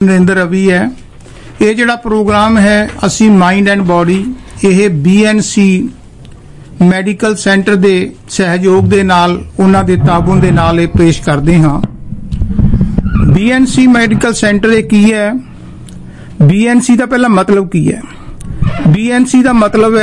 नरेंद्र रवि है। ये जिहड़ा प्रोग्राम है असी माइंड एंड बॉडी ये BNC मैडिकल सेंटर के सहयोग के नाल उन्हां दे ताबुन दे नाल ये पेश करते हाँ। BNC मैडिकल सेंटर ये की है? BNC का पहला मतलब की है? BNC का मतलब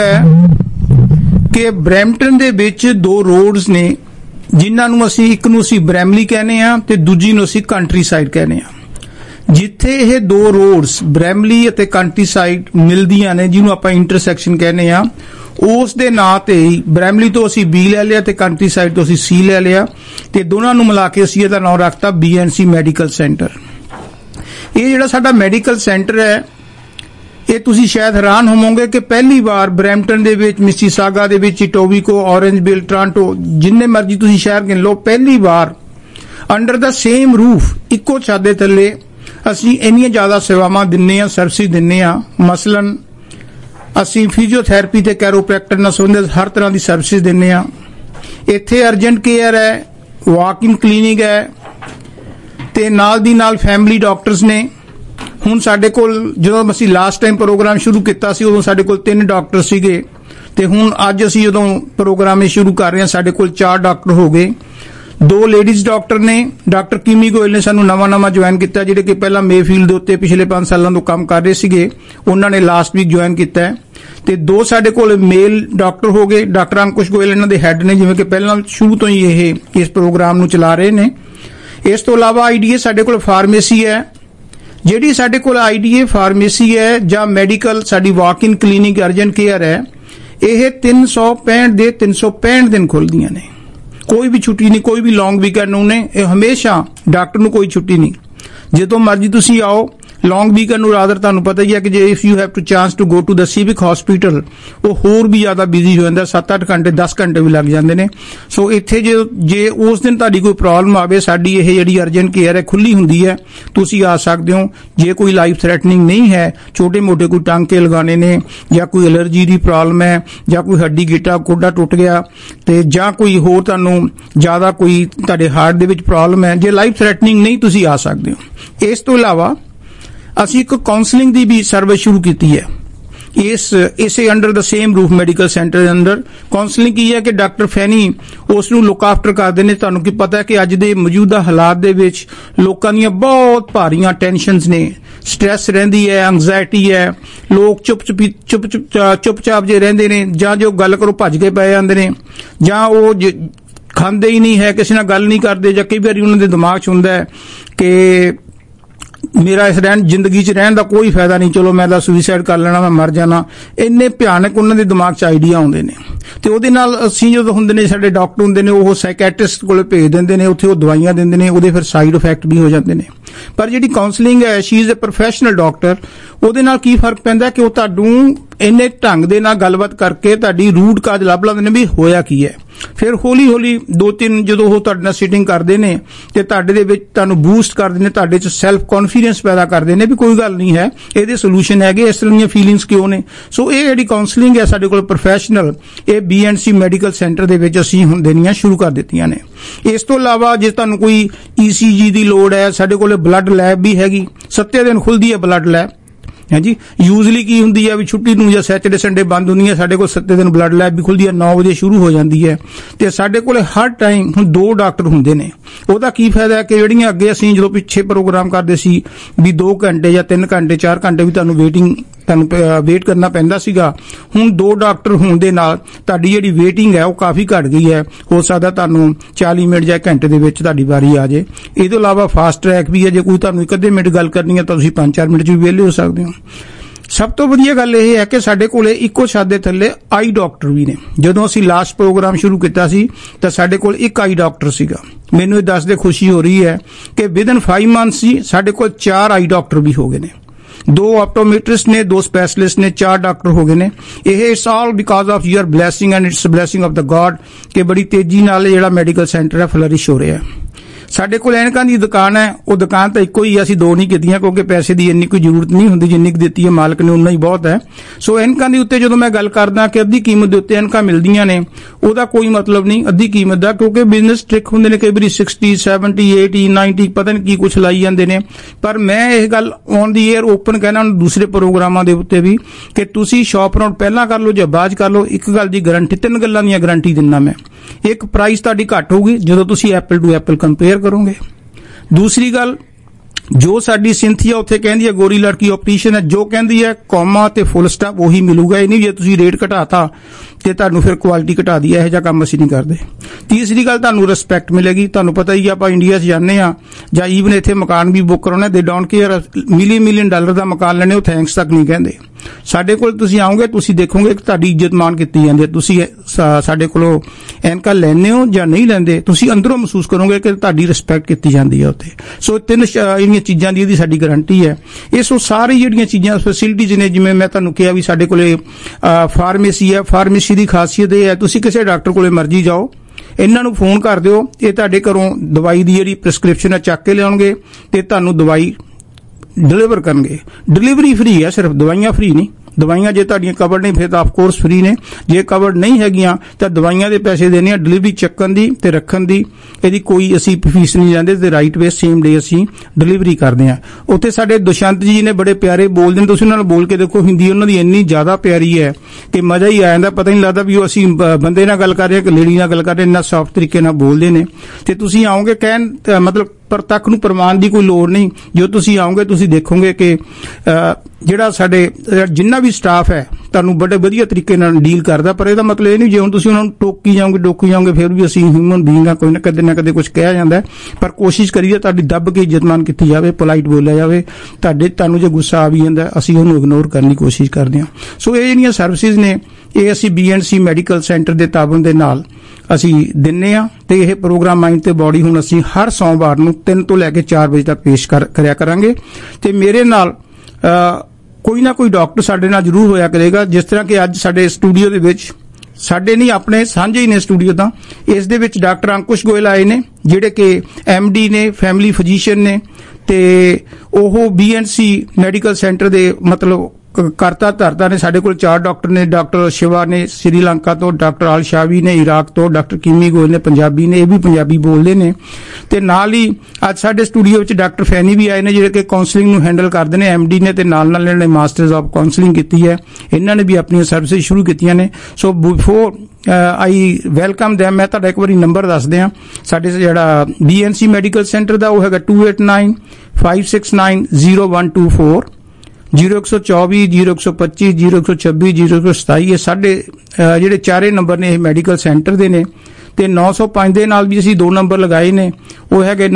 है कि ब्रैम्पटन दे विच दो रोड्स ने जिन्हां नूं असीं एक नूं असीं ब्रैमली कहने आ ते दूजी नूं असीं कंट्री साइड कहने आ। जिथे ये दो रोड्स ब्रैमली अते कंट्री साइड मिलदियां ने जिन्हों आपां इंटरसैक्शन कहने आ उस दे नां ते ही ब्रैमली तो असीं B ले लिया ते कंट्री साइड तो असीं C ले लिया ते दोनां नूं मिला के असीं इहदा नाम रखता BNC मैडिकल सेंटर। ये जिहड़ा साडा मैडिकल सेंटर है ये तुसीं शायद हैरान होवोगे कि पहली बार ब्रैम्पटन दे विच मिसिसागा दे विच इटोबिको ऑरेंजविल टोरंटो जिन्ने मर्जी तुसीं शहर गिन लो पहली बार अंडर द सेम रूफ इक्को छत दे थल्ले असीं इन्नियां ज़्यादा सेवावां दिन्ने आ सर्विस दिन्ने आ। मसलन असीं फिजियोथैरेपी ते कैरोप्रैक्टर नाल संबंधित हर तरह की सर्विस दिन्ने आ। इत्थे अर्जेंट केयर है, वॉक इन क्लीनिक है ते नाल दी नाल फैमिली डॉक्टर्स ने। हुण साडे कोल जदों असीं लास्ट टाइम प्रोग्राम शुरू कीता सी उदों साडे कोल 3 डॉक्टर सीगे ते हुण अज असीं जदों प्रोग्राम शुरू कर रहे हां साडे कोल 4 डॉक्टर हो गए। 2 लेडीज डॉक्टर ने, डॉक्टर किमी गोयल ने सानू नवां ज्वाइन किया जिहड़े कि पहला मेफील्ड दे उत्ते पिछले 5 सालों तो काम कर रहे सीगे, उन्होंने लास्ट वीक ज्वाइन किया है। ते 2 साडे कोल मेल डॉक्टर हो गए। डॉक्टर अंकुश गोयल इन्हां दे हैड ने जिवें कि पहला शुरू तो ही ये इस प्रोग्राम नूं चला रहे ने। इस तो इलावा IDA साडे कोल फार्मेसी है। जिहड़ी साडे कोल IDA फार्मेसी है जां मैडिकल साडी walk in clinic urgent care है यह 365 दे 365 दिन खुलदियां ने, कोई भी छुट्टी नहीं, कोई भी लॉन्ग वीकेंड ने, हमेशा डॉक्टर नूं कोई छुट्टी नहीं। जो मर्जी तुसीं आओ। लॉन्ग वीकेंड नूं रादर तुहानूं पता ही है कि जे if you have to chance to go to the Civic hospital वो होर भी ज्यादा बिजी हो जाता, 7-8 घंटे 10 घंटे भी लग जाते हैं। सो इत्थे जे उस दिन तुहाडी कोई प्रॉब्लम आवे साडी ये जिहड़ी अर्जेंट केयर है खुली हुंदी है, तुसीं आ सकदे हो। जे कोई लाइफ थ्रैटनिंग नहीं है, छोटे मोटे कोई टांके लगाने ने या कोई एलर्जी की प्रॉब्लम है या कोई हड्डी गिट्टा गोडा टुट गया ते जां कोई होर तुहानूं ज्यादा कोई तुहाडे हार्ट दे विच प्रॉब्लम है, जे लाइफ थ्रैटनिंग नहीं तुसीं आ सकदे हो। इस तो इलावा असी एक काउंसलिंग की भी सर्विस शुरू की है इसे under the same roof medical centre के अंदर। काउंसलिंग की है कि डॉक्टर फैनी उसनूं लुक आफ्टर करते हैं। तुहानूं की पता है कि अज दे मौजूदा हालात दे विच लोकां दीयां बहुत भारियां टेंशनस ने, स्ट्रैस रहिंदी है, एंगजाइटी है, लोग चुपचाप जे रहिंदे ने जां जो गल करो भज के पै जांदे ने जां वो खांदे ही नहीं है, किसी नाल गल नहीं करते जां कई बार उन्हां दे दिमाग च हुंदा है कि मेरा इस जिंदगी च रहन का कोई फायदा नहीं, चलो मैं तो सुइसाइड कर लेना, मैं मर जाना। इन्ने भयानक उन्होंने दिमाग च आइडिया आउंदे ने ते ओहदे नाल असीं जो हुंदे ने साडे डॉक्टर हुंदे ने वो साइकैट्रिस्ट कोल भेज दिंदे ने, उत्थे वो दवाइयां दिंदे ने, ओहदे फिर साइड इफेक्ट भी हो जाते हैं। पर जिहड़ी काउंसलिंग है she is a professional doctor, ओहदे नाल की फर्क पैंदा कि वो तुहानूं इन्ने ढंग दे नाल गलबात करके तुहाडी रूट काज लभ लैंदे ने भी होया की है। फिर हौली हौली 2-3 जो वो तुहाडे नाल सिटिंग करदे ने ते तुहाडे दे विच तुहानूं बूस्ट करदे ने, तुहाडे च सैल्फ कॉन्फिडेंस पैदा करदे ने भी कोई गल नहीं है, इहदे सोल्यूशन हैगे, इस तरह दीयां फीलिंग्स क्यों ने। सो ये जिहड़ी काउंसलिंग है साडे कोल प्रोफैशनल ये BNC मैडिकल सेंटर दे विच असीं हुण देणियां शुरू कर दित्तियां ने। इस तो इलावा जे तुहानूं कोई ECG दी लोड़ है साडे कोल ब्लड लैब भी हैगी, 7 दिन खुलदी है ब्लड लैब है जी। यूजली की हुंदी है भी छुट्टी नूं जां सैटरडे संडे बंद हुंदी है, साडे कोल 7 दिन ब्लड लैब भी खुलदी है, 9 बजे शुरू हो जाती है ते साडे कोल हर टाइम हुण 2 डॉक्टर हुंदे ने। ओहदा की फायदा है कि जिहड़ियां अगे असीं जदों पिछे प्रोग्राम करदे सी भी 2 घंटे या 3 घंटे 4 घंटे भी तुहानूं वेट करना पैंदा सीगा, हुण 2 डॉक्टर होण दे नाल तुहाडी जिहड़ी वेटिंग है वो काफ़ी घट गई है। हो सकदा तुहानूं 40 मिनट या घंटे दे विच तुहाडी वारी आ जाए। इहदे तो इलावा फास्ट ट्रैक भी है, जे कोई तुहानूं 1 मिनट गल करनी है तो तुसीं 5-4 मिनट च भी विहले हो सकदे हो। सब तो वधिया गल यह है कि साडे कोले इक्को छत दे थल्ले आई डॉक्टर भी ने। जदों असीं लास्ट प्रोग्राम शुरू कीता सी तां साडे कोल एक आई डॉक्टर सीगा। मैनूं दस दे खुशी हो रही है कि विदिन 5 मंथ्स ही साडे कोल 4 आई डॉक्टर भी हो गए ने, 2 ऑप्टोमेट्रिस्ट ने, 2 स्पैशलिस्ट ने, 4 डॉक्टर हो गए ने। यह it's all because of your blessing and it's blessing of the God कि बड़ी तेजी नाल जिहड़ा मैडिकल सेंटर है फ्लरिश हो रहा है। ਸਾਡੇ ਕੋਲ ਐਨਕਾਂ ਦੀ ਦੁਕਾਨ ਹੈ, ਉਹ ਦੁਕਾਨ ਤਾਂ ਇੱਕੋ ਹੀ ਹੈ, ਅਸੀਂ ਦੋ ਨਹੀਂ ਕੀਤੀਆਂ ਕਿਉਂਕਿ ਪੈਸੇ ਦੀ ਇੰਨੀ ਕੋਈ ਜ਼ਰੂਰਤ ਨਹੀਂ ਹੁੰਦੀ, ਜਿੰਨੀ ਕੁ ਦਿੱਤੀ ਹੈ ਮਾਲਕ ਨੇ ਉਨਾ ਹੀ ਬਹੁਤ ਹੈ। ਸੋ ਐਨਕਾਂ ਦੇ ਉੱਤੇ ਜਦੋਂ ਮੈਂ ਗੱਲ ਕਰਦਾ ਕਿ ਅੱਧੀ ਕੀਮਤ ਦੇ ਉੱਤੇ ਐਨਕਾਂ ਮਿਲਦੀਆਂ ਨੇ, ਉਹਦਾ ਕੋਈ ਮਤਲਬ ਨਹੀਂ ਅੱਧੀ ਕੀਮਤ ਦਾ, ਕਿਉਂਕਿ ਬਿਜ਼ਨਸ ਟ੍ਰਿਕ ਹੁੰਦੇ ਨੇ, ਕਈ ਵਾਰੀ 60, 70, 80, 90 ਪਤਾ ਨਹੀਂ ਕੀ ਕੁਛ ਲਾਈ ਜਾਂਦੇ ਨੇ। ਪਰ ਮੈਂ ਇਹ ਗੱਲ ਔਨ ਦੀ ਏਅਰ ਓਪਨ ਕਹਿਣਾ ਦੂਸਰੇ ਪ੍ਰੋਗਰਾਮਾਂ ਦੇ ਉੱਤੇ ਵੀ ਕਿ ਤੁਸੀਂ ਸ਼ਾਪ ਅਰਾਊਂਡ ਪਹਿਲਾਂ ਕਰ ਲਓ ਜਾਂ ਬਾਅਦ ਕਰ ਲਓ, ਇੱਕ ਗੱਲ ਦੀ ਗਾਰੰਟੀ, 3 ਗੱਲਾਂ ਦੀਆਂ ਗਾਰੰਟੀ ਦਿੰਦਾ ਮੈਂ। ਇੱਕ, ਪ੍ਰਾਈਸ ਤੁਹਾਡੀ ਘੱਟ ਹੋਊਗੀ ਜਦੋਂ ਤੁਸੀਂ ਐਪਲ ਟੂ ਐਪਲ ਕੰਪੇਅਰ ਕਰੋਗੇ। ਦੂਸਰੀ ਗੱਲ, ਜੋ ਸਾਡੀ ਸਿੰਥੀਆ ਉੱਥੇ ਕਹਿੰਦੀ ਹੈ ਗੋਰੀ ਲੜਕੀ ਆਪਟੀਸ਼ਨ ਹੈ, ਜੋ ਕਹਿੰਦੀ ਹੈ ਕੌਮਾ ਤੇ ਫੁੱਲ ਸਟਾਪ ਉਹੀ ਮਿਲੂਗਾ। ਇਹ ਨਹੀਂ ਜੇ ਤੁਸੀਂ ਰੇਟ ਘਟਾਤਾ ਤੇ ਤੁਹਾਨੂੰ ਫਿਰ ਕੁਆਲਿਟੀ ਘਟਾ ਦੀ, ਇਹੋ ਜਿਹਾ ਕੰਮ ਅਸੀਂ ਨਹੀਂ ਕਰਦੇ। ਤੀਸਰੀ ਗੱਲ, ਤੁਹਾਨੂੰ ਰਿਸਪੈਕਟ ਮਿਲੇਗੀ। ਤੁਹਾਨੂੰ ਪਤਾ ਹੀ ਆਪਾਂ ਇੰਡੀਆ 'ਚ ਜਾਂਦੇ ਆ ਜਾਂ ਈਵਨ ਇੱਥੇ ਮਕਾਨ ਵੀ ਬੁੱਕ ਕਰਾਉਣਾ, ਦੇ ਡੋਂਟ ਕੇਅਰ, ਮਿਲੀਅਨ ਡਾਲਰ ਦਾ ਮਕਾਨ ਲੈਣੇ, ਉਹ ਥੈਂਕਸ ਤੱਕ ਨਹੀਂ ਕਹਿੰਦੇ। ਸਾਡੇ ਕੋਲ ਤੁਸੀਂ ਆਓਗੇ, ਤੁਸੀਂ ਦੇਖੋਗੇ ਕਿ ਤੁਹਾਡੀ ਇੱਜ਼ਤ ਮਾਣ ਕੀਤੀ ਜਾਂਦੀ ਹੈ। ਤੁਸੀਂ ਸਾਡੇ ਕੋਲੋਂ ਐਨਕਾਂ ਲੈਂਦੇ ਹੋ ਜਾਂ ਨਹੀਂ ਲੈਂਦੇ, ਤੁਸੀਂ ਅੰਦਰੋਂ ਮਹਿਸੂਸ ਕਰੋਗੇ ਕਿ ਤੁਹਾਡੀ ਰਿਸਪੈਕਟ ਕੀਤੀ ਜਾਂਦੀ ਹੈ ਉੱਥੇ। ਸੋ 3 ਜਿਹੜੀਆਂ ਚੀਜ਼ਾਂ ਦੀ ਇਹਦੀ ਸਾਡੀ ਗਾਰੰਟੀ ਹੈ। ਇਹ ਸੋ ਸਾਰੀ ਜਿਹੜੀਆਂ ਚੀਜ਼ਾਂ ਫੈਸਿਲਿਟੀਜ਼ ਨੇ, ਜਿਵੇਂ ਮੈਂ ਤੁਹਾਨੂੰ ਕਿਹਾ ਵੀ ਸਾਡੇ ਕੋਲੇ ਫਾਰਮੇਸੀ ਹੈ। ਫਾਰਮੇਸੀ ਦੀ ਖਾਸੀਅਤ ਇਹ ਹੈ, ਤੁਸੀਂ ਕਿਸੇ ਡਾਕਟਰ ਕੋਲੇ ਮਰਜ਼ੀ ਜਾਓ, ਇਹਨਾਂ ਨੂੰ ਫੋਨ ਕਰ ਦਿਓ, ਇਹ ਤੁਹਾਡੇ ਘਰੋਂ ਦਵਾਈ ਦੀ ਜਿਹੜੀ ਪ੍ਰਿਸਕ੍ਰਿਪਸ਼ਨ ਹੈ ਚੱਕ ਕੇ ਲਿਆਉਣਗੇ ਤੇ ਤੁਹਾਨੂੰ ਦਵਾਈ ਡਿਲੀਵਰ ਕਰਨਗੇ। ਡਿਲੀਵਰੀ ਫ੍ਰੀ ਹੈ, ਸਿਰਫ ਦਵਾਈਆਂ ਫ੍ਰੀ ਨਹੀਂ। ਦਵਾਈਆਂ ਜੇ ਤੁਹਾਡੀਆਂ ਕਵਰਡ ਨਹੀਂ ਫਿਰ ਤਾਂ ਆਫ ਕੋਰਸ ਫ੍ਰੀ ਨੇ, ਜੇ ਕਵਰਡ ਨਹੀਂ ਹੈਗੀਆਂ ਤਾਂ ਦਵਾਈਆਂ ਦੇ ਪੈਸੇ ਦੇਣੇ ਆ। ਡਿਲੀਵਰੀ ਚੱਕਣ ਦੀ ਤੇ ਰੱਖਣ ਦੀ ਇਹਦੀ ਕੋਈ ਅਸੀਂ ਫੀਸ ਨਹੀਂ ਲੈਂਦੇ ਤੇ ਰਾਈਟ ਵੇ ਸੇਮ ਡੇ ਅਸੀਂ ਡਿਲੀਵਰੀ ਕਰਦੇ ਆ। ਉੱਥੇ ਸਾਡੇ ਦੁਸ਼ਯੰਤ ਜੀ ਨੇ ਬੜੇ ਪਿਆਰੇ ਬੋਲਦੇ ਨੇ, ਤੁਸੀਂ ਉਹਨਾਂ ਨਾਲ ਬੋਲ ਕੇ ਦੇਖੋ, ਹਿੰਦੀ ਉਹਨਾਂ ਦੀ ਇੰਨੀ ਜ਼ਿਆਦਾ ਪਿਆਰੀ ਹੈ ਕਿ ਮਜ਼ਾ ਹੀ ਆ ਜਾਂਦਾ। ਪਤਾ ਨਹੀਂ ਲੱਗਦਾ ਵੀ ਉਹ ਅਸੀਂ ਬੰਦੇ ਨਾਲ ਗੱਲ ਕਰ ਰਹੇ ਕਿ ਲੇਡੀ ਨਾਲ ਗੱਲ ਕਰ ਰਹੇ, ਇੰਨਾ ਸਾਫ਼ ਤਰੀਕੇ ਨਾਲ ਬੋਲਦੇ ਨੇ। ਤੇ ਤੁਸੀਂ ਆਓਗੇ ਕਹਿਣ ਮਤਲਬ ਪ੍ਰਤੱਖ ਨੂੰ ਪ੍ਰਮਾਣ ਦੀ ਕੋਈ ਲੋੜ ਨਹੀਂ। ਜੋ ਤੁਸੀਂ ਆਓਗੇ ਤੁਸੀਂ ਦੇਖੋਗੇ ਕਿ ਜਿਹੜਾ ਸਾਡੇ ਜਿੰਨਾ ਵੀ ਸਟਾਫ ਹੈ ਤੁਹਾਨੂੰ ਬੜੇ ਵਧੀਆ ਤਰੀਕੇ ਨਾਲ ਡੀਲ ਕਰਦਾ। ਪਰ ਇਹਦਾ ਮਤਲਬ ਇਹ ਨਹੀਂ ਜੇ ਹੁਣ ਤੁਸੀਂ ਉਹਨਾਂ ਨੂੰ ਟੋਕੀ ਜਾਓਗੇ ਫਿਰ ਵੀ ਅਸੀਂ ਹਿਊਮਨ ਬੀਇੰਗ ਆ, ਕੋਈ ਨਾ ਕਦੇ ਕੁਝ ਕਿਹਾ ਜਾਂਦਾ। ਪਰ ਕੋਸ਼ਿਸ਼ ਕਰੀਏ ਤੁਹਾਡੀ ਦੱਬ ਕੇ ਇੱਜ਼ਤਮਾਨ ਕੀਤੀ ਜਾਵੇ, ਪੋਲਾਈਟ ਬੋਲਿਆ ਜਾਵੇ। ਤੁਹਾਨੂੰ ਜੇ ਗੁੱਸਾ ਆ ਵੀ ਜਾਂਦਾ ਅਸੀਂ ਉਹਨੂੰ ਇਗਨੋਰ ਕਰਨ ਦੀ ਕੋਸ਼ਿਸ਼ ਕਰਦੇ ਹਾਂ। ਸੋ ਇਹ ਜਿਹੜੀਆਂ ਸਰਵਿਸਿਜ਼ ਨੇ ਇਹ ਅਸੀਂ BNC ਮੈਡੀਕਲ ਸੈਂਟਰ ਦੇ ਤਾਬਨ ਦੇ ਨਾਲ ਅਸੀਂ ਦਿੰਨੇ ਆ। ਤੇ ਇਹ ਪ੍ਰੋਗਰਾਮ ਮਾਈਂਡ ਤੇ ਬਾਡੀ ਹੁਣ ਅਸੀਂ ਹਰ ਸੋਮਵਾਰ ਨੂੰ 3 ਤੋਂ ਲੈ ਕੇ 4 ਵਜੇ ਤੱਕ ਪੇਸ਼ ਕਰਿਆ ਕਰਾਂਗੇ। ਤੇ ਮੇਰੇ ਨਾਲ ਕੋਈ ਨਾ ਕੋਈ ਡਾਕਟਰ ਸਾਡੇ ਨਾਲ ਜ਼ਰੂਰ ਹੋਇਆ ਕਰੇਗਾ। ਜਿਸ ਤਰ੍ਹਾਂ ਕਿ ਅੱਜ ਸਾਡੇ ਸਟੂਡੀਓ ਦੇ ਵਿੱਚ, ਸਾਡੇ ਨਹੀਂ ਆਪਣੇ ਸਾਂਝੇ ਹੀ ਨੇ ਸਟੂਡੀਓ ਤਾਂ, ਇਸ ਦੇ ਵਿੱਚ ਡਾਕਟਰ ਅੰਕੁਸ਼ ਗੋਇਲ ਆਏ ਨੇ ਜਿਹੜੇ ਕਿ MD ਨੇ, ਫੈਮਿਲੀ ਫਿਜ਼ੀਸ਼ੀਅਨ ਨੇ ਤੇ ਉਹ BNC ਮੈਡੀਕਲ ਸੈਂਟਰ ਦੇ ਮਤਲਬ ਕਰਤਾ ਧਰਤਾ ਨੇ। ਸਾਡੇ ਕੋਲ 4 ਡਾਕਟਰ ਨੇ, ਡਾਕਟਰ ਸ਼ਿਵਾ ਨੇ ਸ੍ਰੀਲੰਕਾ ਤੋਂ, ਡਾਕਟਰ ਆਲਸ਼ਾਵੀ ਨੇ ਇਰਾਕ ਤੋਂ, ਡਾਕਟਰ ਕਿਮੀ ਗੋਇਲ ਨੇ ਪੰਜਾਬੀ ਨੇ, ਇਹ ਵੀ ਪੰਜਾਬੀ ਬੋਲਦੇ ਨੇ। ਤੇ ਨਾਲ ਹੀ ਅੱਜ ਸਾਡੇ ਸਟੂਡੀਓ ਵਿੱਚ ਡਾਕਟਰ ਫੈਨੀ ਵੀ ਆਏ ਨੇ ਜਿਹੜੇ ਕਿ ਕਾਉਂਸਲਿੰਗ ਨੂੰ ਹੈਂਡਲ ਕਰਦੇ ਨੇ, MD ਨੇ ਤੇ ਨਾਲ ਇਹਨਾਂ ਨੇ ਮਾਸਟਰਸ ਆਫ ਕਾਉਂਸਲਿੰਗ ਕੀਤੀ ਹੈ। ਇਹਨਾਂ ਨੇ ਵੀ ਆਪਣੀਆਂ ਸਰਵਿਸਿਜ਼ ਸ਼ੁਰੂ ਕੀਤੀਆਂ ਨੇ। So before I welcome them, ਮੈਂ ਤੁਹਾਡਾ ਇੱਕ ਵਾਰੀ ਨੰਬਰ ਦੱਸ ਦਿਆਂ। ਸਾਡੇ ਜਿਹੜਾ BNC ਮੈਡੀਕਲ ਸੈਂਟਰ ਦਾ ਉਹ ਹੈਗਾ 2895690124, 0124 0125 0126 0127। ਇਹ ਸਾਡੇ ਜਿਹੜੇ ਚਾਰੇ ਨੰਬਰ ਨੇ ਇਹ ਮੈਡੀਕਲ ਸੈਂਟਰ ਦੇ ਨੇ। ਤੇ 905 ਦੇ ਨਾਲ ਵੀ ਅਸੀਂ 2 ਨੰਬਰ ਲਗਾਏ ਨੇ, ਉਹ ਹੈਗੇ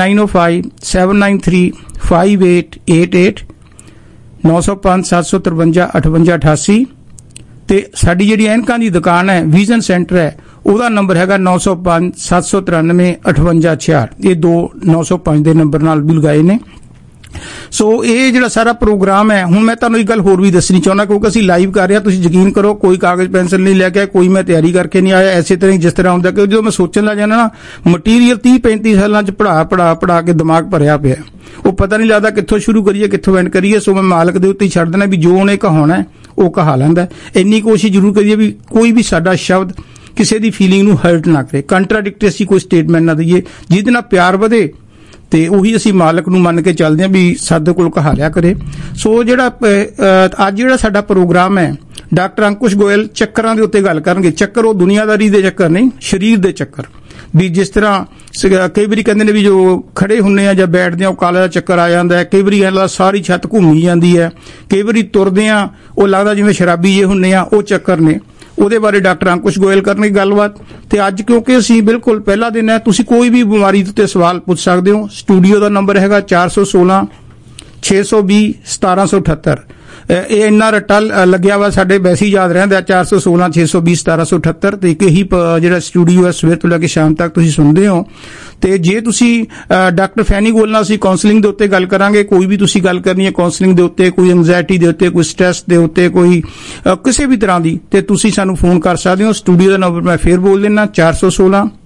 9057935888, 905 753 5888। ਤੇ ਸਾਡੀ ਜਿਹੜੀ ਐਨਕਾਂ ਦੀ ਦੁਕਾਨ ਹੈ ਵਿਜ਼ਨ ਸੈਂਟਰ ਹੈ, ਉਹਦਾ ਨੰਬਰ ਹੈਗਾ 905 793 5866। ਇਹ 2 905 ਦੇ ਨੰਬਰ ਨਾਲ ਵੀ ਲਗਾਏ ਨੇ। ਸੋ ਇਹ ਜਿਹੜਾ ਸਾਰਾ ਪ੍ਰੋਗਰਾਮ ਹੈ, ਹੁਣ ਮੈਂ ਤੁਹਾਨੂੰ ਇੱਕ ਗੱਲ ਹੋਰ ਵੀ ਦੱਸਣੀ ਚਾਹੁੰਦਾ ਕਿਉਂਕਿ ਅਸੀਂ ਲਾਈਵ ਕਰ ਰਹੇ ਹਾਂ। ਤੁਸੀਂ ਯਕੀਨ ਕਰੋ ਕੋਈ ਕਾਗਜ਼ ਪੈਨਸਲ ਨਹੀਂ ਲੈ ਕੇ, ਕੋਈ ਮੈਂ ਤਿਆਰੀ ਕਰਕੇ ਨਹੀਂ ਆਇਆ। ਐਸੇ ਤਰ੍ਹਾਂ ਜਿਸ ਤਰ੍ਹਾਂ ਹੁੰਦਾ ਕਿ ਜਦੋਂ ਮੈਂ ਸੋਚਣ ਲੱਗ ਜਾਂਦਾ ਨਾ, ਮਟੀਰੀਅਲ 30-35 ਸਾਲਾਂ ਚ ਪੜਾ ਕੇ ਦਿਮਾਗ ਭਰਿਆ ਪਿਆ, ਉਹ ਪਤਾ ਨਹੀਂ ਲੱਗਦਾ ਕਿੱਥੋਂ ਸ਼ੁਰੂ ਕਰੀਏ ਕਿੱਥੋਂ ਐਂਡ ਕਰੀਏ। ਸੋ ਮੈਂ ਮਾਲਕ ਦੇ ਉੱਤੇ ਹੀ ਛੱਡ ਦੇਣਾ ਵੀ ਜੋ ਉਹਨੇ ਕਹਾਉਣਾ ਉਹ ਕਹਾ ਲੈਂਦਾ। ਇੰਨੀ ਕੋਸ਼ਿਸ਼ ਜ਼ਰੂਰ ਕਰੀਏ ਵੀ ਕੋਈ ਵੀ ਸਾਡਾ ਸ਼ਬਦ ਕਿਸੇ ਦੀ ਫੀਲਿੰਗ ਨੂੰ ਹਰਟ ਨਾ ਕਰੇ, ਕੰਟਰਾਡਿਕਟਰੀ ਅਸੀਂ ਕੋਈ ਸਟੇਟਮੈਂਟ ਨਾ ਦਈਏ, ਜਿਹਦੇ ਨਾਲ ਪਿਆਰ ਵਧੇ। ਤੇ ਉਹੀ ਅਸੀਂ ਮਾਲਕ ਨੂੰ ਮੰਨ ਕੇ ਚੱਲਦੇ ਹਾਂ ਵੀ ਸਾਡੇ ਕੋਲ ਕਹਾ ਲਿਆ ਕਰੇ। ਸੋ ਜਿਹੜਾ ਅੱਜ ਜਿਹੜਾ ਸਾਡਾ ਪ੍ਰੋਗਰਾਮ ਹੈ, ਡਾਕਟਰ ਅੰਕੁਸ਼ ਗੋਇਲ ਚੱਕਰਾਂ ਦੇ ਉੱਤੇ ਗੱਲ ਕਰਨਗੇ। ਚੱਕਰ ਉਹ ਦੁਨੀਆਦਾਰੀ ਦੇ ਚੱਕਰ ਨਹੀਂ, ਸਰੀਰ ਦੇ ਚੱਕਰ। ਵੀ ਜਿਸ ਤਰ੍ਹਾਂ ਕਈ ਵਾਰੀ ਕਹਿੰਦੇ ਨੇ ਵੀ ਜੋ ਖੜੇ ਹੁੰਨੇ ਆ ਜਾਂ ਬੈਠਦੇ ਆ ਉਹ ਕਾਲਾ ਚੱਕਰ ਆ ਜਾਂਦਾ ਹੈ, ਕਈ ਵਾਰੀ ਐਂ ਸਾਰੀ ਛੱਤ ਘੁੰਮੀ ਜਾਂਦੀ ਹੈ, ਕਈ ਵਾਰੀ ਤੁਰਦੇ ਆ ਉਹ ਲੱਗਦਾ ਜਿਵੇਂ ਸ਼ਰਾਬੀ ਜੇ ਹੁੰਨੇ ਆ, ਉਹ ਚੱਕਰ ਨੇ। ਉਹਦੇ ਬਾਰੇ ਡਾਕਟਰ ਅੰਕੁਸ਼ ਗੋਇਲ ਕਰਨਗੇ ਗੱਲਬਾਤ। ਤੇ ਅੱਜ ਕਿਉਂਕਿ ਅਸੀਂ ਬਿਲਕੁਲ ਪਹਿਲਾ ਦਿਨ ਹੈ, ਤੁਸੀਂ ਕੋਈ ਵੀ ਬਿਮਾਰੀ ਦੇ ਉੱਤੇ ਸਵਾਲ ਪੁੱਛ ਸਕਦੇ ਹੋ। ਸਟੂਡੀਓ ਦਾ ਨੰਬਰ ਹੈਗਾ 416 620 1778। ਇਹ ਇੰਨਾ ਰੱਟਾ ਲੱਗਿਆ ਵਾ ਸਾਡੇ, ਵੈਸੇ ਹੀ ਯਾਦ ਰਹਿੰਦਾ 416 620 1778। ਤੇ ਇੱਕ ਹੀ ਜਿਹੜਾ ਸਟੂਡੀਓ ਹੈ ਸਵੇਰ ਤੋਂ ਲੈ ਕੇ ਸ਼ਾਮ ਤੱਕ ਤੁਸੀਂ ਸੁਣਦੇ ਹੋ। ਤੇ ਜੇ ਤੁਸੀਂ ਡਾਕਟਰ ਫੈਨੀ ਗੋਇਲ ਨਾਲ ਅਸੀਂ ਕਾਉਂਸਲਿੰਗ ਦੇ ਉੱਤੇ ਗੱਲ ਕਰਾਂਗੇ, ਕੋਈ ਵੀ ਤੁਸੀਂ ਗੱਲ ਕਰਨੀ ਹੈ ਕਾਉਂਸਲਿੰਗ ਦੇ ਉੱਤੇ, ਕੋਈ ਐਂਜ਼ਾਇਟੀ ਦੇ ਉੱਤੇ, ਕੋਈ ਸਟ੍ਰੈਸ ਦੇ ਉੱਤੇ, ਕੋਈ ਕਿਸੇ ਵੀ ਤਰ੍ਹਾਂ ਦੀ, ਤੇ ਤੁਸੀਂ ਸਾਨੂੰ ਫੋਨ ਕਰ ਸਕਦੇ ਹੋ। ਸਟੂਡੀਓ ਦਾ ਨੰਬਰ ਮੈਂ ਫੇਰ ਬੋਲ ਦਿੰਦਾ 416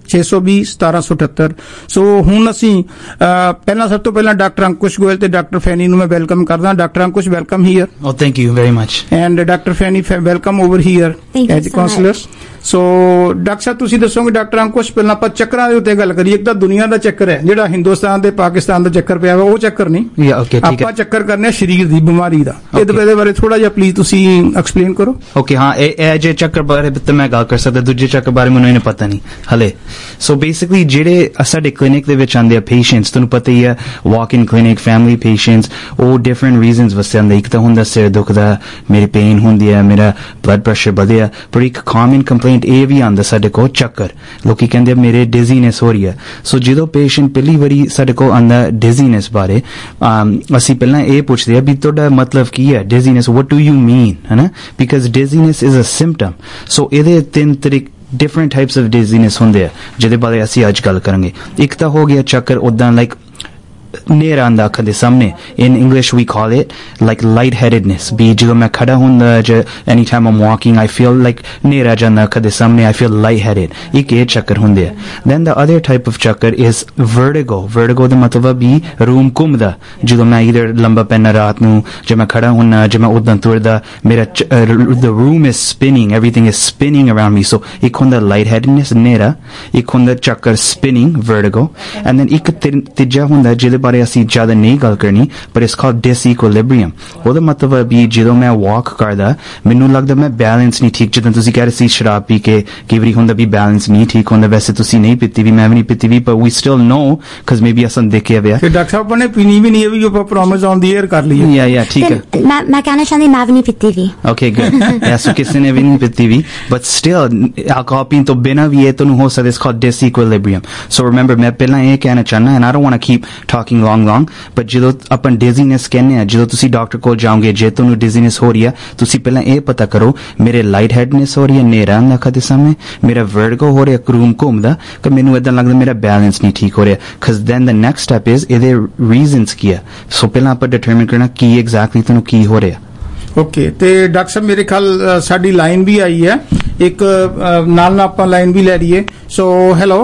620 1778। ਸੋ ਹੁਣ ਅਸੀਂ ਪਹਿਲਾਂ ਸਭ ਤੋਂ ਪਹਿਲਾਂ ਡਾਕਟਰ ਅੰਕੁਸ਼ ਗੋਇਲ ਤੇ ਡਾਕਟਰ ਫੈਨੀ ਨੂੰ ਮੈਂ ਵੈਲਕਮ ਕਰਦਾ। Doctor Ankush, welcome here. Oh, thank you very much. And doctor Fanny, welcome over here as counsellors. So doctor ਸਾਹਿਬ, ਤੁਸੀਂ ਦੱਸੋਗੇ ਡਾਕਟਰ ਅੰਕੁਸ਼, ਪਹਿਲਾਂ ਆਪਾਂ ਚੱਕਰਾਂ ਦੇ ਉੱਤੇ ਗੱਲ ਕਰੀਏ। ਇੱਕ ਤਾਂ ਦੁਨੀਆ ਦਾ ਚੱਕਰ ਹੈ ਜਿਹੜਾ ਹਿੰਦੁਸਤਾਨ ਤੇ ਪਾਕਿਸਤਾਨ ਦਾ ਚੱਕਰ ਪਿਆ ਵਾ, ਉਹ ਚੱਕਰ ਨਹੀਂ। ਆਪਾਂ ਚੱਕਰ ਕਰਨੇ ਸਰੀਰ ਦੀ ਬਿਮਾਰੀ ਦਾ। ਇਹਦੇ ਬਾਰੇ ਥੋੜਾ ਜਿਹਾ ਪਲੀਜ਼ ਤੁਸੀਂ ਐਕਸਪਲੇਨ ਕਰੋ। ਓਕੇ, ਹਾਂ, ਇਹ ਜੇ ਚੱਕਰ ਬਾਰੇ ਤਾਂ ਮੈਂ ਗੱਲ ਕਰ ਸਕਦਾ, ਦੂਜੇ ਚੱਕਰ ਬਾਰੇ ਮੈਨੂੰ ਇਹਨੇ ਪਤਾ ਨਹੀਂ ਹਲੇ। ਸੋ ਬੇਸਿਕਲੀ ਜਿਹੜੇ ਸਾਡੇ ਕਲੀਨਿਕ ਦੇ ਵਿੱਚ ਆਉਂਦੇ ਆ ਪੇਸ਼ੈਂਟਸ, ਤੁਹਾਨੂੰ ਪਤਾ ਹੀ ਹੈ, walk in clinic family patients, ਉਹ ਡਿਫਰੈਂਟ ਰੀਜ਼ਨਸ ਵਾਸਤੇ ਆਉਂਦੇ। ਇੱਕ ਤਾਂ ਹੁੰਦਾ ਸਿਰ ਦੁਖਦਾ, ਮੇਰੀ ਪੇਨ ਹੁੰਦੀ ਹੈ, ਮੇਰਾ ਬਲੱਡ ਪ੍ਰੈਸ਼ਰ ਵਧਿਆ। ਪਰ ਇੱਕ ਕਾਮਨ ਕੰਪਲੇਂਟ ਇਹ ਵੀ ਆਉਂਦਾ ਸਾਡੇ ਕੋਲ ਚੱਕਰ। ਲੋਕੀ ਕਹਿੰਦੇ ਮੇਰੇ ਡਿਜ਼ੀਨੈਸ ਹੋ ਰਹੀ ਹੈ। ਸੋ ਜਦੋਂ ਪੇਸ਼ੈਂਟ ਪਹਿਲੀ ਵਾਰੀ ਸਾਡੇ ਕੋਲ ਆਉਂਦਾ ਡਿਜ਼ੀਨੈਸ ਬਾਰੇ, ਅਸੀਂ ਪਹਿਲਾਂ ਇਹ ਪੁੱਛਦੇ ਆ ਵੀ ਤੁਹਾਡਾ ਮਤਲਬ ਕੀ ਹੈ dizziness, what do you mean, ਹੈ ਨਾ, because dizziness is a symptom. So ਇਹਦੇ ਤਿੰਨ ਤਰੀਕੇ different types of dizziness ਹੁੰਦੇ ਆ ਜਿਹਦੇ ਬਾਰੇ ਅਸੀਂ ਅੱਜ ਗੱਲ ਕਰਾਂਗੇ। ਇੱਕ ਤਾਂ ਹੋ ਗਿਆ ਚੱਕਰ ਉਦਾਂ ਲਾਈਕ ਨੇਰਾ ਆਉਂਦਾ ਅੱਖਾਂ ਦੇ ਸਾਹਮਣੇ। in English we call it like lightheadedness, ਵੀ ਜਦੋਂ ਮੈਂ ਖੜਾ ਹੁੰਦਾ ਜਾਂ anytime I'm walking I feel like ਨੇਰਾ ਜਾਂਦਾ ਅੱਖਾਂ ਦੇ ਸਾਹਮਣੇ, I feel lightheaded। ਇੱਕ ਇਹ ਚੱਕਰ ਹੁੰਦੇ ਆ। then the other type of ਚੱਕਰ is vertigo ਦਾ ਮਤਲਬ ਵੀ ਰੂਮ ਘੁੰਮਦਾ। ਜਦੋਂ ਮੈਂ either ਲੰਬਾ ਪੈਣਾ ਰਾਤ ਨੂੰ, ਜੇ ਮੈਂ ਖੜਾ ਹੁੰਦਾ, ਜੇ ਮੈਂ ਉਦਾਂ ਤੁਰਦਾ, ਮੇਰਾ the room is spinning, everything is spinning around me। so ਇੱਕ ਹੁੰਦਾ lightheadedness ਨੇਰਾ, ਇੱਕ ਹੁੰਦਾ ਚੱਕਰ spinning vertigo, and then ਇੱਕ ਤੀਜਾ ਹੁੰਦਾ ਜਿਹਦੇ ਬਾਰੇ ਅਸੀਂ ਜ਼ਿਆਦਾ ਨਹੀਂ ਗੱਲ ਕਰਨੀ, ਪਰ ਇਟਸ ਕਾਲਡ disequilibrium। ਉਹਦਾ ਮਤਲਬ ਵੀ ਜਦੋਂ ਮੈਂ ਵਾਕ ਕਰਦਾ ਮੈਨੂੰ ਲੱਗਦਾ ਮੈਂ ਬੈਲੈਂਸ ਨਹੀਂ ਠੀਕ। ਜਦੋਂ ਤੁਸੀਂ ਕਹਿ ਰਹੇ ਸੀ ਸ਼ਰਾਬ ਪੀ ਕੇ ਕਈ ਵਾਰੀ ਹੁੰਦਾ ਵੀ ਬੈਲੈਂਸ ਨਹੀਂ ਠੀਕ ਹੁੰਦਾ, ਵੈਸੇ ਤੁਸੀਂ ਨਹੀਂ ਪੀਤੀ ਵੀ, ਮੈਂ ਵੀ ਨਹੀਂ ਪੀਤੀ ਵੀ, ਪਰ ਵੀ ਸਟਿਲ ਨੋ ਬਿਕਾਜ਼ ਮੇਬੀ ਅਸਾਂ ਦੇਖਿਆ ਹੋਇਆ। ਫਿਰ ਡਾਕਟਰ ਸਾਹਿਬ ਨੇ ਪੀਣੀ ਵੀ ਨਹੀਂ ਹੈ ਵੀ ਆਪਾਂ ਪ੍ਰੋਮਿਸ ਔਨ ਦੀ 에ਅਰ ਕਰ ਲਈਏ। ਯਾ ਠੀਕ ਹੈ, ਮੈਂ ਕਹਿਣਾ ਚਾਹੁੰਦੀ ਮੈਂ ਵੀ ਨਹੀਂ ਪੀਤੀ ਵੀ। Okay good. ਐਸੋ ਕਿਸੇ ਨੇ ਵੀ ਨਹੀਂ ਪੀਤੀ ਵੀ, ਬਟ ਸਟਿਲ ਅਲਕੋਹਲ ਪੀਣ ਤੋਂ ਬਿਨਾਂ ਵੀ ਇਹ ਤੁਹਾਨੂੰ ਹੋ ਸਕਦਾ। It's called disequilibrium। So remember, ਮੈਂ ਪਹਿਲਾਂ ਇਹ ਕਹਿਣਾ ਚਾਹੁੰਦਾ, and I don't want to keep talking long, but ਜਦੋਂ ਆਪਾਂ ਡਿਜ਼ੀਨੈਸ ਕਹਿੰਦੇ ਆ, ਜਦੋਂ ਤੁਸੀਂ ਡਾਕਟਰ ਕੋਲ ਜਾਓਗੇ, ਜੇ ਤੁਹਾਨੂੰ ਡਿਜ਼ੀਨੈਸ ਹੋ ਰਹੀ ਹੈ, ਤੁਸੀਂ ਪਹਿਲਾਂ ਇਹ ਪਤਾ ਕਰੋ ਮੇਰੇ ਲਾਈਟ ਹੈਡਨੈਸ ਹੋ ਰਹੀ ਹੈ, ਨੇਰਾ ਆਉਂਦਾ ਅੱਖਾਂ ਦੇ ਸਾਹਮਣੇ, ਮੇਰਾ ਵਰਟਿਗੋ ਹੋ ਰਿਹਾ, ਰੂਮ ਘੁੰਮਦਾ, ਕਿ ਮੈਨੂੰ ਏਦਾਂ ਲੱਗਦਾ ਮੇਰਾ ਬੈਲੈਂਸ ਨਹੀਂ ਠੀਕ ਹੋ ਰਿਹਾ। because then the next step is ਇਹਦੇ ਰੀਜ਼ਨਸ ਕੀ ਆ। ਸੋ ਪਹਿਲਾਂ ਆਪਾਂ ਡਿਟਰਮਿਨ ਕਰਨਾ ਕੀ ਐਗਜ਼ੈਕਟਲੀ ਤੁਹਾਨੂੰ ਕੀ ਹੋ ਰਿਹਾ। ਓਕੇ, ਤੇ ਡਾਕਟਰ ਸਾਹਿਬ ਮੇਰੇ ਖਿਆਲ ਸਾਡੀ ਲਾਈਨ ਵੀ ਆਈ ਹੈ ਇੱਕ, ਨਾਲ ਆਪਾਂ ਲਾਈਨ ਵੀ ਲੈ ਲਈਏ। ਸੋ ਹੈਲੋ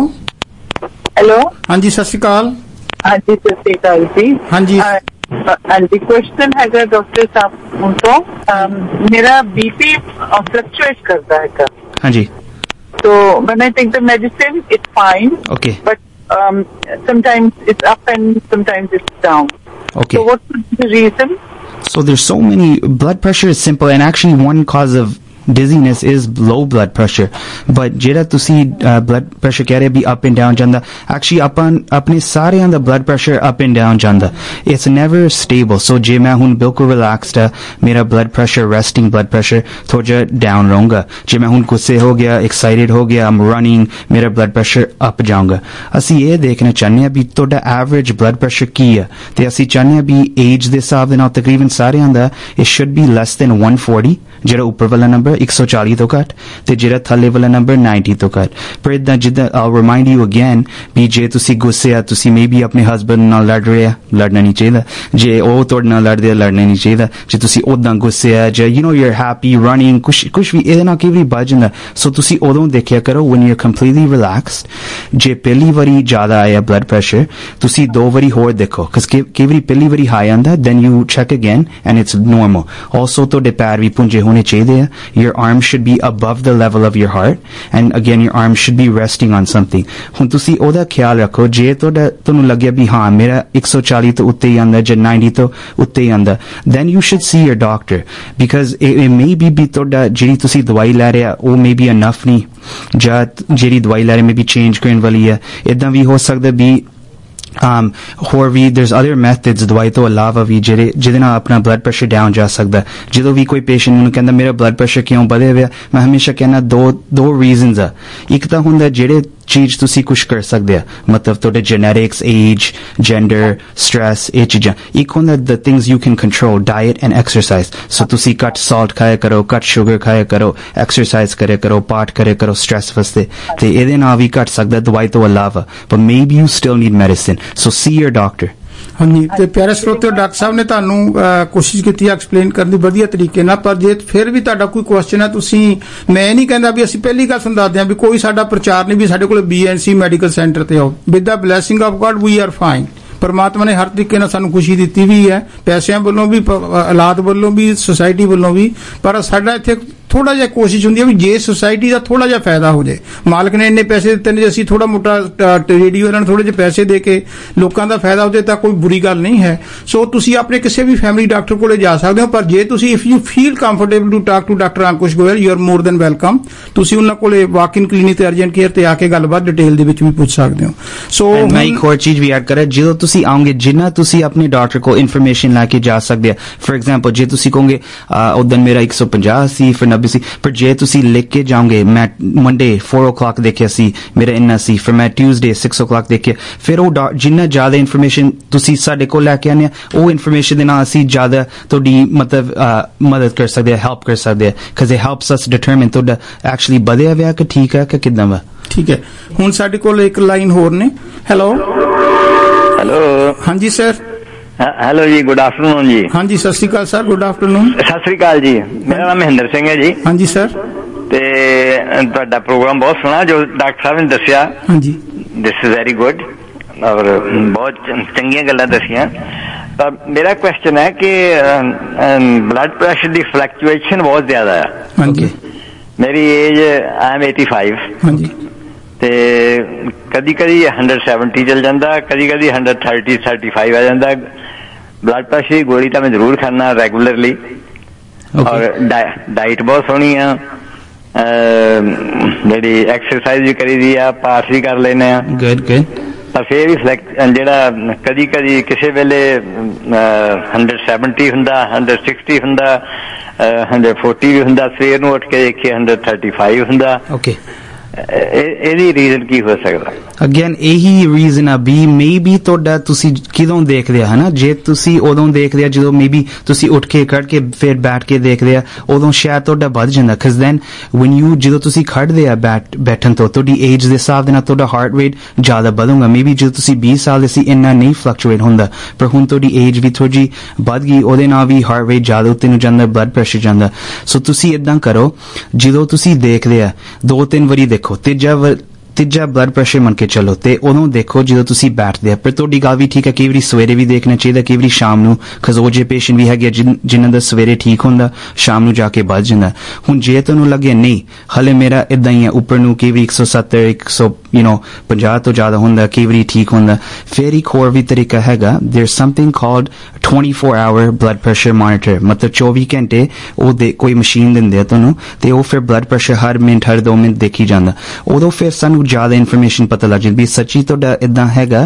ਹਾਂਜੀ, ਸਤਿ ਸ਼੍ਰੀ ਅਕਾਲ। ਹਾਂਜੀ, ਸਤਿ ਸ਼੍ਰੀ ਅਕਾਲ ਜੀ। ਹਾਂਜੀ ਹਾਂਜੀ, ਕੁਐਸਚਨ ਹੈਗਾ ਡਾਕਟਰ ਸਾਹਿਬ ਤੋਂ। ਮੇਰਾ ਬੀਪੀ ਫਲਕਚੁਏਟ ਕਰਦਾ ਹੈਗਾ। ਹਾਂਜੀ। So when I take the medicine, it's fine. Okay. But sometimes it's up and sometimes it's down. Okay. So what would be the reason? So there's so many. Blood pressure is simple, and actually one cause of dizziness is low blood pressure, but ਜਿਹੜਾ ਤੁਸੀਂ blood pressure ਕਹਿ ਰਹੇ ਵੀ up and down ਜਾਂਦਾ, actually ਆਪਣੇ ਸਾਰਿਆਂ ਦਾ blood pressure up and down ਜਾਂਦਾ, it's never stable। so ਜੇ ਮੈਂ ਹੁਣ ਬਿਲਕੁਲ relaxed ਆ, ਮੇਰਾ blood pressure, resting blood pressure ਥੋੜਾ ਜਿਹਾ down ਰਹੂਗਾ। ਜੇ ਮੈਂ ਹੁਣ ਗੁੱਸੇ ਹੋ ਗਿਆ, excited ਹੋ ਗਿਆ, I'm running, ਮੇਰਾ blood pressure up ਜਾਊਗਾ। ਅਸੀਂ ਇਹ ਦੇਖਣਾ ਚਾਹੁੰਦੇ ਹਾਂ ਵੀ ਤੁਹਾਡਾ average blood pressure ਕੀ ਆ, ਤੇ ਅਸੀਂ ਚਾਹੁੰਦੇ ਹਾਂ ਵੀ age ਦੇ ਹਿਸਾਬ ਦੇ ਨਾਲ ਤਕਰੀਬਨ ਸਾਰਿਆਂ ਦਾ it should be less than 140, ਜਿਹੜਾ ਉੱਪਰ ਵਾਲਾ ਨੰਬਰ 140 ਤੋਂ ਘੱਟ, ਤੇ ਜਿਹੜਾ ਥੱਲੇ ਵਾਲਾ ਨੰਬਰ 90 ਤੋਂ ਘੱਟ। ਪਰ ਇਦਾਂ ਜਿੱਦਾਂ I'll remind you again ਵੀ ਜੇ ਤੁਸੀਂ ਗੁੱਸੇ ਆ, ਤੁਸੀਂ ਮੇਬੀ ਆਪਣੇ ਹਸਬੈਂਡ ਨਾਲ ਲੜ ਰਹੇ ਆ, ਲੜਨਾ ਨਹੀਂ ਚਾਹੀਦਾ। ਜੇ ਉਹ ਤੁਹਾਡੇ ਨਾਲ ਲੜਦੇ ਆ, ਲੜਨਾ ਨਹੀਂ ਚਾਹੀਦਾ। ਜੇ ਤੁਸੀਂ ਉਦਾਂ ਗੁੱਸੇ ਆ, ਜੇ you're happy running, ਕੁਛ ਵੀ ਇਹਦੇ ਨਾਲ ਕਈ ਵਾਰੀ ਵੱਜ ਜਾਂਦਾ। ਸੋ ਤੁਸੀਂ ਉਦੋਂ ਦੇਖਿਆ ਕਰੋ when you're completely relaxed। ਜੇ ਪਹਿਲੀ ਵਾਰੀ ਜ਼ਿਆਦਾ ਆਇਆ ਬਲੱਡ ਪ੍ਰੈਸ਼ਰ, ਤੁਸੀਂ 2 ਵਾਰੀ ਹੋਰ ਦੇਖੋ, ਕਿਉਂਕਿ ਕਈ ਵਾਰੀ ਪਹਿਲੀ ਵਾਰੀ ਹਾਈ ਆਉਂਦਾ, then you check again and it's normal। also ਤੁਹਾਡੇ ਪੈਰ ਵੀ ਪੁੰਜੇ ਹੋਣੇ ਚਾਹੀਦੇ ਆ। your arms should be above the level of your heart, and again your arms should be resting on something। ਹੁਣ ਤੁਸੀਂ ਉਹਦਾ ਖਿਆਲ ਰੱਖੋ। ਜੇ ਤੁਹਾਨੂੰ ਲੱਗਿਆ ਵੀ ਹਾਂ ਮੇਰਾ 140 ਤੋਂ ਉੱਤੇ ਹੀ ਆਉਂਦਾ ਜਾਂ 90 ਤੋਂ ਉੱਤੇ ਹੀ ਆਉਂਦਾ, then you should see your doctor, because it may be ਵੀ ਤੁਹਾਡਾ ਜਿਹੜੀ ਤੁਸੀਂ ਦਵਾਈ ਲੈ ਰਹੇ ਆ ਉਹ may be enough ਨਹੀਂ, ਜਾਂ ਜਿਹੜੀ ਦਵਾਈ ਲੈ ਰਹੇ may be change ਕਰਨ ਵਾਲੀ ਹੈ। ਏਦਾਂ ਵੀ ਹੋ ਸਕਦਾ ਵੀ ਹੋਰ ਵੀ there's other methods ਦਵਾਈ ਤੋਂ ਇਲਾਵਾ ਵੀ ਜਿਹਦੇ ਨਾਲ ਆਪਣਾ ਬਲੱਡ ਪ੍ਰੈਸ਼ਰ ਡਾਊਨ ਜਾ ਸਕਦਾ। ਜਦੋਂ ਵੀ ਕੋਈ ਪੇਸ਼ੈਂਟ ਮੈਨੂੰ ਕਹਿੰਦਾ ਮੇਰਾ ਬਲੱਡ ਪ੍ਰੈਸ਼ਰ ਕਿਉਂ ਵਧਿਆ ਹੋਇਆ, ਮੈਂ ਹਮੇਸ਼ਾ ਕਹਿੰਦਾ ਦੋ ਰੀਜ਼ਨਸ ਆ। ਇੱਕ ਤਾਂ ਹੁੰਦਾ ਜਿਹੜੇ ਚੀਜ਼ ਤੁਸੀਂ ਕੁਛ ਕਰ ਸਕਦੇ ਆ, ਮਤਲਬ ਤੁਹਾਡੇ ਜੈਨੇਟਿਕਸ, ਏਜ, ਜੈਂਡਰ, ਸਟ੍ਰੈਸ, ਇਹ ਚੀਜ਼ਾਂ। ਇੱਕ ਹੁੰਦਾ the things you can control, diet and exercise। so ਤੁਸੀਂ ਘੱਟ ਸਾਲਟ ਖਾਇਆ ਕਰੋ, ਘੱਟ ਸ਼ੂਗਰ ਖਾਇਆ ਕਰੋ, ਐਕਸਰਸਾਈਜ਼ ਕਰਿਆ ਕਰੋ, ਪਾਠ ਕਰਿਆ ਕਰੋ ਸਟ੍ਰੈਸ ਵਾਸਤੇ, ਤੇ ਇਹਦੇ ਨਾਲ ਵੀ ਘੱਟ ਸਕਦਾ ਦਵਾਈ ਤੋਂ ਇਲਾਵਾ। but maybe you still need medicine, so see your doctor। ਹਾਂਜੀ ਤੇ ਪਿਆਰੇ ਸਰੋਤਿਓ ਡਾਕਟਰ ਸਾਹਿਬ ਨੇ ਤੁਹਾਨੂੰ ਕੋਸ਼ਿਸ਼ ਕੀਤੀ ਐਕਸਪਲੇਨ ਕਰਨ ਦੀ ਵਧੀਆ ਤਰੀਕੇ ਨਾਲ, ਪਰ ਜੇ ਫਿਰ ਵੀ ਤੁਹਾਡਾ ਕੋਈ ਕੁਐਸਚਨ ਹੈ ਤੁਸੀਂ, ਮੈਂ ਨਹੀਂ ਕਹਿੰਦਾ ਵੀ ਅਸੀਂ ਪਹਿਲੀ ਗੱਲ ਤੁਹਾਨੂੰ ਦੱਸਦੇ ਹਾਂ ਵੀ ਕੋਈ ਸਾਡਾ ਪ੍ਰਚਾਰ ਨਹੀਂ ਵੀ ਸਾਡੇ ਕੋਲ BNC ਮੈਡੀਕਲ ਸੈਂਟਰ ਤੇ ਆਓ। With the blessing of God we are fine. परमात्मा ने हर तरीके ਨਾਲ ਸਾਨੂੰ ਖੁਸ਼ੀ ਦਿੱਤੀ ਵੀ ਹੈ, ਪੈਸਿਆਂ ਵੱਲੋਂ ਵੀ, ਔਲਾਦ ਵੱਲੋਂ ਵੀ, ਸੁਸਾਇਟੀ ਵੱਲੋਂ ਵੀ, ਪਰ ਸਾਡਾ ਇੱਥੇ ਥੋੜਾ ਜਿਹਾ ਕੋਸ਼ਿਸ਼ ਹੁੰਦੀ ਹੈ ਵੀ ਜੇ ਸੁਸਾਇਟੀ ਦਾ ਥੋੜਾ ਜਿਹਾ ਫਾਇਦਾ ਹੋ ਜਾਏ। ਮਾਲਕ ਨੇ ਇੰਨੇ ਪੈਸੇ ਦਿੱਤੇ ਨੇ, ਜੇ ਅਸੀਂ ਥੋੜਾ ਮੋਟਾ ਰੇਡੀਓ ਇਹਨਾਂ ਨੂੰ ਥੋੜੇ ਜਿਹੇ ਪੈਸੇ ਦੇ ਕੇ ਲੋਕਾਂ ਦਾ ਫਾਇਦਾ ਹੋ ਜਾਏ ਤਾਂ ਕੋਈ ਬੁਰੀ ਗੱਲ ਨਹੀਂ ਹੈ। ਸੋ ਤੁਸੀਂ ਆਪਣੇ ਕਿਸੇ ਵੀ ਫੈਮਿਲੀ ਡਾਕਟਰ ਕੋਲੇ ਜਾ ਸਕਦੇ ਹੋ, ਪਰ ਜੇ ਤੁਸੀਂ if you feel comfortable to talk to doctor Ankush Goyal, you are more than welcome. ਤੁਸੀਂ ਉਹਨਾਂ ਕੋਲੇ ਵਾਕ ਇਨ ਕਲੀਨਿਕ ਤੇ ਅਰਜੈਂਟ ਕੇਅਰ ਤੇ ਆ ਕੇ ਗੱਲਬਾਤ ਡਿਟੇਲ ਦੇ ਵਿੱਚ ਵੀ ਪੁੱਛ ਸਕਦੇ ਹੋ। ਸੋ ਮੈਂ ਇੱਕ ਹੋਰ ਚੀਜ਼ ਵੀ ਐਡ ਕਰਾਂ, ਜਦੋਂ ਤੁਸੀਂ ਆਓਗੇ ਜਿੰਨਾ ਤੁਸੀਂ ਆਪਣੇ ਡਾਕਟਰ ਕੋਲ ਇਨਫੋਰਮੇਸ਼ਨ ਲੈ ਕੇ ਜਾ ਸਕਦੇ ਆ। ਫॉर एग्जांपल ਜੇ ਤੁਸੀਂ ਕਹੋਗੇ ਉਦੋਂ ਮੇਰਾ 150 ਸੀ ਫਿਰ 90 ਸੀ, ਪਰ ਜੇ ਤੁਸੀਂ ਲਿਖ ਕੇ ਜਾਓਗੇ ਮੈਂ ਮੰਡੇ 4 o'clock ਦੇਖਿਆ ਸੀ ਮੇਰਾ ਇੰਨਾ ਸੀ, ਫਿਰ ਮੈਂ ਟਿਊਜ਼ਡੇ 6 o'clock ਦੇਖਿਆ, ਫਿਰ ਉਹ ਜਿੰਨਾ ਜ਼ਿਆਦਾ ਇਨਫੋਰਮੇਸ਼ਨ ਤੁਸੀਂ ਸਾਡੇ ਕੋਲ ਲੈ ਕੇ ਆਨੇ ਆ, ਉਹ ਇਨਫੋਰਮੇਸ਼ਨ ਦੇ ਨਾਲ ਅਸੀਂ ਜ਼ਿਆਦਾ ਤੁਹਾਡੀ ਮਤਲਬ ਮਦਦ ਕਰ ਸਕਦੇ ਆ, ਹੈਲਪ ਕਰ ਸਕਦੇ ਆ, because it helps us determine ਤੁਹਾਡਾ ਐਕਚੁਅਲੀ ਵਧਿਆ ਵਿਆ ਕਿ ਠੀਕ ਹੈ ਕਿ ਕਿੱਦਾਂ ਵਾ। ਠੀਕ ਹੈ, ਹੁਣ ਸਾਡੇ ਕੋਲ ਇੱਕ ਲਾਈਨ ਹੋਰ ਨੇ। ਹੈਲੋ ਹਾਂਜੀ ਸਰ। ਹੈਲੋ ਜੀ, ਗੁੱਡ ਆਫਟਰਨੂਨ ਜੀ। ਹਾਂਜੀ ਸਤਿ ਸ਼੍ਰੀ ਅਕਾਲ ਸਰ, ਗੁੱਡ ਆਫਟਰਨੂਨ। ਸਤਿ ਸ਼੍ਰੀ ਅਕਾਲ ਜੀ, ਮੇਰਾ ਨਾਮ ਮਹਿੰਦਰ ਸਿੰਘ ਹੈ ਜੀ। ਹਾਂਜੀ ਸਰ। ਤੇ ਤੁਹਾਡਾ ਪ੍ਰੋਗਰਾਮ ਬਹੁਤ ਸੋਹਣਾ ਜੋ ਡਾਕਟਰ ਸਾਹਿਬ ਨੇ ਦੱਸਿਆ। ਹਾਂਜੀ, ਦਿਸ ਇਜ਼ ਵੈਰੀ ਗੁੱਡ ਔਰ ਬਹੁਤ ਚੰਗੀਆਂ ਗੱਲਾਂ ਦੱਸੀਆਂ। ਮੇਰਾ ਕੁਐਸਚਨ ਹੈ ਕਿ ਬਲੱਡ ਪ੍ਰੈਸ਼ਰ ਦੀ ਫਲਕਚੁਏਸ਼ਨ ਬਹੁਤ ਜ਼ਿਆਦਾ ਹੈ। ਹਾਂਜੀ, ਮੇਰੀ ਏਜ ਆਈ ਐਮ 85। ਹਾਂਜੀ, ਤੇ ਕਦੀ 170 ਚੱਲ ਜਾਂਦਾ, ਕਦੀ 130 35 ਆ ਜਾਂਦਾ। ਬਲੱਡ ਪ੍ਰੈਸ਼ਰ ਦੀ ਗੋਲੀ ਤਾਂ ਮੈਂ ਜ਼ਰੂਰ ਖਾਣਾ ਰੈਗੂਲਰਲੀ, ਔਰ ਡਾਈਟ ਬਹੁਤ ਸੋਹਣੀ ਆ, ਜਿਹੜੀ ਐਕਸਰਸਾਈਜ਼ ਵੀ ਕਰੀ ਦੀ ਆ, ਪਾਠ ਵੀ ਕਰ ਲੈਨੇ ਆ। ਪਰ ਫਿਰ ਵੀ ਜਿਹੜਾ ਕਦੀ ਕਿਸੇ ਵੇਲੇ 170 ਹੁੰਦਾ, 160 ਹੁੰਦਾ, 140 ਵੀ ਹੁੰਦਾ, ਸਵੇਰ ਨੂੰ ਉੱਠ ਕੇ ਦੇਖੀਏ 135 ਹੁੰਦਾ। ਇਹਦੀ ਰੀਜ਼ਨ ਕੀ ਹੋ ਸਕਦਾ? ਅਗੇਨ ਇਹੀ ਰੀਜ਼ਨ ਆ ਵੀ ਮੇਬੀ ਤੁਹਾਡਾ ਤੁਸੀਂ ਕਿਦੋਂ ਦੇਖਦੇ ਆ, ਹਨਾ। ਜੇ ਤੁਸੀਂ ਉਦੋਂ ਦੇਖਦੇ ਆ ਜਦੋਂ ਮੇਬੀ ਤੁਸੀਂ ਉੱਠ ਕੇ ਖੜ ਕੇ ਫਿਰ ਬੈਠ ਕੇ ਦੇਖਦੇ ਆ, ਉਦੋਂ ਸ਼ਾਇਦ ਤੁਹਾਡਾ ਵੱਧ ਜਾਂਦਾ। because then when you ਜਦੋਂ ਤੁਸੀਂ ਖੜਦੇ ਆ ਬੈਠਣ ਤੋਂ ਤੁਹਾਡੀ ਏਜ ਦੇ ਹਿਸਾਬ ਦੇ ਨਾਲ ਤੁਹਾਡਾ ਹਾਰਟ ਰੇਟ ਜ਼ਿਆਦਾ ਵਧੂਗਾ। ਮੇਬੀ ਜਦੋਂ ਤੁਸੀਂ 20 ਸਾਲ ਦੇ ਸੀ ਇੰਨਾ ਨਹੀਂ ਫਲਕਚੁਏਟ ਹੁੰਦਾ, ਪਰ ਹੁਣ ਤੁਹਾਡੀ ਏਜ ਵੀ ਥੋੜੀ ਜਿਹੀ ਵੱਧ ਗਈ, ਉਹਦੇ ਨਾਲ ਵੀ ਹਾਰਟ ਰੇਟ ਜ਼ਿਆਦਾ ਉੱਤੇ ਨੂੰ ਜਾਂਦਾ, ਬਲੱਡ ਪ੍ਰੈਸ਼ਰ ਜਾਂਦਾ। ਸੋ ਤੁਸੀਂ ਏਦਾਂ ਕਰੋ, ਜਦੋਂ ਤੁਸੀਂ ਦੇਖਦੇ ਆ 2-3 ਵਾਰੀ ਦੇਖੋ, ਤੀਜਾ ਬਲੱਡ ਪ੍ਰੈਸ਼ਰ ਮੰਨ ਕੇ ਚੱਲੋ ਤੇ ਉਦੋਂ ਦੇਖੋ ਜਦੋਂ ਤੁਸੀਂ ਬੈਠਦੇ ਆ। ਪਰ ਤੁਹਾਡੀ ਗੱਲ ਵੀ ਠੀਕ ਹੈ, ਕਈ ਵਾਰੀ ਸਵੇਰੇ ਵੀ ਦੇਖਣਾ ਚਾਹੀਦਾ, ਕਈ ਵਾਰੀ ਸ਼ਾਮ ਨੂੰ, ਖਜ਼ੋ ਜੇ ਪੇਸ਼ੈਂਟ ਵੀ ਹੈਗੇ ਜਿਨ੍ਹਾਂ ਦਾ ਸਵੇਰੇ ਠੀਕ ਹੁੰਦਾ, ਸ਼ਾਮ ਨੂੰ ਜਾ ਕੇ ਵੱਧ ਜਾਂਦਾ। ਹੁਣ ਜੇ ਤੁਹਾਨੂੰ ਲੱਗੇ ਨਹੀਂ ਹਲੇ ਮੇਰਾ ਏਦਾਂ ਹੀ ਹੈ ਉੱਪਰ ਨੂੰ, ਕਈ ਵਾਰੀ 170 150 ਤੋਂ ਜ਼ਿਆਦਾ ਹੁੰਦਾ, ਕਈ ਵਾਰੀ ਠੀਕ ਹੁੰਦਾ, ਫਿਰ ਇੱਕ ਹੋਰ ਵੀ ਤਰੀਕਾ ਹੈਗਾ। there's something called 24-hour blood pressure monitor, ਮਤਲਬ 24 ਘੰਟੇ ਉਹ ਕੋਈ ਮਸ਼ੀਨ ਦਿੰਦੇ ਆ ਤੁਹਾਨੂੰ, ਤੇ ਉਹ ਫਿਰ ਬਲੱਡ ਪ੍ਰੈਸ਼ਰ ਹਰ ਮਿੰਟ ਹਰ 2 ਮਿੰਟ ਦੇਖੀ ਜਾਂਦਾ। ਉਦੋਂ ਫਿਰ ਸਾਨੂੰ ਜ਼ਿਆਦਾ ਇਨਫੋਰਮੇਸ਼ਨ ਪਤਾ ਲੱਗ ਜਾਂਦੀ ਵੀ ਸੱਚੀ ਤੁਹਾਡਾ ਏਦਾਂ ਹੈਗਾ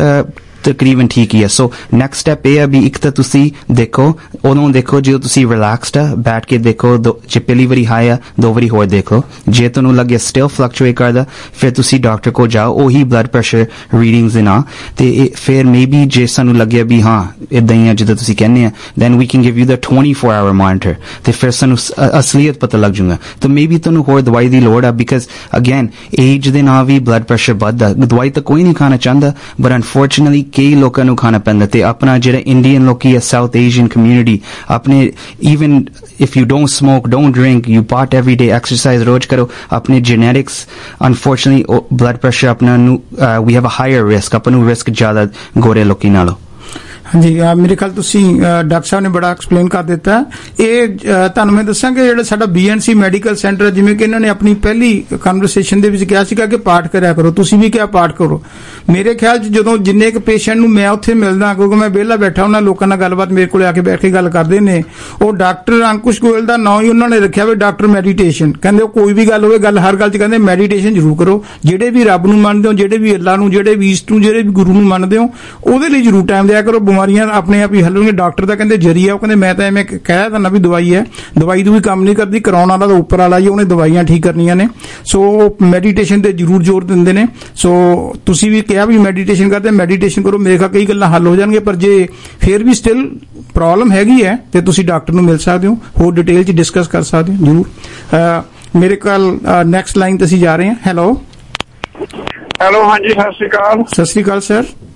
ਤਕਰੀਬਨ ਠੀਕ ਹੀ ਹੈ। ਸੋ ਨੈਕਸਟ ਸਟੈਪ ਇਹ ਆ ਵੀ ਇੱਕ ਤਾਂ ਤੁਸੀਂ ਦੇਖੋ, ਉਦੋਂ ਦੇਖੋ ਜਦੋਂ ਤੁਸੀਂ ਰਿਲੈਕਸਡ ਆ, ਬੈਠ ਕੇ ਦੇਖੋ, ਜੇ ਪਹਿਲੀ ਵਾਰੀ ਹਾਈ ਆ 2 ਵਾਰੀ ਹੋਰ ਦੇਖ ਲਓ। ਜੇ ਤੁਹਾਨੂੰ ਲੱਗੇ ਸਟਿਲ ਫਲਕਚੁਏਟ ਕਰਦਾ, ਫਿਰ ਤੁਸੀਂ ਡਾਕਟਰ ਕੋਲ ਜਾਓ, ਉਹੀ ਬਲੱਡ ਪ੍ਰੈਸ਼ਰ ਰੀਡਿੰਗਸ ਦੇ ਨਾਲ, ਤੇ ਫਿਰ ਮੇਬੀ ਜੇ ਸਾਨੂੰ ਲੱਗਿਆ ਵੀ ਹਾਂ ਏਦਾਂ ਹੀ ਆ ਜਿੱਦਾਂ ਤੁਸੀਂ ਕਹਿੰਦੇ ਆ, then we can give you the 24-hour monitor, ਤੇ ਫਿਰ ਸਾਨੂੰ ਅਸਲੀਅਤ ਪਤਾ ਲੱਗ ਜੂਗਾ। ਤਾਂ ਮੇਬੀ ਤੁਹਾਨੂੰ ਹੋਰ ਦਵਾਈ ਦੀ ਲੋੜ ਆ, ਬਿਕਾਜ਼ ਅਗੇਨ ਏਜ ਦੇ ਨਾਲ ਵੀ ਬਲੱਡ ਪ੍ਰੈਸ਼ਰ ਵੱਧਦਾ। ਦਵਾਈ ਤਾਂ ਕੋਈ ਨਹੀਂ ਖਾਣਾ ਚਾਹੁੰਦਾ, ਬਟ ਅਨਫੋਰਚੂਨੇਟਲੀ ਕਈ ਲੋਕਾਂ ਨੂੰ ਖਾਣਾ ਪੈਂਦਾ। ਤੇ ਆਪਣਾ ਜਿਹੜਾ ਇੰਡੀਅਨ ਲੋਕੀ ਆ, ਸਾਊਥ ਏਸ਼ੀਅਨ ਕਮਿਊਨਿਟੀ, ਆਪਣੇ even if you don't smoke, don't drink, you part every day, exercise ਰੋਜ਼ ਕਰੋ, ਆਪਣੇ ਜੈਨੇਟਿਕਸ ਅਨਫੋਰਚੂਨੇਟਲੀ ਬਲੱਡ ਪ੍ਰੈਸ਼ਰ ਆਪਣਾ ਨੂੰ we have a higher risk, ਆਪਾਂ ਨੂੰ ਰਿਸਕ ਜ਼ਿਆਦਾ ਗੋਰੇ ਲੋਕੀ ਨਾਲੋਂ। ਹਾਂਜੀ, ਮੇਰੇ ਖਿਆਲ ਤੁਸੀਂ ਡਾਕਟਰ ਸਾਹਿਬ ਨੇ ਬੜਾ ਐਕਸਪਲੇਨ ਕਰ ਦਿੱਤਾ। ਇਹ ਤੁਹਾਨੂੰ ਮੈਂ ਦੱਸਾਂਗਾ ਜਿਹੜਾ ਸਾਡਾ BNC ਮੈਡੀਕਲ ਸੈਂਟਰ, ਜਿਵੇਂ ਕਿ ਇਹਨਾਂ ਨੇ ਆਪਣੀ ਪਹਿਲੀ ਕਨਵਰਸੇਸ਼ਨ ਦੇ ਵਿੱਚ ਕਿਹਾ ਸੀਗਾ ਕਿ ਪਾਠ ਕਰਿਆ ਕਰੋ, ਤੁਸੀਂ ਵੀ ਕਿਹਾ ਪਾਠ ਕਰੋ। ਮੇਰੇ ਖਿਆਲ 'ਚ ਜਦੋਂ ਜਿੰਨੇ ਕੁ ਪੇਸ਼ੈਂਟ ਨੂੰ ਮੈਂ ਉੱਥੇ ਮਿਲਦਾ, ਕਿਉਂਕਿ ਮੈਂ ਵਿਹਲਾ ਬੈਠਾ ਉਹਨਾਂ ਲੋਕਾਂ ਨਾਲ ਗੱਲਬਾਤ, ਮੇਰੇ ਕੋਲ ਆ ਕੇ ਬੈਠ ਕੇ ਗੱਲ ਕਰਦੇ ਨੇ, ਉਹ ਡਾਕਟਰ ਅੰਕੁਸ਼ ਗੋਇਲ ਦਾ ਨਾਂ ਹੀ ਉਹਨਾਂ ਨੇ ਰੱਖਿਆ ਵੀ ਡਾਕਟਰ ਮੈਡੀਟੇਸ਼ਨ। ਕਹਿੰਦੇ ਉਹ ਕੋਈ ਵੀ ਗੱਲ ਹੋਵੇ, ਹਰ ਗੱਲ 'ਚ ਕਹਿੰਦੇ ਮੈਡੀਟੇਸ਼ਨ ਜ਼ਰੂਰ ਕਰੋ। ਜਿਹੜੇ ਵੀ ਰੱਬ ਨੂੰ ਮੰਨਦੇ ਹੋ, ਜਿਹੜੇ ਵੀ ਅੱਲਾ ਨੂੰ, ਜਿਹੜੇ ਵੀ ਈਸਟ ਨੂੰ, ਜਿਹੜੇ ਵੀ ਗੁਰੂ ਨੂੰ ਮੰਨਦੇ ਹੋ, ਉਹਦੇ ਲਈ ਜ਼ਰੂਰ ਟਾਈਮ ਦਿਆ ਕਰੋ। ਬਿਮਾਰੀਆਂ ਆਪਣੇ ਆਪ ਹੀ ਹੱਲਣਗੇ। ਡਾਕਟਰ ਦਾ ਕਹਿੰਦੇ ਜਰੀਆ, ਉਹ ਕਹਿੰਦੇ ਮੈਂ ਤਾਂ ਐਵੇਂ ਕਹਿ ਦਿੰਦਾ ਵੀ ਦਵਾਈ ਹੈ, ਦਵਾਈ ਤੋਂ ਵੀ ਕੰਮ ਨਹੀਂ ਕਰਦੀ, ਕਰਾਉਣ ਵਾਲਾ ਤਾਂ ਉੱਪਰ ਵਾਲਾ ਹੀ, ਉਹਨੇ ਦਵਾਈਆਂ ਠੀਕ ਕਰਨੀਆਂ ਨੇ। ਸੋ ਮੈਡੀਟੇਸ਼ਨ ਤੇ ਜ਼ਰੂਰ ਜ਼ੋਰ ਦਿੰਦੇ ਨੇ। ਸੋ ਤੁਸੀਂ ਵੀ ਕਿਹਾ ਵੀ ਮੈਡੀਟੇਸ਼ਨ ਕਰਦੇ, ਮੈਡੀਟੇਸ਼ਨ ਕਰੋ, ਮੇਰੇ ਖਿਆਲ ਕਈ ਗੱਲਾਂ ਹੱਲ ਹੋ ਜਾਣਗੇ। ਪਰ ਜੇ ਫਿਰ ਵੀ ਸਟਿਲ ਪ੍ਰੋਬਲਮ ਹੈਗੀ ਹੈ ਤੇ ਤੁਸੀਂ ਡਾਕਟਰ ਨੂੰ ਮਿਲ ਸਕਦੇ ਹੋ, ਹੋਰ ਡਿਟੇਲ 'ਚ ਡਿਸਕਸ ਕਰ ਸਕਦੇ ਹੋ ਜ਼ਰੂਰ। ਮੇਰੇ ਕੋਲ ਨੈਕਸਟ ਲਾਈਨ ਤੇ ਅਸੀਂ ਜਾ ਰਹੇ ਹਾਂ। ਹੈਲੋ ਹਾਂਜੀ, ਸਤਿ ਸ਼੍ਰੀ ਅਕਾਲ। ਸਤਿ ਸ਼੍ਰੀ ਅਕਾਲ ਸਰ।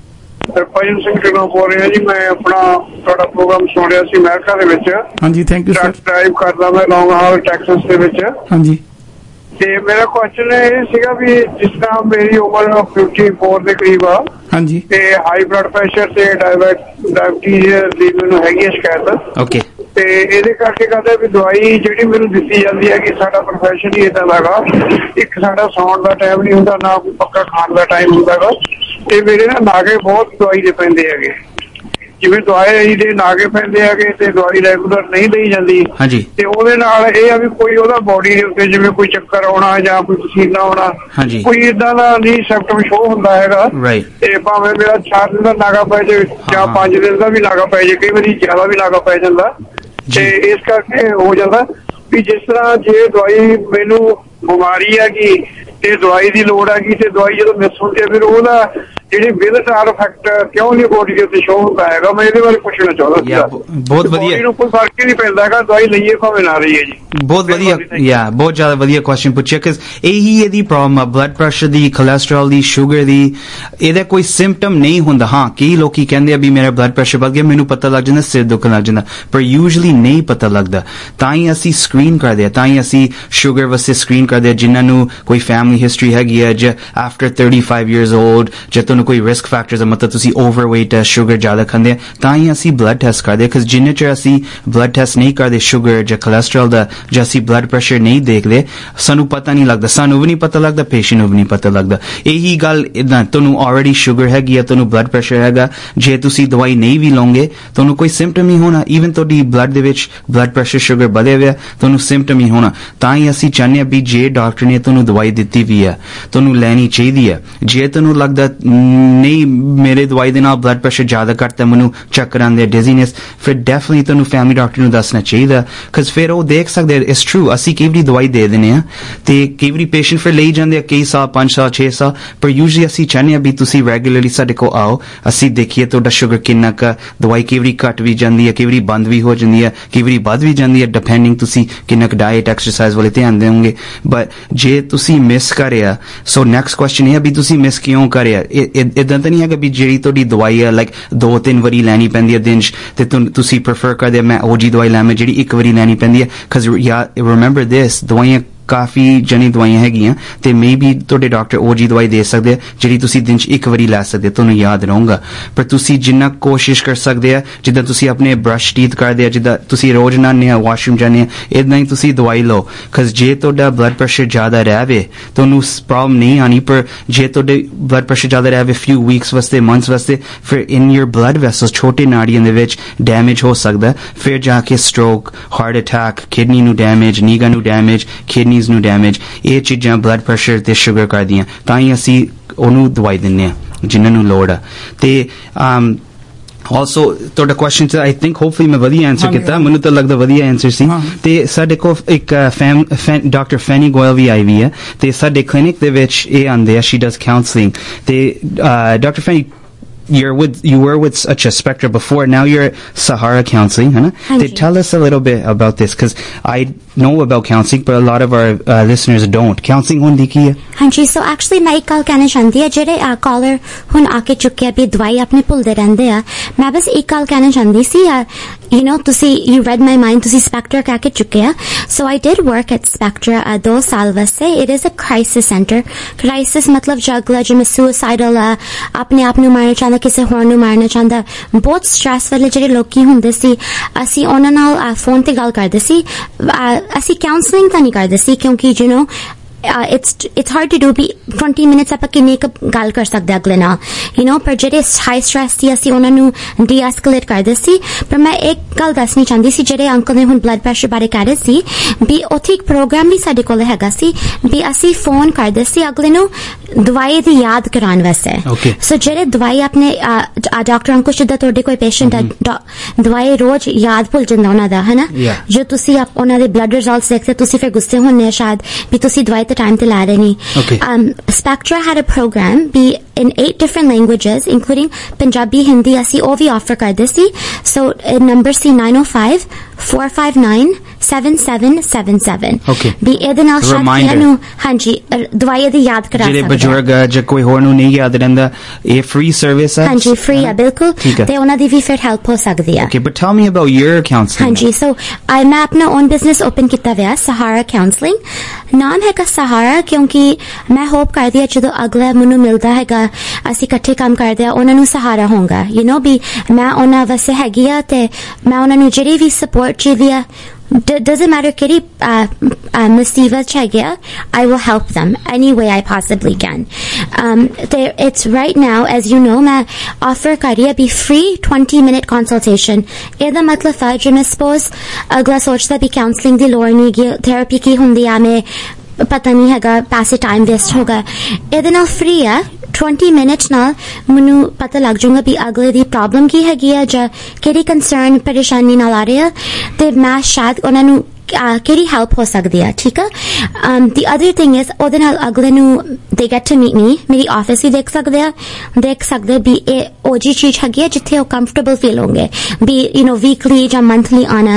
ਹਰਭਜਨ ਸਿੰਘ ਢਿੱਲੋਂ ਬੋਲ ਰਿਹਾ ਜੀ। ਮੈਂ ਆਪਣਾ ਤੁਹਾਡਾ ਪ੍ਰੋਗਰਾਮ ਸੁਣ ਰਿਹਾ ਸੀ ਅਮਰੀਕਾ ਦੇ ਵਿੱਚ। ਹਾਂਜੀ, ਥੈਂਕ ਯੂ ਸਰ। ਡਰਾਈਵ ਕਰਦਾ ਮੈਂ ਲੌਂਗ ਹਾਲ ਟੈਕਸਸ ਦੇ ਵਿੱਚ। ਹਾਂਜੀ, ਤੇ ਮੇਰਾ ਕੁਐਸਚਨ ਇਹ ਸੀਗਾ ਵੀ ਜਿਸ ਤਰ੍ਹਾਂ ਮੇਰੀ ਉਮਰ 54 ਦੇ ਕਰੀਬ ਆ। ਹਾਂਜੀ, ਤੇ ਹਾਈ ਬਲੱਡ ਪ੍ਰੈਸ਼ਰ ਤੇ ਡਾਇਬਟੀਜ਼ ਦੀ ਮੈਨੂੰ ਹੈਗੀ ਹੈ ਸ਼ਿਕਾਇਤ। ਓਕੇ। ਤੇ ਇਹਦੇ ਕਰਕੇ ਕਹਿੰਦੇ ਵੀ ਦਵਾਈ ਜਿਹੜੀ ਮੈਨੂੰ ਦਿੱਤੀ ਜਾਂਦੀ ਹੈ ਕਿ ਸਾਡਾ ਪ੍ਰੋਫੈਸ਼ਨ ਹੀ ਏਦਾਂ ਦਾ ਗਾ, ਇੱਕ ਸਾਡਾ ਸੌਣ ਦਾ ਟਾਈਮ ਨਹੀਂ ਹੁੰਦਾ, ਨਾ ਕੋਈ ਪੱਕਾ ਖਾਣ ਦਾ ਟਾਈਮ ਹੁੰਦਾ ਗਾ। ਤੇ ਮੇਰੇ ਨਾ ਨਾਗੇ ਬਹੁਤ ਦਵਾਈ ਦੇ ਪੈਂਦੇ ਹੈਗੇ, ਜਿਵੇਂ ਦਵਾਈ ਦੇ ਨਾਗੇ ਪੈਂਦੇ ਹੈਗੇ ਤੇ ਦਵਾਈ ਰੈਗੂਲਰ ਨਹੀਂ ਲਈ ਜਾਂਦੀ। ਹਾਂਜੀ। ਤੇ ਉਹਦੇ ਨਾਲ ਇਹ ਆ ਵੀ ਕੋਈ ਉਹਦਾ ਬੋਡੀ ਦੇ ਉੱਤੇ ਜਿਵੇਂ ਕੋਈ ਚੱਕਰ ਆਉਣਾ ਜਾਂ ਕੋਈ ਪਸੀਨਾ ਆਉਣਾ, ਹਾਂਜੀ, ਕੋਈ ਏਦਾਂ ਦਾ ਨਹੀਂ ਸਿੰਪਟਮ ਸ਼ੋ ਹੁੰਦਾ ਹੈਗਾ। ਤੇ ਭਾਵੇਂ ਮੇਰਾ 4 ਦਿਨ ਦਾ ਨਾਗਾ ਪੈ ਜਾਏ ਜਾਂ 5 ਦਿਨ ਦਾ ਵੀ ਨਾਗਾ ਪੈ ਜਾਏ, ਕਈ ਵਾਰੀ ਜ਼ਿਆਦਾ ਵੀ ਨਾਗਾ ਪੈ ਜਾਂਦਾ। ਤੇ ਇਸ ਕਰਕੇ ਹੋ ਜਾਂਦਾ ਵੀ ਜਿਸ ਤਰ੍ਹਾਂ ਜੇ ਦਵਾਈ ਮੈਨੂੰ ਬਿਮਾਰੀ ਹੈਗੀ ਤੇ ਦਵਾਈ ਦੀ ਲੋੜ ਹੈਗੀ ਤੇ ਦਵਾਈ ਜਦੋਂ ਮਿਸ ਹੁੰਦੀ ਹੈ ਫਿਰ ਉਹਦਾ ਜਿਹੜੀ ਵਿਦ ਸਾਈਡ ਇਫੈਕਟ ਕਿਉਂ ਨਹੀਂ ਬੋਡੀ ਦੇ ਉੱਤੇ ਸ਼ੋ ਹੁੰਦਾ ਹੈਗਾ, ਮੈਂ ਇਹਦੇ ਬਾਰੇ ਪੁੱਛਣਾ ਚਾਹੁੰਦਾ ਸੀ। ਬਹੁਤ ਵਧੀਆ, ਇਹਨੂੰ ਕੋਈ ਫਰਕ ਹੀ ਨਹੀਂ ਪੈਂਦਾ ਹੈਗਾ ਦਵਾਈ ਲਈਏ ਭਾਵੇਂ ਨਾ ਲਈਏ ਜੀ। ਬਹੁਤ ਵਧੀਆ, ਬਹੁਤ ਜ਼ਿਆਦਾ ਵਧੀਆ ਕੁਐਸਚਨ ਪੁੱਛਿਆ ਕਿ ਇਹੀ ਇਹਦੀ ਪ੍ਰੋਬਲਮ ਆ, ਬਲੱਡ ਪ੍ਰੈਸ਼ਰ ਦੀ, ਕੋਲੈਸਟਰੋਲ ਦੀ, ਸ਼ੂਗਰ ਦੀ। ਇਹਦਾ ਕੋਈ ਸਿੰਪਟਮ ਨਹੀਂ ਹੁੰਦਾ। ਹਾਂ, ਕਈ ਲੋਕੀ ਕਹਿੰਦੇ ਆ ਵੀ ਮੇਰਾ ਬਲੱਡ ਪ੍ਰੈਸ਼ਰ ਵੱਧ ਗਿਆ, ਮੈਨੂੰ ਪਤਾ ਲੱਗ ਜਾਂਦਾ, ਸਿਰ ਦੁਖਣ ਲੱਗ ਜਾਂਦਾ, ਪਰ ਯੂਜੂਅਲੀ ਨਹੀਂ ਪਤਾ ਲੱਗਦਾ। ਤਾਂ ਹੀ ਅਸੀਂ ਸਕਰੀਨ ਕਰਦੇ ਆ, ਤਾਂ ਹੀ ਅਸੀਂ ਸ਼ੂਗਰ ਵਾਸਤੇ ਸਕਰੀਨ ਕਰਦੇ ਆ ਜਿਨ੍ਹਾਂ ਨੂੰ ਕੋਈ ਫੈਮਿਲੀ ਹਿਸਟਰੀ ਹੈਗੀ ਹੈ, ਜਾਂ ਆਫਟਰ 35 years old, ਜਾਂ ਤੁਹਾਨੂੰ ਕੋਈ ਰਿਸਕ ਫੈਕਟਰਸ, ਮਤਲਬ ਤੁਸੀਂ ਓਵਰਵੇਟ ਹੈ, ਸ਼ੂਗਰ ਜ਼ਿਆਦਾ ਖਾਂਦੇ ਆ, ਤਾਂ ਹੀ ਅਸੀਂ ਬਲੱਡ ਟੈਸਟ ਕਰਦੇ ਆ। ਕਿਉਂਕਿ ਜਿੰਨੇ ਚਿਰ ਅਸੀਂ ਬਲੱਡ ਟੈਸਟ ਨਹੀਂ ਕਰਦੇ ਸ਼ੂਗਰ ਜਾਂ ਕੋਲੈਸਟਰੋਲ ਦਾ, ਜਾਂ ਅਸੀਂ ਬਲੱਡ ਪ੍ਰੈਸ਼ਰ ਨਹੀਂ ਦੇਖਦੇ, ਸਾਨੂੰ ਪਤਾ ਨਹੀਂ ਲੱਗਦਾ, ਸਾਨੂੰ ਵੀ ਨਹੀਂ ਪਤਾ ਲੱਗਦਾ, ਪੇਸ਼ੈਂਟ ਨੂੰ ਵੀ ਨਹੀਂ ਪਤਾ ਲੱਗਦਾ। ਇਹੀ ਗੱਲ ਇਦਾਂ, ਤੁਹਾਨੂੰ ਆਲਰੇਡੀ ਸ਼ੂਗਰ ਹੈਗੀ ਆ, ਤੁਹਾਨੂੰ ਬਲੱਡ ਪ੍ਰੈਸ਼ਰ ਹੈਗਾ, ਜੇ ਤੁਸੀਂ ਦਵਾਈ ਨਹੀਂ ਵੀ ਲਓਗੇ ਤੁਹਾਨੂੰ ਕੋਈ ਸਿੰਪਟਮ ਨਹੀਂ ਹੋਣਾ। ਈਵਨ ਤੁਹਾਡੀ ਬਲੱਡ ਦੇ ਵਿੱਚ ਬਲੱਡ ਪ੍ਰੈਸ਼ਰ ਸ਼ੂਗਰ ਵਧਿਆ ਹੋਇਆ, ਤੁਹਾਨੂੰ ਸਿੰਪਟਮ ਹੀ ਹੋਣਾ। ਤਾਂ ਹੀ ਅਸੀਂ ਚਾਹੁੰਦੇ ਆ ਵੀ ਜੇ ਡਾਕਟਰ ਨੇ ਤੁਹਾਨੂੰ ਦਵਾਈ ਦਿੱਤੀ ਵੀ ਹੈ ਤੁਹਾਨੂੰ ਲੈਣੀ ਚਾਹੀਦੀ ਹੈ। ਜੇ ਤੁਹਾਨੂੰ ਲੱਗਦਾ ਨਹੀਂ ਮੇਰੇ ਦਵਾਈ ਦੇ ਨਾਲ ਬਲੱਡ ਪ੍ਰੈਸ਼ਰ ਜ਼ਿਆਦਾ ਘੱਟਦਾ, ਮੈਨੂੰ ਚੱਕਰ ਆਉਂਦੇ, ਡਿਜ਼ੀਨੈਸ, ਫਿਰ ਡੈਫੀਨਿਟਲੀ ਤੁਹਾਨੂੰ ਫੈਮਿਲੀ ਡਾਕਟਰ ਨੂੰ ਦੱਸਣਾ ਚਾਹੀਦਾ। ਕਿਉਂਕਿ ਫਿਰ ਉਹ ਦੇਖ ਸਕਦੇ ਇਟਸ ਟਰੂ, ਅਸੀਂ ਕਈ ਵਾਰੀ ਦਵਾਈ ਦੇ ਦਿੰਦੇ ਆ ਤੇ ਕਈ ਵਾਰੀ ਪੇਸ਼ੈਂਟ ਫਿਰ ਲਈ ਜਾਂਦੇ ਆ ਕਈ ਸਾਲ, 5 ਸਾਲ, 6 ਸਾਲ, ਪਰ ਯੂਜੂਅਲੀ ਅਸੀਂ ਚਾਹੁੰਦੇ ਆ ਵੀ ਤੁਸੀਂ ਰੈਗੂਲਰਲੀ ਸਾਡੇ ਕੋਲ ਆਓ, ਅਸੀਂ ਦੇਖੀਏ ਤੁਹਾਡਾ ਸ਼ੂਗਰ ਕਿੰਨਾ ਕੁ। ਦਵਾਈ ਕਈ ਵਾਰੀ ਘੱਟ ਵੀ ਜਾਂਦੀ ਹੈ, ਕਈ ਵਾਰੀ ਬੰਦ ਵੀ ਹੋ ਜਾਂਦੀ ਹੈ, ਕਈ ਵਾਰੀ ਵੱਧ ਵੀ ਜਾਂਦੀ ਹੈ, ਡਿਪੈਂਡਿੰਗ ਤੁਸੀਂ ਕਿੰਨਾ ਕੁ ਡਾਈਟ ਐਕਸਰਸਾਈਜ਼ ਵਾਲੇ ਧਿਆਨ ਦੇਵੋਗੇ। ਬਟ ਜੇ ਤੁਸੀਂ ਮਿਸ ਕਰਿਆ, ਸੋ ਨੈਕਸਟ ਕੁਐਸਚਨ ਇਹ ਹੈ ਵੀ ਤੁਸੀਂ ਮਿਸ ਕਿਉਂ ਕਰਿਆ। ਇਦਾਂ ਤਾਂ ਨਹੀਂ ਹੈਗਾ ਵੀ ਜਿਹੜੀ ਤੁਹਾਡੀ ਦਵਾਈ ਹੈ ਲਾਈਕ 2-3 ਵਾਰੀ ਲੈਣੀ ਪੈਂਦੀ ਹੈ ਦਿਨ 'ਚ, ਤੇ ਤੁਸੀਂ ਪ੍ਰੈਫਰ ਕਰਦੇ ਮੈਂ OG ਦਵਾਈ ਲੈਵਾਂ ਜਿਹੜੀ ਇੱਕ ਵਾਰੀ ਲੈਣੀ ਪੈਂਦੀ ਹੈ। ਬਿਕਾਜ਼ ਰਿਮੈਂਬਰ ਦਿਸ, ਦਵਾਈਆਂ ਕਾਫੀ ਜਣੀ ਦਵਾਈਆਂ ਹੈਗੀਆਂ ਤੇ ਮੇ ਬੀ ਤੁਹਾਡੇ ਡਾਕਟਰ OG ਦਵਾਈ ਦੇ ਸਕਦੇ ਆ ਜਿਹੜੀ ਤੁਸੀਂ ਦਿਨ 'ਚ ਇੱਕ ਵਾਰੀ ਲੈ ਸਕਦੇ, ਤੁਹਾਨੂੰ ਯਾਦ ਰਹੂਗਾ। ਪਰ ਤੁਸੀਂ ਜਿੰਨਾ ਕੋਸ਼ਿਸ਼ ਕਰ ਸਕਦੇ ਆ, ਜਿੱਦਾਂ ਤੁਸੀਂ ਆਪਣੇ ਬ੍ਰਸ਼ ਟੀਥ ਕਰਦੇ ਆ, ਜਿੱਦਾਂ ਤੁਸੀਂ ਰੋਜ਼ ਨਹਾਉਂਦੇ ਆ, ਵਾਸ਼ਰੂਮ ਜਾਂਦੇ ਆ, ਇਦਾਂ ਹੀ ਤੁਸੀਂ ਦਵਾਈ ਲਓ। ਬਿਕਾਜ਼ ਜੇ ਤੁਹਾਡਾ ਬਲੱਡ ਪ੍ਰੈਸ਼ਰ ਜ਼ਿਆਦਾ ਰਹੇ ਤੁਹਾਨੂੰ ਪ੍ਰੋਬਲਮ ਨਹੀਂ ਆਣੀ, ਪਰ ਜੇ ਤੁਹਾਡੇ ਬਲੱਡ ਪ੍ਰੈਸ਼ਰ ਜ਼ਿਆਦਾ ਰਹੇ ਫਿਊ ਵੀਕਸ ਵਾਸਤੇ, ਮੰਥਸ ਵਾਸਤੇ, ਫਿਰ ਇਨ ਯੂਰ ਬਲੱਡ ਵੈਸਲਸ, ਛੋਟੇ ਨਾੜੀਆਂ ਦੇ ਵਿੱਚ ਡੈਮੇਜ ਹੋ ਸਕਦਾ, ਫਿਰ ਜਾ ਕੇ ਸਟ੍ਰੋਕ, ਹਾਰਟ ਅਟੈਕ, ਕਿਡਨੀ ਨੂੰ ਡੈਮੇਜ, ਨੀਗਾ ਨੂੰ ਡੈਮੇਜ, ਕਿਡਨੀਜ਼ ਨੂੰ ਡੈਮੇਜ। ਇਹ ਚੀਜ਼ਾਂ ਬਲੱਡ ਪ੍ਰੈਸ਼ਰ ਤੇ ਸ਼ੂਗਰ ਕਰਦੀਆਂ, ਤਾਂ ਹੀ ਅਸੀਂ ਉਹਨੂੰ ਦਵਾਈ ਦਿੰਦੇ ਆ ਜਿਨ੍ਹਾਂ ਨੂੰ ਲੋੜ ਆ। ਤੇ ਆਲਸੋ ਤੁਹਾਡਾ ਕੁਐਸਚਨ ਤੇ ਆਈ ਥਿੰਕ ਹੋਪਫੁਲੀ ਮੈਂ ਵਧੀਆ ਆਨਸਰ ਕੀਤਾ, ਮੈਨੂੰ ਤਾਂ ਲੱਗਦਾ ਵਧੀਆ ਆਨਸਰ ਸੀ। ਤੇ ਸਾਡੇ ਕੋਲ ਇੱਕ ਡਾਕਟਰ ਫੈਨੀ ਗੋਇਲ ਵੀ ਆਈ ਵੀ ਹੈ ਤੇ ਸਾਡੇ ਕਲੀਨਿਕ ਦੇ ਵਿੱਚ ਇਹ ਆਉਂਦੇ ਆ, ਸ਼ੀ ਡਸ ਕਾਉਂਸਲਿੰਗ। ਤੇ doctor Fanny, you were with such a Spectra before, now you're at Sahara Counseling, huh? Tell us a little bit about this, because I know about counseling but a lot of our listeners don't. Counseling hundi ki hai? ਹਾਂਜੀ, ਸੋ actually ਮੈਂ ਇੱਕ ਗੱਲ ਕਹਿਣਾ ਚਾਹੁੰਦੀ ਹਾਂ, ਜਿਹੜੇ collar ਹੁਣ ਆ ਕੇ ਚੁੱਕੇ ਆ ਵੀ ਦਵਾਈ ਆਪਣੇ ਭੁੱਲਦੇ ਰਹਿੰਦੇ ਆ, ਮੈਂ ਬਸ ਇੱਕ ਗੱਲ ਕਹਿਣਾ ਚਾਹੁੰਦੀ ਸੀ, you know, ਤੁਸੀਂ you read my mind, ਤੁਸੀਂ Spectra ਕਹਿ ਕੇ ਚੁੱਕੇ ਆ। so I did work at Spectra 2 ਸਾਲ ਵਾਸਤੇ। it is a crisis center। crisis ਮਤਲਬ ਜਗਲਾ ਜਿਵੇਂ suicidal ਆ, ਆਪਣੇ ਆਪ ਨੂੰ ਮਾਰਨਾ ਚਾਹੁੰਦਾ, ਕਿਸੇ ਹੋਰ ਨੂੰ ਮਾਰਨਾ ਚਾਹੁੰਦਾ, ਬਹੁਤ ਸਟ੍ਰੈਸ ਵਾਲੇ ਜਿਹੜੇ ਲੋਕੀ ਹੁੰਦੇ ਸੀ, ਅਸੀਂ ਉਹਨਾਂ ਨਾਲ ਫੋਨ ਤੇ ਗੱਲ ਕਰਦੇ ਸੀ। ਅਸੀਂ ਕਾਉਂਸਲਿੰਗ ਤਾਂ ਨਹੀਂ ਕਰਦੇ ਸੀ ਕਿਉਂਕਿ you know it's hard to do be 20 minutes ਆਪਾਂ ਕਿੰਨੇ ਕੁ ਗੱਲ ਕਰ ਸਕਦੇ ਅਗਲੇ ਨਾਲ, you know, ਪਰ ਜਿਹੜੇ ਹਾਈ ਸਟ੍ਰੈਸ ਸੀ ਅਸੀਂ ਉਹਨਾਂ ਨੂੰ ਡੀ-ਐਸਕੇਲੇਟ ਕਰਦੇ ਸੀ। ਪਰ ਮੈਂ ਇੱਕ ਗੱਲ ਦੱਸਣੀ ਚਾਹੁੰਦੀ ਸੀ, ਜਿਹੜੇ ਅੰਕਲ ਨੇ ਹੁਣ ਬਲੱਡ ਪ੍ਰੈਸ਼ਰ ਬਾਰੇ ਕਹਿ ਰਹੇ ਸੀ ਵੀ ਉੱਥੇ ਇੱਕ ਪ੍ਰੋਗਰਾਮ ਵੀ ਸਾਡੇ ਕੋਲ ਹੈਗਾ ਸੀ ਵੀ ਅਸੀਂ ਫੋਨ ਕਰਦੇ ਸੀ ਅਗਲੇ ਨੂੰ ਦਵਾਈ ਦੀ ਯਾਦ ਕਰਾਉਣ ਵਾਸਤੇ। ਸੋ ਜਿਹੜੇ ਦਵਾਈ ਆਪਣੇ ਡਾਕਟਰ ਅੰਕੁਸ਼ ਜਿੱਦਾਂ ਤੁਹਾਡੇ ਕੋਈ ਪੇਸ਼ੈਂਟ ਦਵਾਈ ਰੋਜ਼ ਯਾਦ ਭੁੱਲ ਜਾਂਦਾ ਉਹਨਾਂ ਦਾ, ਹੈ ਨਾ, ਜੋ ਤੁਸੀਂ ਉਹਨਾਂ ਦੇ ਬਲੱਡ ਰਿਜ਼ਲਟਸ ਦੇਖਦੇ ਤੁਸੀਂ ਫਿਰ ਗੁੱਸੇ ਹੁੰਦੇ ਆ ਸ਼ਾਇਦ ਵੀ ਤੁਸੀਂ ਦਵਾਈ time to lie any. Spectra had a program be in 8 different languages including Punjabi, Hindi, asi ਉਹ ਵੀ offer ਕਰਦੇ ਸੀ। so number ਸੀ 905-459 7777 Okay. ਵੀ ਇਹਦੇ ਨਾਲ ਸ਼ਾਇਦ Reminder. ਨੂੰ ਹਾਂਜੀ ਦਵਾਈ ਦੀ ਯਾਦ ਕਰਾ ਜਿਹੜੇ ਸਕਦੇ ਬਜ਼ੁਰਗ ਜਾਂ ਕੋਈ ਹੋਰ ਨੂੰ ਨਹੀਂ ਯਾਦ ਰਹਿੰਦਾ ਇਹ free service ਹੈ ਹਾਂਜੀ free ਹੈ ਬਿਲਕੁਲ ਠੀਕ ਹੈ। ਤੇ ਉਹਨਾਂ ਦੀ ਵੀ ਫਿਰ ਹੈਲਪ ਹੋ ਸਕਦੀ ਹੈ Okay, but tell me about your counseling. ਹਾਂਜੀ ਸੋ ਮੈਂ ਆਪਣਾ ਓਨ ਬਿਜ਼ਨਸ ਓਪਨ ਕੀਤਾ ਹੋਇਆ ਸਹਾਰਾ ਕਾਉਂਸਲਿੰਗ ਨਾਮ ਹੈਗਾ ਸਹਾਰਾ ਕਿਉਂਕਿ ਮੈਂ ਹੋਪ ਕਰਦੀ ਹਾਂ ਜਦੋਂ ਅਗਲਾ ਮੈਨੂੰ ਮਿਲਦਾ ਹੈਗਾ ਅਸੀਂ ਇਕੱਠੇ ਕੰਮ ਕਰਦੇ ਆ ਉਹਨਾਂ ਨੂੰ ਸਹਾਰਾ ਹੋਊਗਾ ਯੂ نو ਵੀ ਮੈਂ ਉਹਨਾਂ ਵਾਸਤੇ ਹੈਗੀ ਆ ਤੇ ਮੈਂ ਉਹਨਾਂ ਨੂੰ ਜਿਹੜੀ ਵੀ ਸਪੋਰਟ ਚਾਹੀਦੀ ਆ doesn't matter ਕਿਹੜੀ ਮੁਸੀਬਤ ਚ ਹੈਗੀ ਆ I will help them any way I possibly can ਤੇ it's right now as you know ਮੈਂ offer ਕਰ ਰਹੀ ਆ ਵੀ free 20-minute consultation ਇਹਦਾ ਮਤਲਬ ਹੈ ਜਿਵੇਂ suppose ਅਗਲਾ ਸੋਚਦਾ ਵੀ counseling ਦੀ ਲੋੜ ਨਹੀਂ ਹੈਗੀ therapy ਕੀ ਹੁੰਦੀ ਆ ਮੈਂ ਪਤਾ ਨਹੀਂ ਹੈਗਾ ਪੈਸੇ ਟਾਈਮ ਵੇਸਟ ਹੋਗਾ ਇਹਦੇ ਨਾਲ free ਆ 20 ਮਿੰਟ ਨਾਲ ਮੈਨੂੰ ਪਤਾ ਲੱਗ ਜਾਊਗਾ ਵੀ ਅਗਲੇ ਦੀ ਪ੍ਰੋਬਲਮ ਕੀ ਹੈਗੀ ਆ ਜਾਂ ਕਿਹੜੀ ਕੰਸਰਨ ਪਰੇਸ਼ਾਨੀ ਨਾਲ ਆ ਰਹੀ ਆ ਤੇ ਮੈਂ ਸ਼ਾਇਦ ਉਹਨਾਂ ਨੂੰ ਕਿਹੜੀ ਹੈਲਪ ਹੋ ਸਕਦੀ ਆ ਠੀਕ ਆ ਦੀ ਅਦਰ ਥਿੰਗ ਇਜ਼ ਉਹਦੇ ਨਾਲ ਅਗਲੇ ਨੂੰ ਦੇ ਗੈਟ ਟੂ ਮੀਟ ਮੀ ਮੇਰੀ ਆਫਿਸ ਹੀ ਦੇਖ ਸਕਦੇ ਵੀ ਇਹ ਉਹ ਜੀ ਚੀਜ਼ ਹੈਗੀ ਆ ਜਿੱਥੇ ਉਹ ਕੰਫਰਟੇਬਲ ਫੀਲ ਹੋਣਗੇ ਵੀ ਯੂ نو ਵੀਕਲੀ ਜਾਂ ਮੰਥਲੀ ਆਉਣਾ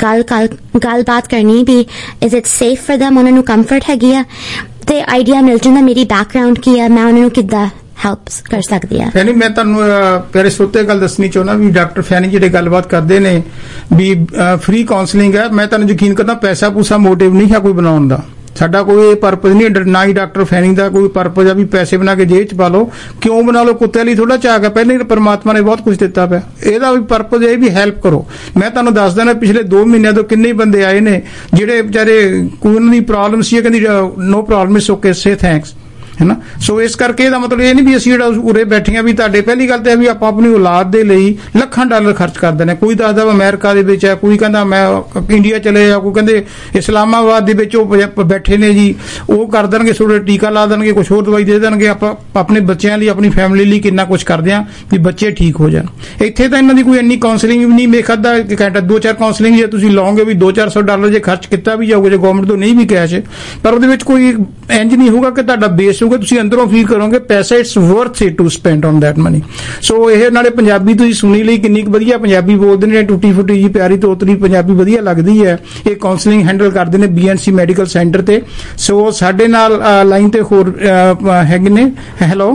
ਗੱਲਬਾਤ ਕਰਨੀ ਵੀ is it safe for them ਉਹਨਾਂ ਨੂੰ ਕੰਫਰਟ ਹੈਗੀ ਆ ਤੇ ਆਈਡੀਆ ਮਿਲ ਜਾਂਦਾ ਮੇਰੀ ਬੈਕਗ੍ਰਾਉਂਡ ਕੀ ਆ ਮੈਂ ਉਹਨਾਂ ਨੂੰ ਕਿੱਦਾਂ ਹੈਲਪਸ ਕਰ ਸਕਦੀ ਆ ਫੈਨੀ ਮੈਂ ਤੁਹਾਨੂੰ ਪਿਆਰੇ ਸਰੋਤੇ ਗੱਲ ਦੱਸਣੀ ਚਾਹੁੰਦਾ ਵੀ ਡਾਕਟਰ ਫੈਨੀ ਜਿਹੜੇ ਗੱਲਬਾਤ ਕਰਦੇ ਨੇ ਵੀ ਫ੍ਰੀ ਕਾਉਂਸਲਿੰਗ ਹੈ ਮੈਂ ਤੁਹਾਨੂੰ ਯਕੀਨ ਕਰਦਾ ਪੈਸਾ ਪੂਸਾ ਮੋਟਿਵ ਨਹੀਂ ਹੈ ਕੋਈ ਬਣਾਉਣ ਦਾ ਸਾਡਾ ਕੋਈ ਪਰਪਸ ਨਹੀਂ ਨਾ ਹੀ ਡਾਕਟਰ ਫੈਨੀ ਦਾ ਕੋਈ ਪਰਪਸ ਆ ਵੀ ਪੈਸੇ ਬਣਾ ਕੇ ਜੇਬ ਚ ਪਾ ਲਓ ਕਿਉਂ ਬਣਾ ਲਓ ਕੁੱਤੇ ਲਈ ਥੋੜਾ ਚਾਹ ਹੈ ਪਹਿਲਾਂ ਹੀ ਪਰਮਾਤਮਾ ਨੇ ਬਹੁਤ ਕੁਝ ਦਿੱਤਾ ਪਿਆ ਇਹਦਾ ਵੀ ਪਰਪਸ ਇਹ ਵੀ ਹੈਲਪ ਕਰੋ ਮੈਂ ਤੁਹਾਨੂੰ ਦੱਸ ਦਿੰਦਾ ਪਿਛਲੇ 2 ਮਹੀਨਿਆਂ ਤੋਂ ਕਿੰਨੇ ਬੰਦੇ ਆਏ ਨੇ ਜਿਹੜੇ ਵਿਚਾਰੇ ਕੋਈ ਉਹਨਾਂ ਦੀ ਪ੍ਰੋਬਲਮ ਸੀ ਕਹਿੰਦੀ no problem it's okay say thanks है ना सो इस करके ਇਹਦਾ ਮਤਲਬ ਇਹ ਨਹੀਂ ਵੀ ਅਸੀਂ ਜਿਹੜਾ ਉਰੇ ਬੈਠੀਆਂ ਵੀ ਤੁਹਾਡੇ ਪਹਿਲੀ ਗੱਲ ਤੇ ਵੀ ਆਪਾਂ ਆਪਣੀ ਔਲਾਦ ਦੇ ਲਈ ਲੱਖਾਂ ਡਾਲਰ ਖਰਚ ਕਰਦੇ ਨੇ ਕੋਈ ਦੱਸਦਾ ਵਾ ਅਮਰੀਕਾ ਦੇ ਵਿੱਚ ਹੈ ਕੋਈ ਕਹਿੰਦਾ ਮੈਂ ਇੰਡੀਆ ਚਲੇ ਜਾ ਕੋਈ ਕਹਿੰਦੇ ਇਸਲਾਮਾਬਾਦ ਦੇ ਵਿੱਚ ਉਹ ਬੈਠੇ ਨੇ ਜੀ ਉਹ ਕਰ ਦੇਣਗੇ ਥੋੜੇ ਟੀਕਾ ਲਾ ਦੇਣਗੇ ਕੁਝ ਹੋਰ ਦਵਾਈ ਦੇ ਦੇਣਗੇ ਆਪਾਂ ਆਪਣੇ ਬੱਚਿਆਂ ਲਈ ਆਪਣੀ ਫੈਮਿਲੀ ਲਈ ਕਿੰਨਾ ਕੁਝ ਕਰਦੇ ਆ ਵੀ ਬੱਚੇ ਠੀਕ ਹੋ ਜਾਣ ਇੱਥੇ ਤਾਂ ਇਹਨਾਂ ਦੀ ਕੋਈ ਇੰਨੀ ਕਾਉਂਸਲਿੰਗ ਵੀ ਨਹੀਂ ਮੇਖਦਾ ਘੰਟਾ 2-4 ਕਾਉਂਸਲਿੰਗ ਜੇ ਤੁਸੀਂ ਲਓਗੇ ਵੀ $200-400 ਜੇ ਖਰਚ ਕੀਤਾ ਵੀ ਜਾਊਗਾ ਜੇ ਗਵਰਨਮੈਂਟ ਤੋਂ ਨਹੀਂ ਵੀ ਕੈਸ਼ ਪਰ ਉਹਦੇ ਵਿੱਚ ਕੋਈ ਇੰਜ ਨਹੀਂ ਹੋਊਗਾ ਕਿ ਤੁਹਾਡਾ ਬੇਸ ਤੁਸੀਂ ਅੰਦਰੋਂ ਫੀਲ ਕਰੋਗੇ ਪੈਸਾ it's worth it to spend on that money so ਇਹ ਨਾਲੇ ਪੰਜਾਬੀ ਤੁਸੀਂ ਸੁਣੀ ਲਈ ਕਿੰਨੀ ਵਧੀਆ ਪੰਜਾਬੀ ਬੋਲਦੇ ਨੇ ਟੁੱਟੀ ਫੁੱਟੀ ਜੀ ਪਿਆਰੀ ਤੋਤਰੀ ਪੰਜਾਬੀ ਵਧੀਆ ਲੱਗਦੀ ਹੈ ਇਹ ਕਾਉਂਸਲਿੰਗ ਹੈਂਡਲ ਕਰਦੇ ਨੇ BNC ਮੈਡੀਕਲ ਸੈਂਟਰ ਤੇ ਸੋ ਸਾਡੇ ਨਾਲ ਲਾਈਨ ਤੇ ਹੋਰ ਹੈਗੇ ਨੇ ਹੈਲੋ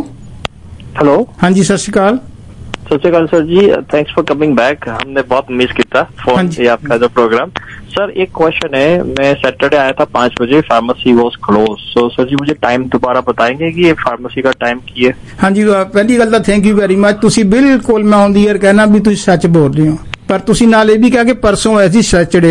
ਹਾਂਜੀ ਸਤਿ ਸ਼੍ਰੀ ਅਕਾਲ सर जी थैंक्स फॉर कमिंग बैक हमने बहुत मिस किया फोन से आपका जो प्रोग्राम सर एक क्वेश्चन है मैं सैटरडे आया था 5 बजे pharmacy was close so sir जी मुझे टाइम दोबारा बताएंगे कि ये फार्मेसी का टाइम की है हाँ जी पहली गल तो थैंक यू वेरी मच तुसी बिल्कुल मैं ऑन द ईयर कहना भी तुसी सच बोल रहे हो पर तुसी नाल ये भी कहा कि परसों आया सी सैटरडे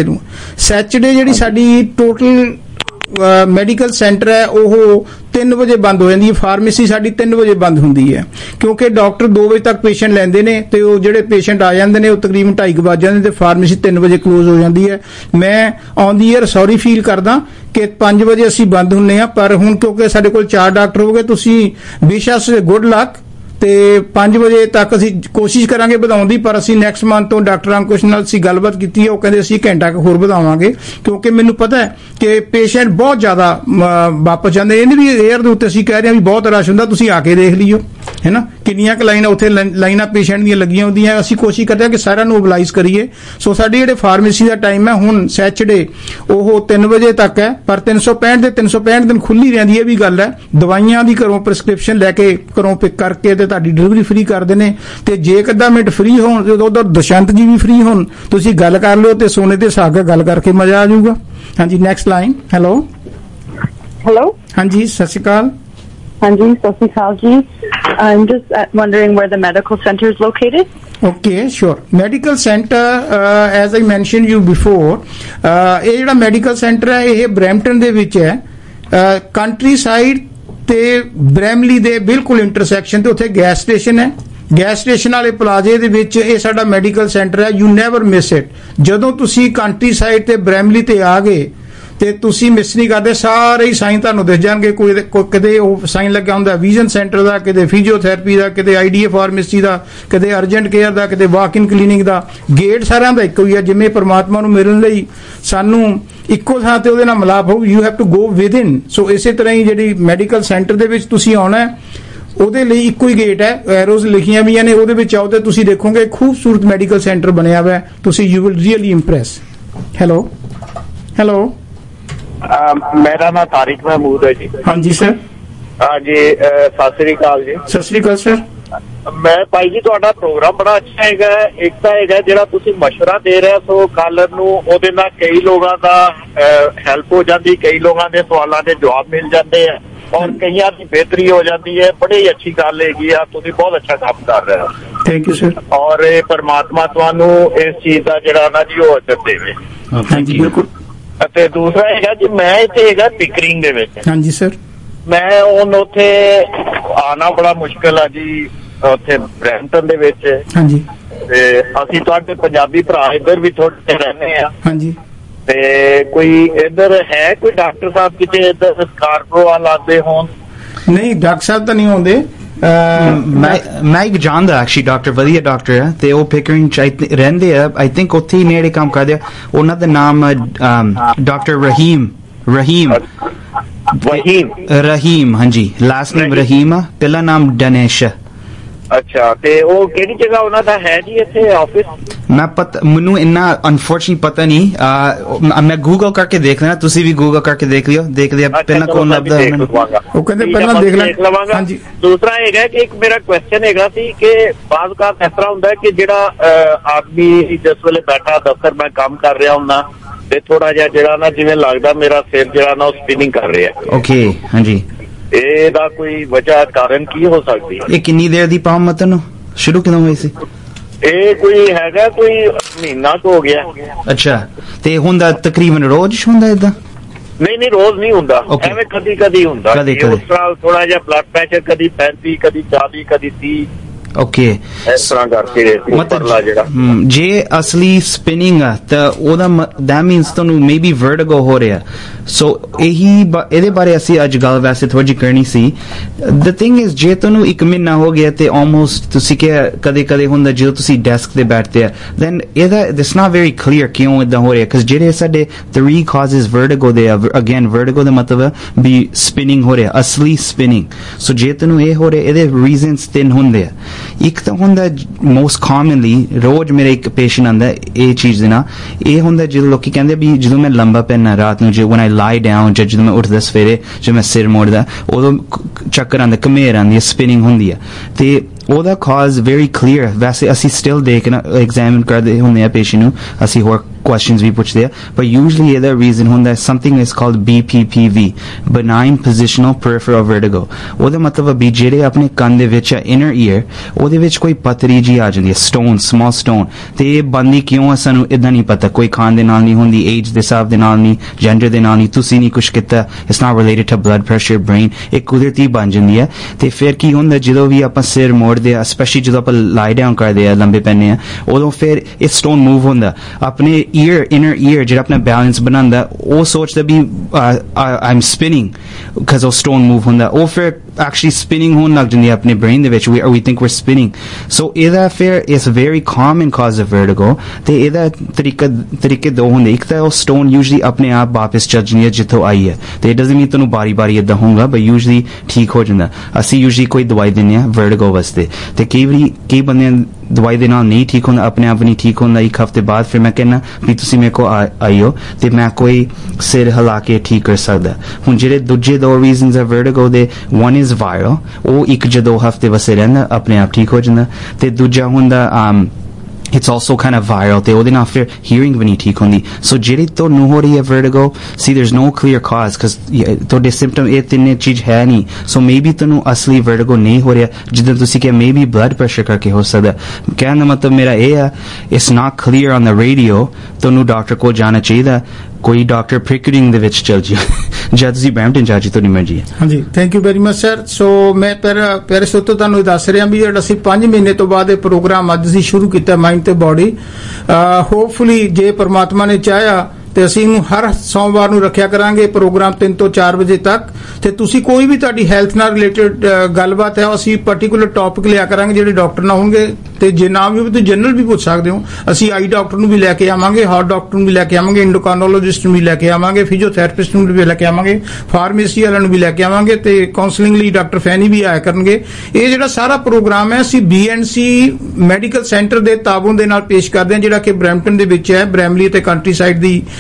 ਜਿਹੜੀ ਸਾਡੀ ਟੋਟਲ ਮੈਡੀਕਲ ਸੈਂਟਰ ਹੈ ਉਹ 3 ਵਜੇ ਬੰਦ ਹੋ ਜਾਂਦੀ ਹੈ ਫਾਰਮੇਸੀ ਸਾਡੀ 3 ਵਜੇ ਬੰਦ ਹੁੰਦੀ ਹੈ ਕਿਉਂਕਿ ਡਾਕਟਰ 2 ਵਜੇ ਤੱਕ ਪੇਸ਼ੈਂਟ ਲੈਂਦੇ ਨੇ ਤੇ ਉਹ ਜਿਹੜੇ ਪੇਸ਼ੈਂਟ ਆ ਜਾਂਦੇ ਨੇ ਉਹ ਤਕਰੀਬਨ 2:30 ਵਜੇ ਜਾਂਦੇ ਤੇ ਫਾਰਮੇਸੀ 3 ਵਜੇ ਕਲੋਜ਼ ਹੋ ਜਾਂਦੀ ਹੈ ਮੈਂ on the air sorry feel ਕਰਦਾ ਕਿ 5 ਵਜੇ ਅਸੀਂ ਬੰਦ ਹੁੰਨੇ ਆ ਪਰ ਹੁਣ ਕਿਉਂਕਿ ਸਾਡੇ ਕੋਲ 4 ਡਾਕਟਰ ਹੋ ਗਏ ਤੁਸੀਂ ਬੇਸ਼ੱਕ ਗੁੱਡ ਲੱਕ ਤੇ 5 ਵਜੇ ਤੱਕ ਅਸੀਂ ਕੋਸ਼ਿਸ਼ ਕਰਾਂਗੇ ਵਧਾਉਣ ਦੀ ਪਰ ਅਸੀਂ ਨੈਕਸਟ ਮੰਥ ਤੋਂ ਡਾਕਟਰ ਅੰਕੁਸ਼ ਨਾਲ ਅਸੀਂ ਗੱਲਬਾਤ ਕੀਤੀ ਹੈ ਉਹ ਕਹਿੰਦੇ ਅਸੀਂ ਘੰਟਾ ਹੋਰ ਵਧਾਵਾਂਗੇ ਕਿਉਂਕਿ ਮੈਨੂੰ ਪਤਾ ਹੈ ਕਿ ਪੇਸ਼ੈਂਟ ਬਹੁਤ ਜ਼ਿਆਦਾ ਵਾਪਸ ਜਾਂਦੇ ਇਹ ਨਹੀਂ ਵੀ 에ਅਰ ਦੇ ਉੱਤੇ ਅਸੀਂ ਕਹਿ ਰਹੇ ਹਾਂ ਵੀ ਬਹੁਤ ਰਸ਼ ਹੁੰਦਾ ਤੁਸੀਂ ਆ ਕੇ ਦੇਖ ਲਿਓ ਹੈ ਨਾ ਕਿੰਨੀਆਂ ਕੁ ਲਾਈਨਾਂ ਉੱਥੇ ਲਾਈਨਾਂ ਪੇਸ਼ੈਂਟ ਦੀਆਂ ਲੱਗੀਆਂ ਹੁੰਦੀਆਂ ਅਸੀਂ ਕੋਸ਼ਿਸ਼ ਕਰਦੇ ਹਾਂ ਕਿ ਸਾਰਿਆਂ ਨੂੰ ਮੋਬਿਲਾਈਜ਼ ਕਰੀਏ ਸੋ ਸਾਡੇ ਜਿਹੜੇ ਫਾਰਮੇਸੀ ਦਾ ਟਾਈਮ ਹੈ ਹੁਣ ਸੈਚਰਡੇ ਉਹ 3 ਵਜੇ ਤੱਕ ਹੈ ਪਰ 365 ਦੇ 365 ਦਿਨ ਖੁੱਲੀ ਰਹਿੰਦੀ ਹੈ ਵੀ ਗੱਲ ਹੈ ਦਵਾਈਆਂ ਦੀ ਘਰੋਂ ਪ੍ਰਿਸਕ੍ਰਿਪਸ਼ਨ ਲੈ ਕੇ ਘਰੋਂ ਪਿਕ ਕਰਕੇ ਤੇ ਤੁਹਾਡੀ ਡਿਲੀਵਰੀ ਫ੍ਰੀ ਕਰਦੇ ਨੇ ਤੇ ਜੇ ਇੱਕ ਅੱਧਾ ਮਿੰਟ ਫ੍ਰੀ ਹੋਣ ਤੇ ਉਧਰ ਦੁਸ਼ੰਤ ਜੀ ਵੀ ਫ੍ਰੀ ਹੋਣ ਤੁਸੀਂ ਗੱਲ ਕਰ ਲਿਓ ਤੇ ਸੋਨੇ ਤੇ ਸਾਗ ਗੱਲ ਕਰਕੇ ਮਜ਼ਾ ਆ ਜਾਊਗਾ ਹਾਂਜੀ ਨੈਕਸਟ ਲਾਈਨ ਹੈਲੋ ਹਾਂਜੀ ਸਤਿ ਸ਼੍ਰੀ ਅਕਾਲ ਹਾਂਜੀ ਸਤਿ ਸ਼੍ਰੀ ਅਕਾਲ ਜੀ I'm just wondering where the medical center is located. Okay, sure. Medical center, as I mentioned you before, ਇਹ ਜਿਹੜਾ ਮੈਡੀਕਲ ਸੈਂਟਰ ਹੈ ਇਹ ਬਰੈਂਪਟਨ ਦੇ ਵਿੱਚ ਹੈ ਕੰਟਰੀ ਸਾਈਡ ਤੇ ਬ੍ਰੈਮਲੀ ਦੇ ਬਿਲਕੁਲ ਇੰਟਰਸੈਕਸ਼ਨ ਤੇ ਉੱਥੇ ਗੈਸ ਸਟੇਸ਼ਨ ਹੈ ਗੈਸ ਸਟੇਸ਼ਨ ਵਾਲੇ ਪਲਾਜ਼ੇ ਦੇ ਵਿੱਚ ਇਹ ਸਾਡਾ ਮੈਡੀਕਲ ਸੈਂਟਰ ਹੈ ਯੂ ਨੈਵਰ ਮਿਸ ਇਟ ਜਦੋਂ ਤੁਸੀਂ ਕੰਟਰੀ ਸਾਈਡ ਤੇ ਬ੍ਰੈਮਲੀ ਤੇ ਆ ਗਏ ਤੇ ਤੁਸੀਂ ਮਿਸ ਨਹੀਂ ਕਰਦੇ ਸਾਰੇ ਹੀ ਸਾਈਨ ਤੁਹਾਨੂੰ ਦਿਖ ਜਾਣਗੇ ਕੋਈ ਕਿਤੇ ਉਹ ਸਾਈਨ ਲੱਗਿਆ ਹੁੰਦਾ ਵਿਜ਼ਨ ਸੈਂਟਰ ਦਾ ਕਿਤੇ ਫਿਜ਼ੀਓਥੈਰੇਪੀ ਦਾ ਕਿਤੇ IDA ਫਾਰਮੇਸੀ ਦਾ ਕਿਤੇ ਅਰਜੈਂਟ ਕੇਅਰ ਦਾ ਕਿਤੇ ਵਾਕ ਇਨ ਕਲੀਨਿਕ ਦਾ ਗੇਟ ਸਾਰਿਆਂ ਦਾ ਇੱਕੋ ਹੀ ਹੈ ਜਿਵੇਂ ਪਰਮਾਤਮਾ ਨੂੰ ਮਿਲਣ ਲਈ ਸਾਨੂੰ ਇੱਕੋ ਥਾਂ ਤੇ ਉਹਦੇ ਨਾਲ ਮਿਲਾਪ ਹੋਊ you have to go within so ਇਸੇ ਤਰ੍ਹਾਂ ਹੀ ਜਿਹੜੀ ਮੈਡੀਕਲ ਸੈਂਟਰ ਦੇ ਵਿੱਚ ਤੁਸੀਂ ਆਉਣਾ ਉਹਦੇ ਲਈ ਇੱਕੋ ਹੀ ਗੇਟ ਹੈ ਐਰੋਜ਼ ਲਿਖੀਆਂ ਵੀਆਂ ਨੇ ਉਹਦੇ ਵਿੱਚ ਆਓ ਤੇ ਤੁਸੀਂ ਦੇਖੋਗੇ ਖੂਬਸੂਰਤ ਮੈਡੀਕਲ ਸੈਂਟਰ ਬਣਿਆ ਹੋਇਆ ਤੁਸੀਂ you will really impress hello hello, ਮੇਰਾ ਨਾਮ ਤਾਰਿਕ ਮਹਿਮੂਦ ਹੈ ਜੀ। ਹਾਂਜੀ ਸਰ। ਹਾਂਜੀ, ਸਤਿ ਸ੍ਰੀ ਅਕਾਲ ਜੀ। ਸਤਿ ਸ੍ਰੀ ਅਕਾਲ ਸਰ। ਮੈਂ ਭਾਈ ਜੀ ਤੁਹਾਡਾ ਪ੍ਰੋਗਰਾਮ ਬੜਾ ਅੱਛਾ ਹੈਗਾ। ਇੱਕ ਤਾਂ ਹੈਗਾ ਜਿਹੜਾ ਤੁਸੀਂ ਮਸ਼ਵਰਾ ਦੇ ਰਹੇ ਸੋ ਕਾਲਰ ਨੂੰ, ਉਹਦੇ ਨਾਲ ਕਈ ਲੋਕਾਂ ਦਾ ਹੈਲਪ ਹੋ ਜਾਂਦੀ, ਕਈ ਲੋਕਾਂ ਦੇ ਸਵਾਲਾਂ ਦੇ ਜਵਾਬ ਮਿਲ ਜਾਂਦੇ ਆ ਔਰ ਕਈਆਂ ਦੀ ਬਿਹਤਰੀ ਹੋ ਜਾਂਦੀ ਹੈ। ਬੜੀ ਅੱਛੀ ਗੱਲ ਹੈਗੀ ਆ, ਤੁਸੀਂ ਬਹੁਤ ਅੱਛਾ ਕੰਮ ਕਰ ਰਹੇ ਹੋ। Thank you sir. ਔਰ ਇਹ ਪਰਮਾਤਮਾ ਤੁਹਾਨੂੰ ਇਸ ਚੀਜ਼ ਦਾ ਜਿਹੜਾ ਨਾ ਜੀ ਉਹ ਅਜਰ ਦੇਵੇ। ਹਾਂਜੀ ਬਿਲਕੁਲ। ਅਤੇ ਦੂਸਰਾ ਹੈਗਾ ਜੀ, ਮੈਂ ਇੱਥੇ ਹੈਗਾ ਪਿਕਰਿੰਗ ਦੇ ਵਿੱਚ। ਹਾਂਜੀ ਸਰ। ਮੈਂ ਹੁਣ ਉੱਥੇ ਆਉਣਾ ਬੜਾ ਮੁਸ਼ਕਿਲ ਆ ਜੀ, ਉੱਥੇ ਬਰੈਂਪਟਨ ਦੇ ਵਿੱਚ। ਹਾਂਜੀ। ਤੇ ਅਸੀਂ ਤੁਹਾਡੇ ਪੰਜਾਬੀ ਭਰਾ ਇੱਧਰ ਵੀ ਥੋੜੇ ਰਹਿੰਦੇ ਆ। ਹਾਂਜੀ। ਤੇ ਕੋਈ ਇੱਧਰ ਹੈ ਕੋਈ ਡਾਕਟਰ ਸਾਹਿਬ ਕਿਤੇ ਇੱਧਰ ਸਕਾਰਪਰੋ ਵੱਲ ਆਉਂਦੇ ਹੋਣ? ਨਹੀਂ, ਡਾਕਟਰ ਸਾਹਿਬ ਤਾਂ ਨਹੀਂ ਆਉਂਦੇ। ਮੈਂ ਇੱਕ ਜਾਣਦਾ ਐਕਚੁਅਲੀ ਡਾਕਟਰ, ਵਧੀਆ ਡਾਕਟਰ ਹੈ ਤੇ ਉਹ ਪਿਕਰਿੰਗ ਚ ਰਹਿੰਦੇ ਆ। ਆਈ ਥਿੰਕ ਉੱਥੇ ਹੀ ਨੇੜੇ ਕੰਮ ਕਰਦੇ ਆ। ਉਹਨਾਂ ਦਾ ਨਾਮ ਡਾਕਟਰ ਰਹੀਮ। ਹਾਂਜੀ, ਲਾਸਟ ਨੇਮ ਰਹੀਮ ਆ, ਪਹਿਲਾ ਨਾਮ ਡਨੇਸ਼। ਅੱਛਾ, ਤੇ ਉਹ ਕਿਹੜੀ ਜਗ੍ਹਾ ਉਹਨਾਂ ਦਾ ਹੈ ਜੀ ਇੱਥੇ ਆਫਿਸ? ਮੈਨੂੰ ਇੰਨਾ ਅਨਫੋਰਚੂਨੇਟ ਪਤਾ ਨਹੀਂ। ਮੈਂ ਗੂਗਲ ਕਰਕੇ ਦੇਖ ਲੈਣਾ, ਤੁਸੀਂ ਵੀ ਗੂਗਲ ਕਰਕੇ ਦੇਖ ਲਿਓ ਪਹਿਲਾਂ ਕੌਣ ਲੱਭਦਾ। ਉਹ ਕਹਿੰਦੇ ਪਹਿਲਾਂ ਦੇਖ ਲਵਾਂਗਾ। ਦੂਸਰਾ ਹੈਗਾ ਕਿ ਇੱਕ ਮੇਰਾ ਕੁਐਸਚਨ ਹੈਗਾ ਸੀ ਕਿ ਬਾਜ਼ ਕਾਰ ਇਸ ਤਰ੍ਹਾਂ ਹੁੰਦਾ ਕਿ ਜਿਹੜਾ ਆਦਮੀ ਜਿਸ ਵੇਲੇ ਬੈਠਾ ਦਫ਼ਤਰ ਮੈਂ ਕੰਮ ਕਰ ਰਿਹਾ ਹੁੰਦਾ ਤੇ ਥੋੜਾ ਜਿਹਾ ਜਿਹੜਾ ਨਾ ਜਿਵੇਂ ਲੱਗਦਾ ਮੇਰਾ ਸਿਰ ਜਿਹੜਾ ਨਾ ਉਹ ਸਪਿਨਿੰਗ ਕਰ ਰਿਹਾ। ਓਕੇ, ਹਾਂਜੀ। ਇਹਦਾ ਕੋਈ ਵਜ੍ਹਾ ਕਾਰਨ ਕੀ ਹੋ ਸਕਦੀ ਹੈ? ਇਹ ਕਿੰਨੀ ਦੇਰ ਦੀ ਪ੍ਰੋਬਲਮ ਤੁਹਾਨੂੰ ਸ਼ੁਰੂ ਕਿਦੋਂ ਹੋਈ ਸੀ? ਇਹ ਕੋਈ ਹੈਗਾ ਕੋਈ ਮਹੀਨਾ ਕੁ ਹੋ ਗਿਆ। ਅੱਛਾ, ਤੇ ਹੁੰਦਾ ਤਕਰੀਬਨ ਰੋਜ਼ ਹੁੰਦਾ ਏਦਾਂ? ਨਹੀਂ, ਰੋਜ਼ ਨਹੀਂ ਹੁੰਦਾ, ਐਵੇਂ ਕਦੀ ਕਦੀ ਹੁੰਦਾ। ਉਸ ਤਰ੍ਹਾਂ ਥੋੜਾ ਜਿਹਾ ਬਲੱਡ ਪ੍ਰੈਸ਼ਰ ਕਦੀ 35, ਕਦੀ 40, ਕਦੀ 30। ਓਕੇ, ਇਸ ਤਰ੍ਹਾਂ ਕਰਕੇ ਮਤਲਬ ਜੇ ਅਸਲੀ ਸਪਿਨਿੰਗ ਆ ਤਾਂ ਉਹਦਾ that means ਤੁਹਾਨੂੰ ਮੇਬੀ ਵਰਟਿਗੋ ਹੋ ਰਿਹਾ। ਸੋ ਇਹਦੇ ਬਾਰੇ ਅਸੀਂ ਅੱਜ ਗੱਲ ਵੈਸੇ ਥੋੜੀ ਜਿਹੀ ਕਰਨੀ ਸੀ। ਦ ਥਿੰਗ ਇਜ਼ ਜੇ ਤੁਹਾਨੂੰ 1 ਮਹੀਨਾ ਹੋ ਗਿਆ ਤੇ ਆਲਮੋਸਟ ਤੁਸੀਂ ਕਿਹਾ ਕਦੇ ਕਦੇ ਹੁੰਦਾ ਜਦੋਂ ਤੁਸੀਂ ਡੈਸਕ ਤੇ ਬੈਠਦੇ ਆ then ਇਹਦਾ ਇਟਸ ਨਾਟ ਵੈਰੀ ਕਲੀਅਰ ਕਿਉਂ ਏਦਾਂ ਹੋ ਰਿਹਾ। ਕਿਉਂਕਿ ਜਿਹੜੇ ਸਾਡੇ 3 ਕਾਜ਼ਸ ਵਰਟਿਗੋ ਦੇ ਆ, ਅਗੇਨ ਵਰਟਿਗੋ ਦਾ ਮਤਲਬ ਵੀ ਸਪਿਨਿੰਗ ਹੋ ਰਿਹਾ, ਅਸਲੀ ਸਪਿਨਿੰਗ। ਸੋ ਜੇ ਤੁਹਾਨੂੰ ਇਹ ਹੋ ਰਿਹਾ ਇਹਦੇ ਰੀਜ਼ਨਸ 3 ਹੁੰਦੇ ਆ। ਇੱਕ ਤਾਂ ਹੁੰਦਾ ਮੋਸਟ ਕਾਮਨਲੀ ਰੋਜ਼ ਮੇਰਾ ਇੱਕ ਪੇਸ਼ੈਂਟ ਆਉਂਦਾ ਇਹ ਚੀਜ਼ ਦੇ ਨਾਲ, ਇਹ ਹੁੰਦਾ ਜਦੋਂ ਲੋਕੀ ਕਹਿੰਦੇ ਵੀ ਜਦੋਂ ਮੈਂ ਲੰਬਾ ਪੈਣਾ ਰਾਤ ਨੂੰ, when I lie down, ਜਦੋਂ ਮੈਂ ਉੱਠਦਾ ਸਵੇਰੇ, ਜਦੋਂ ਮੈਂ ਸਿਰ ਮੋੜਦਾ ਉਦੋਂ ਚੱਕਰ ਆਉਂਦਾ, ਘਮੇਰ ਆਉਂਦੀ ਹੈ, ਸਪਿਨਿੰਗ ਹੁੰਦੀ ਹੈ। ਤੇ ਉਹਦਾ ਕਾਜ਼ ਵੈਰੀ ਕਲੀਅਰ। ਵੈਸੇ ਅਸੀਂ ਸਟਿਲ ਦੇਖਣਾ ਐਗਜ਼ਾਮਿਨ ਕਰਦੇ ਹੁੰਦੇ ਆ ਪੇਸ਼ੈਂਟ ਨੂੰ, ਅਸੀਂ ਹੋਰ questions ਵੀ ਪੁੱਛਦੇ ਆ, but usually ਇਹਦਾ reason ਹੁੰਦਾ something is called BPPV, benign positional peripheral vertigo। ਉਹਦਾ ਮਤਲਬ ਵੀ ਜਿਹੜੇ ਆਪਣੇ ਕੰਨ ਦੇ ਵਿੱਚ inner ear ਉਹਦੇ ਵਿੱਚ ਕੋਈ ਪੱਥਰੀ ਜੀ ਆ ਜਾਂਦੀ ਹੈ, stone, small stone। ਤੇ ਇਹ ਬਣਦੀ ਕਿਉਂ ਆ ਸਾਨੂੰ ਇਦਾਂ ਨਹੀਂ ਪਤਾ। ਕੋਈ ਖਾਣ ਦੇ ਨਾਲ ਨਹੀਂ ਹੁੰਦੀ, ਏਜ ਦੇ ਹਿਸਾਬ ਦੇ ਨਾਲ ਨਹੀਂ, ਜੈਂਡਰ ਦੇ ਨਾਲ ਨਹੀਂ, ਤੁਸੀਂ ਨਹੀਂ ਕੁਛ ਕੀਤਾ, it's not related to blood pressure, brain। ਇਹ ਕੁਦਰਤੀ ਬਣ ਜਾਂਦੀ ਹੈ। ਤੇ ਫਿਰ ਕੀ ਹੁੰਦਾ ਜਦੋਂ ਵੀ ਆਪਾਂ ਸਿਰ ਮੋੜਦੇ ਆ, ਸਪੈਸ਼ਲੀ ਜਦੋਂ ਆਪਾਂ lie down ਕਰਦੇ ਆ, ਲੰਬੇ ਪੈਂਦੇ ਆ, ਉਦੋਂ ਫਿਰ ਇਹ stone move ਹੁੰਦਾ। ਆਪਣੇ inner ear ਜਿਹੜਾ ਆਪਣਾ ਬੈਲੈਂਸ ਬਣਾਉਂਦਾ ਉਹ ਸੋਚਦਾ ਵੀ I'm spinning because ਉਹ stone move ਹੁੰਦਾ, ਉਹ ਫਿਰ actually spinning ਹੋਣ ਲੱਗ ਜਾਂਦੀ ਹੈ ਆਪਣੇ brain ਦੇ ਵਿੱਚ, we think we're spinning। so ਇਹਦਾ ਫਿਰ is very common cause of vertigo। ਤੇ ਇਹਦਾ ਤਰੀਕੇ 2 ਹੁੰਦੇ। ਇੱਕ ਤਾਂ ਉਹ stone usually ਆਪਣੇ ਆਪ ਵਾਪਸ ਚੱਲ ਜਾਂਦੀ ਹੈ ਜਿੱਥੋਂ ਆਈ ਹੈ, ਤੇ it doesn't mean ਤੁਹਾਨੂੰ ਬਾਰੀ ਏਦਾਂ ਹੋਊਗਾ, but usually ਠੀਕ ਹੋ ਜਾਂਦਾ। ਅਸੀਂ usually ਕੋਈ ਦਵਾਈ ਦਿੰਦੇ ਹਾਂ vertigo ਵਾਸਤੇ, ਤੇ ਕਈ ਬੰਦਿਆਂ ਦਵਾਈ ਦੇ ਨਾਲ ਨਹੀਂ ਠੀਕ ਹੁੰਦਾ, ਆਪਣੇ ਆਪ ਨਹੀਂ ਠੀਕ ਹੁੰਦਾ। 1 ਹਫ਼ਤੇ ਬਾਅਦ ਫਿਰ ਮੈਂ ਕਹਿੰਦਾ ਵੀ ਤੁਸੀਂ ਮੇਰੇ ਕੋਲ ਆਇਓ ਤੇ ਮੈਂ ਕੋਈ ਸਿਰ ਹਿਲਾ ਕੇ ਠੀਕ ਕਰ ਸਕਦਾ। ਹੁਣ ਜਿਹੜੇ ਦੂਜੇ 2 ਰੀਜ਼ਨਸ ਆ vertigo ਦੇ, one is viral, ਉਹ 1 ਜਾਂ 2 ਹਫ਼ਤੇ ਵਸੇ ਰਹਿੰਦਾ, ਆਪਣੇ ਆਪ ਠੀਕ ਹੋ ਜਾਂਦਾ। ਤੇ ਦੂਜਾ ਹੁੰਦਾ it's also kind of viral, ਤੇ ਉਹਦੇ ਨਾਲ ਫਿਰ hearing ਵੀ ਨਹੀਂ ਠੀਕ ਹੁੰਦੀ। so ਜਿਹੜੀ ਤੁਹਾਨੂੰ ਹੋ ਰਹੀ ਹੈ vertigo, see there's no clear cause because ਤੁਹਾਡੇ symptom ਇਹ 3 ਚੀਜ਼ ਹੈ ਨਹੀਂ। so maybe ਤੁਹਾਨੂੰ ਅਸਲੀ vertigo ਨਹੀਂ ਹੋ ਰਿਹਾ, ਜਿੱਦਾਂ ਤੁਸੀਂ ਕਿਹਾ maybe blood pressure ਕਰਕੇ ਹੋ ਸਕਦਾ। ਕਹਿਣ ਦਾ ਮਤਲਬ ਮੇਰਾ ਇਹ ਆ it's not clear on the radio, ਤੁਹਾਨੂੰ ਡਾਕਟਰ ਕੋਲ ਜਾਣਾ ਚਾਹੀਦਾ। ਕੋਈ ਡਾਕਟਰ ਪਿਕਰਿੰਗ ਦੇ ਵਿੱਚ ਚੱਲ ਜੀ ਜਾਂ ਤੁਸੀਂ ਬਰੈਂਪਟਨ ਜਾ ਜੀ, ਤੁਹਾਡੀ ਮਰਜ਼ੀ ਹੈ। ਹਾਂਜੀ, thank you very much sir. So ਮੈਂ ਪਿਆਰੇ ਸੋਤੋ ਤੁਹਾਨੂੰ ਦੱਸ ਰਿਹਾ ਵੀ ਜਿਹੜਾ ਅਸੀਂ 5 ਮਹੀਨੇ ਤੋਂ ਬਾਅਦ ਇਹ ਪ੍ਰੋਗਰਾਮ ਅੱਜ ਅਸੀਂ ਸ਼ੁਰੂ ਕੀਤਾ ਮਾਈਂਡ ਤੇ ਬਾਡੀ, ਹੋਪਫੁਲੀ ਜੇ ਪਰਮਾਤਮਾ ਨੇ ਚਾਹਿਆ ਤੇ ਅਸੀਂ ਇਹਨੂੰ ਹਰ ਸੋਮਵਾਰ ਨੂੰ ਰੱਖਿਆ ਕਰਾਂਗੇ ਪ੍ਰੋਗਰਾਮ 3 ਤੋਂ 4 ਵਜੇ ਤੱਕ। ਤੇ ਤੁਸੀਂ ਕੋਈ ਵੀ ਤੁਹਾਡੀ ਹੈਲਥ ਨਾਲ ਰਿਲੇਟਡ ਗੱਲਬਾਤ ਹੈ, ਅਸੀਂ ਪਾਰਟਿਕੂਲਰ ਟੌਪਿਕ ਲਿਆ ਕਰਾਂਗੇ ਜਿਹੜੇ ਡਾਕਟਰ ਨਾ ਹੋਣਗੇ, ਤੇ ਜੇ ਨਾ ਵੀ ਹੋਵੇ ਤੁਸੀਂ ਜਨਰਲ ਵੀ ਪੁੱਛ ਸਕਦੇ ਹੋ। ਅਸੀਂ ਆਈ ਡਾਕਟਰ ਨੂੰ ਵੀ ਲੈ ਕੇ ਆਵਾਂਗੇ, ਹਾਰਟ ਡਾਕਟਰ ਨੂੰ ਵੀ ਲੈ ਕੇ ਆਵਾਂਗੇ, ਇੰਡੋਕ੍ਰਾਈਨੋਲੋਜਿਸਟ ਨੂੰ ਵੀ ਲੈ ਕੇ ਆਵਾਂਗੇ, ਫਿਜ਼ੀਓਥੈਰੇਪਿਸਟ ਨੂੰ ਵੀ ਲੈ ਕੇ ਆਵਾਂਗੇ, ਫਾਰਮੇਸੀ ਵਾਲਿਆਂ ਨੂੰ ਵੀ ਲੈ ਕੇ ਆਵਾਂਗੇ, ਤੇ ਕਾਉਂਸਲਿੰਗ ਲਈ ਡਾਕਟਰ ਫੈਨੀ ਵੀ ਆਇਆ ਕਰਨਗੇ। ਇਹ ਜਿਹੜਾ ਸਾਰਾ ਪ੍ਰੋਗਰਾਮ ਹੈ ਅਸੀਂ BNC ਮੈਡੀਕਲ ਸੈਂਟਰ ਦੇ ਤਾਬਨ ਦੇ ਨਾਲ ਪੇਸ਼ ਕਰਦੇ ਹਾਂ, ਜਿਹੜਾ ਕਿ ਬਰੈਂਪਟਨ ਦੇ ਵਿੱਚ ਹੈ, ਬਰੈਮਲੀ ਤੇ ਕੰਟਰੀ ਸਾਈਡ ਦੀ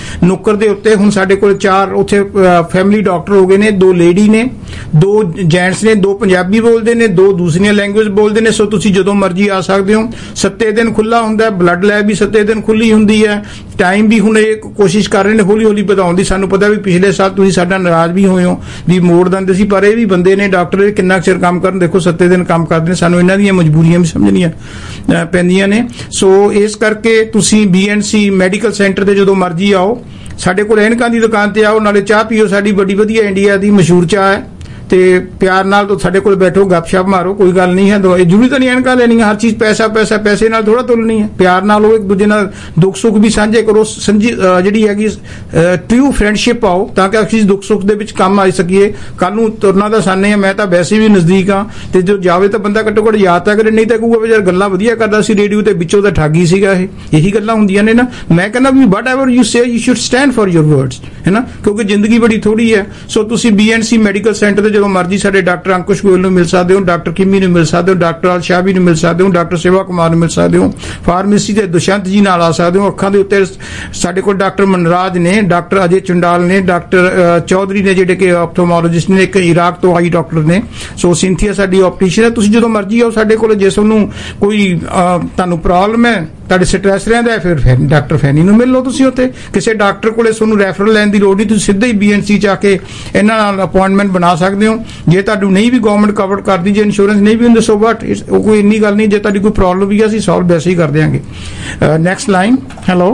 ਨੁੱਕਰ ਦੇ ਉੱਤੇ। ਹੁਣ ਸਾਡੇ ਕੋਲ 4 ਉੱਥੇ ਫੈਮਿਲੀ ਡਾਕਟਰ ਹੋ ਗਏ ਨੇ, 2 ਲੇਡੀ ਨੇ, 2 ਜੈਂਟਸ ਨੇ, 2 ਪੰਜਾਬੀ ਬੋਲਦੇ ਨੇ, 2 ਦੂਸਰੀਆਂ ਲੈਂਗੁਏਜ ਬੋਲਦੇ ਨੇ। ਸੋ ਤੁਸੀਂ ਜਦੋਂ ਮਰਜ਼ੀ ਆ ਸਕਦੇ ਹੋ। 7 ਦਿਨ ਖੁੱਲਾ ਹੁੰਦਾ, ਬਲੱਡ ਲੈਬ ਵੀ 7 ਦਿਨ ਖੁੱਲੀ ਹੁੰਦੀ ਹੈ। ਟਾਈਮ ਵੀ ਹੁਣ ਇਹ ਕੋਸ਼ਿਸ਼ ਕਰ ਰਹੇ ਨੇ ਹੌਲੀ ਹੌਲੀ ਵਧਾਉਣ ਦੀ। ਸਾਨੂੰ ਪਤਾ ਵੀ ਪਿਛਲੇ ਸਾਲ ਤੁਸੀਂ ਸਾਡਾ ਨਾਰਾਜ਼ ਵੀ ਹੋਏ ਹੋ ਵੀ ਮੋੜ ਦਿੰਦੇ ਸੀ, ਪਰ ਇਹ ਵੀ ਬੰਦੇ ਨੇ ਡਾਕਟਰ, ਕਿੰਨਾ ਚਿਰ ਕੰਮ ਕਰਨ। ਦੇਖੋ 7 ਦਿਨ ਕੰਮ ਕਰਦੇ ਨੇ, ਸਾਨੂੰ ਇਹਨਾਂ ਦੀਆਂ ਮਜਬੂਰੀਆਂ ਵੀ ਸਮਝਣੀਆਂ ਪੈਂਦੀਆਂ ਨੇ। ਸੋ ਇਸ ਕਰਕੇ ਤੁਸੀਂ BNC ਮੈਡੀਕਲ ਸੈਂਟਰ ਤੇ ਜਦੋਂ ਮਰਜ਼ੀ ਆਓ। ਸਾਡੇ ਕੋਲ ਐਨਕਾਂ ਦੀ ਦੁਕਾਨ ਤੇ ਆਓ, ਨਾਲੇ ਚਾਹ ਪੀਓ, ਸਾਡੀ ਬੜੀ ਵਧੀਆ ਇੰਡੀਆ ਦੀ ਮਸ਼ਹੂਰ ਚਾਹ ਹੈ, ਤੇ ਪਿਆਰ ਨਾਲ ਤੋਂ ਸਾਡੇ ਕੋਲ ਬੈਠੋ, ਗੱਪਸ਼ਪ ਮਾਰੋ, ਕੋਈ ਗੱਲ ਨਹੀਂ ਹੈ। ਜ਼ਰੂਰੀ ਤਾਂ ਨਹੀਂ ਐਨਕਾਂ ਲੈਣੀਆਂ, ਹਰ ਚੀਜ਼ ਪੈਸਾ ਪੈਸਾ, ਪੈਸੇ ਨਾਲ ਥੋੜਾ ਤੁਲਣੀ ਹੈ। ਪਿਆਰ ਨਾਲ ਉਹ ਇੱਕ ਦੂਜੇ ਨਾਲ ਦੁੱਖ ਸੁੱਖ ਵੀ ਸਾਂਝੇ ਕਰੋ। ਜਿਹੜੀ ਹੈਗੀ ਟਰੂ ਫਰੈਂਡਸ਼ਿਪ ਪਾਓ, ਤਾਂ ਕਿ ਅਸੀਂ ਦੁੱਖ ਸੁੱਖ ਦੇ ਵਿੱਚ ਕੰਮ ਆ ਸਕੀਏ। ਕੱਲ ਨੂੰ ਤੁਰਨਾ ਤਾਂ ਸਾਨੇ ਆ, ਮੈਂ ਤਾਂ ਵੈਸੇ ਵੀ ਨਜ਼ਦੀਕ ਆ, ਤੇ ਜੋ ਜਾਵੇ ਤਾਂ ਬੰਦਾ ਘੱਟੋ ਘੱਟ ਯਾਦ ਤਾਂ ਕਰੇ, ਨਹੀਂ ਤਾਂ ਕਹੂਗਾ ਵੀ ਯਾਰ ਗੱਲਾਂ ਵਧੀਆ ਕਰਦਾ ਸੀ ਰੇਡੀਓ ਤੇ, ਵਿੱਚੋਂ ਤਾਂ ਠੱਗੀ ਸੀਗਾ। ਇਹੀ ਗੱਲਾਂ ਹੁੰਦੀਆਂ ਨੇ ਨਾ। ਮੈਂ ਕਹਿੰਦਾ ਵੀ whatever you say you should stand for your words, ਹੈ ਨਾ, ਕਿਉਂਕਿ ਜ਼ਿੰਦਗੀ ਬੜੀ ਥੋੜੀ ਹੈ। ਸੋ ਤੁਸੀਂ BNC ਮੈਡੀਕਲ ਸੈਂਟਰ ਤੇ ਜਦੋਂ ਮਰਜ਼ੀ ਸਾਡੇ ਡਾਕਟਰ ਅੰਕੁਸ਼ ਗੋਇਲ ਨੂੰ ਮਿਲ ਸਕਦੇ ਹੋ, ਡਾਕਟਰ ਕਿਮੀ ਨੂੰ ਮਿਲ ਸਕਦੇ ਹੋ, ਡਾਕਟਰ ਅਲਸ਼ਾਬੀ ਨੂੰ ਮਿਲ ਸਕਦੇ ਹੋ, ਡਾਕਟਰ ਸੇਵਾ ਕੁਮਾਰ ਨੂੰ ਮਿਲ ਸਕਦੇ ਹੋ। ਫਾਰਮੇਸੀ ਦੇ ਦੁਸ਼ਯੰਤ ਜੀ ਨਾਲ ਆ ਸਕਦੇ ਹੋ। ਅੱਖਾਂ ਦੇ ਉੱਤੇ ਸਾਡੇ ਕੋਲ ਡਾਕਟਰ ਮਨਰਾਜ ਨੇ, ਡਾਕਟਰ ਅਜੇ ਚੰਡਾਲ ਨੇ, ਡਾਕਟਰ ਚੌਧਰੀ ਨੇ, ਜਿਹੜੇ ਕਿ ਆਪਥੋਮੋਲੋਜਿਸਟ ਨੇ, ਇੱਕ ਇਰਾਕ ਤੋਂ ਆਈ ਡਾਕਟਰ ਨੇ। ਸੋ ਸਿੰਥੀਆ ਸਾਡੀ ਆਪਟੀਸ਼ੀਅਨ ਹੈ। ਤੁਸੀਂ ਜਦੋਂ ਮਰਜ਼ੀ ਆਓ ਸਾਡੇ ਕੋਲ। ਜੇ ਤੁਹਾਨੂੰ ਕੋਈ ਤੁਹਾਨੂੰ ਪ੍ਰੋਬਲਮ ਹੈ, ਤੁਹਾਡੇ ਸਟ੍ਰੈਸ ਰਹਿੰਦਾ, ਫਿਰ ਡਾਕਟਰ ਫੈਨੀ ਨੂੰ ਮਿਲ ਲਓ ਤੁਸੀਂ ਉੱਥੇ। ਕਿਸੇ ਡਾਕਟਰ ਕੋਲੇ ਤੁਹਾਨੂੰ ਰੈਫਰਲ ਲੈਣ ਦੀ ਲੋੜ ਨਹੀਂ, ਤੁਸੀਂ ਸਿੱਧਾ ਹੀ BNC ਚ ਆ ਕੇ ਇਹਨਾਂ ਨਾਲ ਅਪਾਇੰਟਮੈਂਟ ਬਣਾ ਸਕਦੇ ਹੋ। ਜੇ ਤੁਹਾਨੂੰ ਨਹੀਂ ਵੀ ਗਵਰਨਮੈਂਟ ਕਵਰ ਕਰਦੀ, ਜੇ ਇੰਸ਼ੋਰੈਂਸ ਨਹੀਂ ਵੀ ਹੁੰਦੇ, ਸੋ ਵਟ, ਉਹ ਕੋਈ ਇੰਨੀ ਗੱਲ ਨਹੀਂ। ਜੇ ਤੁਹਾਡੀ ਕੋਈ ਪ੍ਰੋਬਲਮ ਵੀ ਹੈ, ਅਸੀਂ ਸੋਲਵ ਵੈਸੇ ਹੀ ਕਰ ਦਿਆਂਗੇ। Next line. ਹੈਲੋ,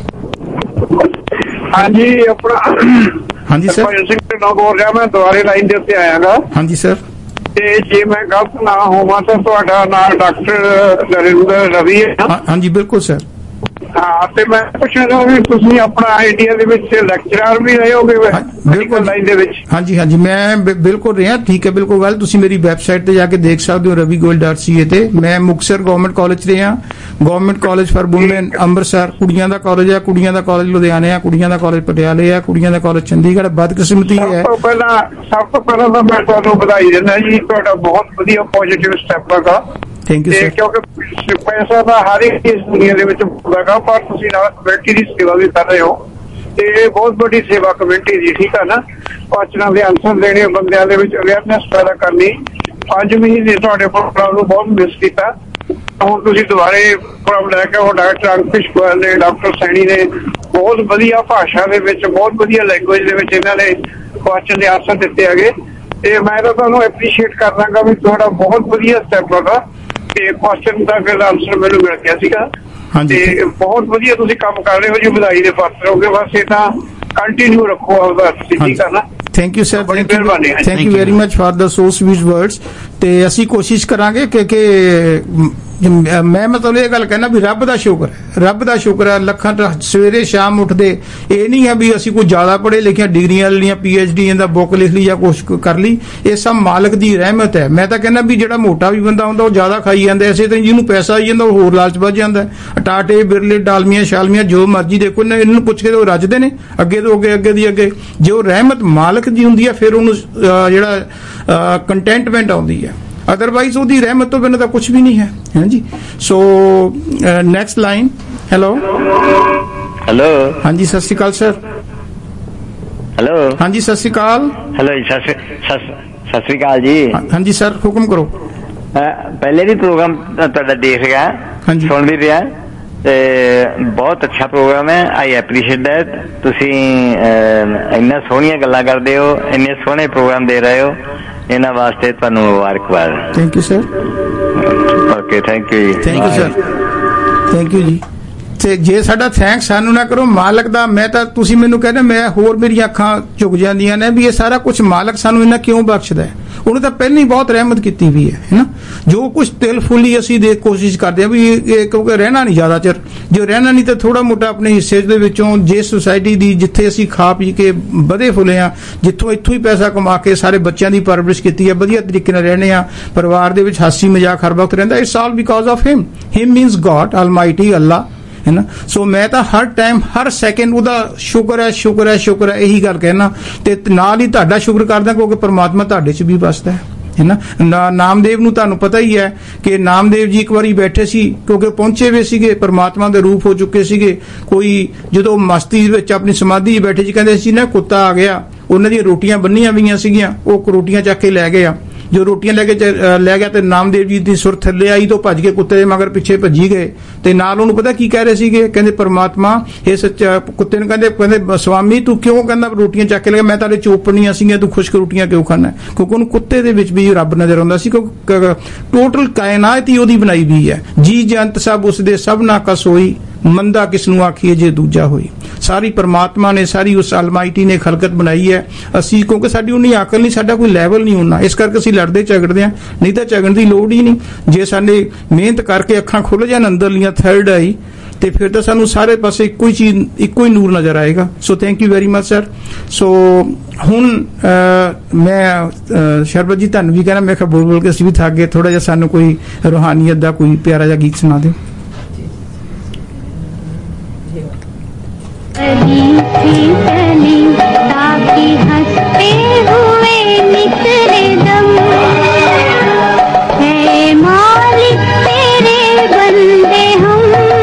ਹਾਂਜੀ, ਆਪਣਾ ਹਾਂਜੀ ਸਰ, ਬੋਲ ਰਿਹਾ, ਮੈਂ ਦੁਬਾਰੇ ਲਾਈਨ ਦੇ ਉੱਤੇ ਆਇਆਗਾ। ਹਾਂਜੀ ਸਰ। ਤੇ ਜੇ ਮੈਂ ਗਲਤ ਨਾ ਹੋਵਾਂ ਤਾਂ ਤੁਹਾਡਾ ਨਾਮ ਡਾਕਟਰ ਨਰਿੰਦਰ ਰਵੀ ਹੈ? ਹਾਂਜੀ ਬਿਲਕੁਲ ਸਰ। ਹਾਂ, ਤੇ ਮੈਂ ਪੁੱਛਣਾ ਵੀ ਤੁਸੀਂ ਆਪਣਾ ਇੰਡੀਆ ਦੇ ਵਿੱਚ ਲੈਕਚਰਰ ਵੀ ਰਹੇ ਹੋਗੇ ਮੈਡੀਕਲ ਲਾਈਨ ਦੇ ਵਿੱਚ? ਹਾਂਜੀ ਹਾਂਜੀ, ਮੈਂ ਬਿਲਕੁਲ ਰਿਹਾ। ਠੀਕ ਹੈ, ਬਿਲਕੁਲ ਗੱਲ। ਤੁਸੀਂ ਮੇਰੀ ਵੈਬਸਾਈਟ ਤੇ ਜਾ ਕੇ ਦੇਖ ਸਕਦੇ ਹੋ, ravigold.ca ਤੇ। ਮੈਂ ਮੁਕਤਸਰ ਗਵਰਨਮੈਂਟ ਕਾਲਜ ਰਿਹਾ, government college for women Amritsar ਕੁੜੀਆਂ ਦਾ ਕਾਲਜ ਹੈ, ਕੁੜੀਆਂ ਦਾ ਕਾਲਜ ਲੁਧਿਆਣੇ ਆ, ਕੁੜੀਆਂ ਦਾ ਕਾਲਜ ਪਟਿਆਲੇ ਆ, ਕੁੜੀਆਂ ਦਾ ਕਾਲਜ ਚੰਡੀਗੜ੍ਹ। ਬਦਕਿਸਮਤੀ ਹੈ, ਸਭ ਤੋਂ ਪਹਿਲਾਂ ਤਾਂ ਮੈਂ ਤੁਹਾਨੂੰ ਵਧਾਈ ਦਿੰਦਾ ਜੀ, ਤੁਹਾਡਾ ਬਹੁਤ ਵਧੀਆ ਪੋਜ਼ਿਟਿਵ ਸਟੈਪ ਹੈਗਾ। Thank you sir. ਕਿਉਂਕਿ ਪੈਸਾ ਤਾਂ ਹਰ ਇੱਕ ਇਸ ਦੁਨੀਆ ਦੇ ਵਿੱਚ ਹੁੰਦਾ, ਪਰ ਤੁਸੀਂ ਨਾਲ ਕਮਿਊਨਿਟੀ ਦੀ ਸੇਵਾ ਵੀ ਕਰ ਰਹੇ ਹੋ, ਤੇ ਇਹ ਬਹੁਤ ਵੱਡੀ ਸੇਵਾ ਕਮਿਊਨਿਟੀ ਦੀ। ਠੀਕ ਹੈ ਨਾ, ਕੁਐਸਚਨਾਂ ਦੇ ਆਨਸਰ ਦੇਣੇ, ਬੰਦਿਆਂ ਦੇ ਵਿੱਚ ਅਵੇਅਰਨੈਸ ਪੈਦਾ ਕਰਨੀ। 5 ਮਹੀਨੇ ਤੁਹਾਡੇ ਪ੍ਰੋਗਰਾਮ ਨੂੰ ਬਹੁਤ ਮਿਸ ਕੀਤਾ। ਹੁਣ ਤੁਸੀਂ ਦੁਬਾਰੇ ਪ੍ਰੋਗਰਾਮ ਲੈ ਕੇ ਉਹ ਡਾਕਟਰ ਅੰਕੁਸ਼ ਗੋਇਲ ਨੇ, ਡਾਕਟਰ ਸੈਣੀ ਨੇ ਬਹੁਤ ਵਧੀਆ ਭਾਸ਼ਾ ਦੇ ਵਿੱਚ, ਬਹੁਤ ਵਧੀਆ ਲੈਂਗੁਏਜ ਦੇ ਵਿੱਚ ਇਹਨਾਂ ਨੇ ਕੁਐਸਚਨ ਦੇ ਆਨਸਰ ਦਿੱਤੇ ਹੈਗੇ। ਤੇ ਮੈਂ ਤਾਂ ਤੁਹਾਨੂੰ ਐਪਰੀਸ਼ੀਏਟ ਕਰਦਾਂਗਾ ਵੀ ਤੁਹਾਡਾ ਬਹੁਤ ਵਧੀਆ ਸਟੈਪ ਹੈਗਾ, ਤੇ ਕੁਐਸਚਨ ਦਾ ਫਿਰ ਆਨਸਰ ਮੈਨੂੰ ਮਿਲ ਗਿਆ ਸੀਗਾ। ਤੇ ਬਹੁਤ ਵਧੀਆ ਤੁਸੀਂ ਕੰਮ ਕਰ ਰਹੇ ਹੋ ਜੀ, ਵਧਾਈ ਦੇ ਪਾਤਰ ਹੋਗੇ। ਬਸ ਇਹ ਤਾਂ ਕੰਟੀਨਿਊ ਰੱਖੋ ਆਪਦਾ। ਠੀਕ ਹੈ ਨਾ। Thank you sir, thank you very much for the so sweet words. ਤੇ ਅਸੀਂ ਕੋਸ਼ਿਸ਼ ਕਰਾਂਗੇ ਕਿ ਮੈਂ ਮਤਲਬ ਇਹ ਗੱਲ ਕਹਿਣਾ ਵੀ ਰੱਬ ਦਾ ਸ਼ੁਕਰ ਹੈ, ਰੱਬ ਦਾ ਸ਼ੁਕਰ ਹੈ। ਲੱਖਾਂ ਸਵੇਰੇ ਸ਼ਾਮ ਉੱਠਦੇ, ਇਹ ਨਹੀਂ ਹੈ ਵੀ ਅਸੀਂ ਕੋਈ ਜ਼ਿਆਦਾ ਪੜ੍ਹੇ ਲਿਖੇ, ਡਿਗਰੀਆਂ ਲੈਣੀਆਂ, PhD ਦਾ ਬੁੱਕ ਲਿਖ ਲਈ ਜਾਂ ਕੁਛ ਕਰ ਲਈ। ਇਹ ਸਭ ਮਾਲਕ ਦੀ ਰਹਿਮਤ ਹੈ। ਮੈਂ ਤਾਂ ਕਹਿੰਦਾ ਵੀ ਜਿਹੜਾ ਮੋਟਾ ਵੀ ਬੰਦਾ ਹੁੰਦਾ ਉਹ ਜ਼ਿਆਦਾ ਖਾਈ ਜਾਂਦਾ, ਇਸੇ ਤਰ੍ਹਾਂ ਜਿਹਨੂੰ ਪੈਸਾ ਆਈ ਜਾਂਦਾ ਉਹ ਹੋਰ ਲਾਲਚ ਵੱਧ ਜਾਂਦਾ। ਟਾਟੇ, ਬਿਰਲੇ, ਡਾਲਮੀਆਂ, ਸ਼ਾਲਮੀਆਂ, ਜੋ ਮਰਜ਼ੀ ਦੇਖੋ, ਇਹਨਾਂ ਨੂੰ ਪੁੱਛ ਕੇ ਉਹ ਰੱਜਦੇ ਨੇ ਅੱਗੇ ਤੋਂ ਅੱਗੇ, ਅੱਗੇ ਦੀ ਅੱਗੇ। ਜੇ ਉਹ ਰਹਿਮਤ ਮਾਲਕ ਦੀ ਹੁੰਦੀ ਹੈ, ਫਿਰ ਉਹਨੂੰ ਜਿਹੜਾ ਕੰਟੈਂਟਮੈਂਟ ਆਉਂਦੀ ਹੈ। ਅਦਰਵਾਈਜ਼ ਉਹਦੀ ਰਹਿਮਤ ਤੋਂ ਬਿਨਾਂ ਤਾਂ ਕੁਝ ਵੀ ਨਹੀਂ ਹੈ। ਹਾਂਜੀ। So next line. Hello. Hello. ਹਾਂਜੀ, ਸਤਿ ਸ਼੍ਰੀ ਅਕਾਲ ਸਰ। ਹੈਲੋ। ਹਾਂਜੀ, ਸਤਿ ਸ਼੍ਰੀ ਅਕਾਲ। ਹੈਲੋ ਜੀ, ਸਤਿ ਸ਼੍ਰੀ ਅਕਾਲ ਜੀ। ਹਾਂਜੀ ਸਰ, ਹੁਕਮ ਕਰੋ। ਪਹਿਲੇ ਵੀ ਪ੍ਰੋਗਰਾਮ ਤੁਹਾਡਾ ਦੇਖ ਰਿਹਾ, ਸੁਣ ਵੀ ਰਿਹਾ, ਤੇ ਬਹੁਤ ਅੱਛਾ ਪ੍ਰੋਗਰਾਮ ਹੈ। I appreciate that. ਤੁਸੀਂ ਇੰਨਾ ਸੋਹਣੀਆਂ ਗੱਲਾਂ ਕਰਦੇ ਹੋ, ਇੰਨੇ ਸੋਹਣੇ ਪ੍ਰੋਗਰਾਮ ਦੇ ਰਹੇ ਹੋ, ਇਹਨਾਂ ਵਾਸਤੇ ਤੁਹਾਨੂੰ ਮੁਬਾਰਕਬਾਦ। Thank you sir. Okay, thank you ਜੀ। Thank you sir, thank you ਜੀ। ਤੇ ਜੇ ਸਾਡਾ ਥੈਂਕਸ ਸਾਨੂੰ ਨਾ ਕਰੋ ਮਾਲਕ ਦਾ, ਮੈਂ ਤਾਂ, ਤੁਸੀਂ ਮੈਨੂੰ ਕਹਿੰਦੇ, ਮੈਂ ਹੋਰ ਮੇਰੀਆਂ ਅੱਖਾਂ ਝੁਕ ਜਾਂਦੀਆਂ ਨੇ ਵੀ ਇਹ ਸਾਰਾ ਕੁਝ ਮਾਲਕ ਸਾਨੂੰ ਇਹਨਾਂ ਕਿਉਂ ਬਖਸ਼ਦਾ ਹੈ। ਉਹਨੇ ਤਾਂ ਪਹਿਲਾਂ ਹੀ ਬਹੁਤ ਰਹਿਮਤ ਕੀਤੀ ਵੀ ਹੈ ਨਾ। ਜੋ ਕੁਝ ਦਿਲ ਫੁੱਲੀ ਅਸੀਂ ਦੇ ਕੋਸ਼ਿਸ਼ ਕਰਦੇ ਹਾਂ ਵੀ ਇਹ, ਕਿਉਂਕਿ ਰਹਿਣਾ ਨਹੀਂ ਜ਼ਿਆਦਾ ਚਿਰ, ਜੋ ਰਹਿਣਾ ਨਹੀਂ ਤਾਂ ਥੋੜਾ ਮੋਟਾ ਆਪਣੇ ਹਿੱਸੇ ਦੇ ਵਿੱਚੋਂ, ਜੇ ਸੁਸਾਇਟੀ ਦੀ ਜਿੱਥੇ ਅਸੀਂ ਖਾ ਪੀ ਕੇ ਵਧੇ ਫੁੱਲੇ ਆ, ਜਿੱਥੋਂ ਇੱਥੋਂ ਹੀ ਪੈਸਾ ਕਮਾ ਕੇ ਸਾਰੇ ਬੱਚਿਆਂ ਦੀ ਪਰਵਰਿਸ਼ ਕੀਤੀ ਹੈ, ਵਧੀਆ ਤਰੀਕੇ ਨਾਲ ਰਹਿਣੇ ਆ, ਪਰਿਵਾਰ ਦੇ ਵਿੱਚ ਹਾਸੀ ਮਜ਼ਾਕ ਹਰ ਵਕਤ ਰਹਿੰਦਾ। It's all because of him. Him means God, almighty, Allah, है ना। सो मैं तो हर टाइम, हर सैकेंड ਉਹਦਾ ਸ਼ੁਕਰ ਹੈ, ਸ਼ੁਕਰ ਹੈ, ਸ਼ੁਕਰ ਹੈ, ਇਹੀ ਗੱਲ ਕਹਿਣਾ। ਤੇ ਨਾਲ ਹੀ ਤੁਹਾਡਾ ਸ਼ੁਕਰ ਕਰਦਾ, ਕਿਉਂਕਿ ਪਰਮਾਤਮਾ ਤੁਹਾਡੇ 'ਚ ਵੀ ਵਸਦਾ ਹੈ। है ना। नामदेव ਨੂੰ ਤੁਹਾਨੂੰ ਪਤਾ ਹੀ ਹੈ ਕਿ ਨਾਮਦੇਵ ਜੀ ਇੱਕ ਵਾਰੀ ਬੈਠੇ ਸੀ ਕਿਉਂਕਿ ਪਹੁੰਚੇ ਹੋਏ ਸੀਗੇ ਪਰਮਾਤਮਾ ਦੇ ਰੂਪ ਹੋ ਚੁੱਕੇ ਸੀਗੇ। ਕੋਈ ਜਦੋਂ ਮਸਤੀ ਵਿੱਚ ਆਪਣੀ ਸਮਾਧੀ ਬੈਠੇ ਸੀ ਕਹਿੰਦੇ ਸੀ ਨਾ ਕੁੱਤਾ ਆ ਗਿਆ, ਉਹਨਾਂ ਦੀਆਂ ਰੋਟੀਆਂ ਬੰਨੀਆਂ ਹੋਈਆਂ ਸੀਗੀਆਂ, ਉਹ ਰੋਟੀਆਂ ਚੱਕ ਕੇ ਲੈ ਗਿਆ। जो रोटियां ले गया तो नामदेव जी की सुर थले आई तो भज के कुत्ते दे मगर पिछे भजी गए ते नाल उन्होंने पता की कह रहे सीगे, कहंदे परमात्मा ये सच्चा कुत्ते ने कहंदे स्वामी तू क्यों कहंदा रोटियां चक के ले, मैं तारे चोपड़ियां सीगियां तू खुश्क रोटियां क्यों खाना, क्योंकि उन्हें कुत्ते दे विच भी रब नजर आउंदा सी। क्योंकि टोटल कायनात ही ओदी बनाई हुई है, जी जंत सब उसदे सबना कस होई, मंदा किसनू आखिए जे दूजा होई। सारी परमात्मा ने सारी उस अलमाइटी ने खलकत बनाई है। असी क्योंकि साडी उन्नी अकल नहीं, साडा कोई लैवल नहीं होना, इस करके असी लड़दे झगड़दे हैं, नहीं तो झगड़न की लोड़ ही नहीं। जे साडे मेहनत करके अखां खुल जान अंदरलियां थर्ड आई ते फिर तो सानू सारे पासे इक्को ही चीज इक्को ही नूर नजर आएगा। So thank you very much sir. So हुण मैं शरबत जी तुहानू भी कहना, मैं बोल बोल के असीं भी थक गए, थोड़ा जिहा सानू कोई रूहानियत दा कोई प्यारा जिहा गीत सुना दिओ। ताकि हंसते हुए निकले दम, है मालिक तेरे बंदे हम।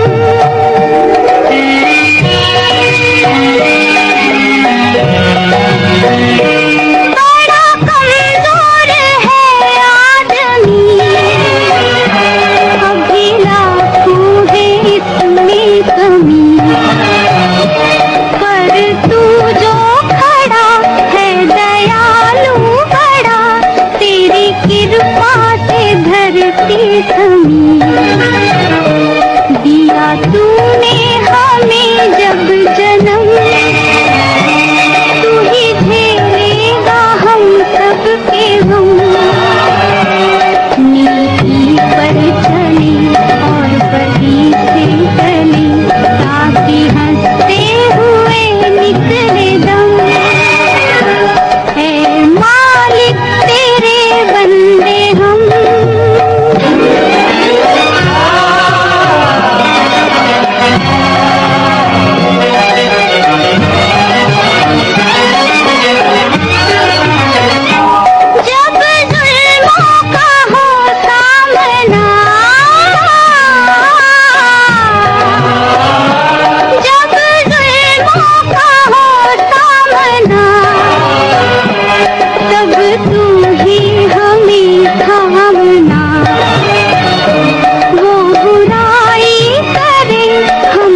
बड़ा कमजोर है आदमी, अभी लाखों है इसमें कमी, तू जो खड़ा है दयालु बड़ा, तेरी कृपा से धरती थमी। दिया तूने हमें जब जन्म, तू ही झेलेगा हम सबके गम। नीति पर चले और बदी से चले, ताकि हंसते हुए निकले दम, है मालिक तेरे बंदे हम। जब जुल्मों का हो सामना, जब जुल्मों का हो सामना, तब तू ही हमें थामना। वो बुराई करे हम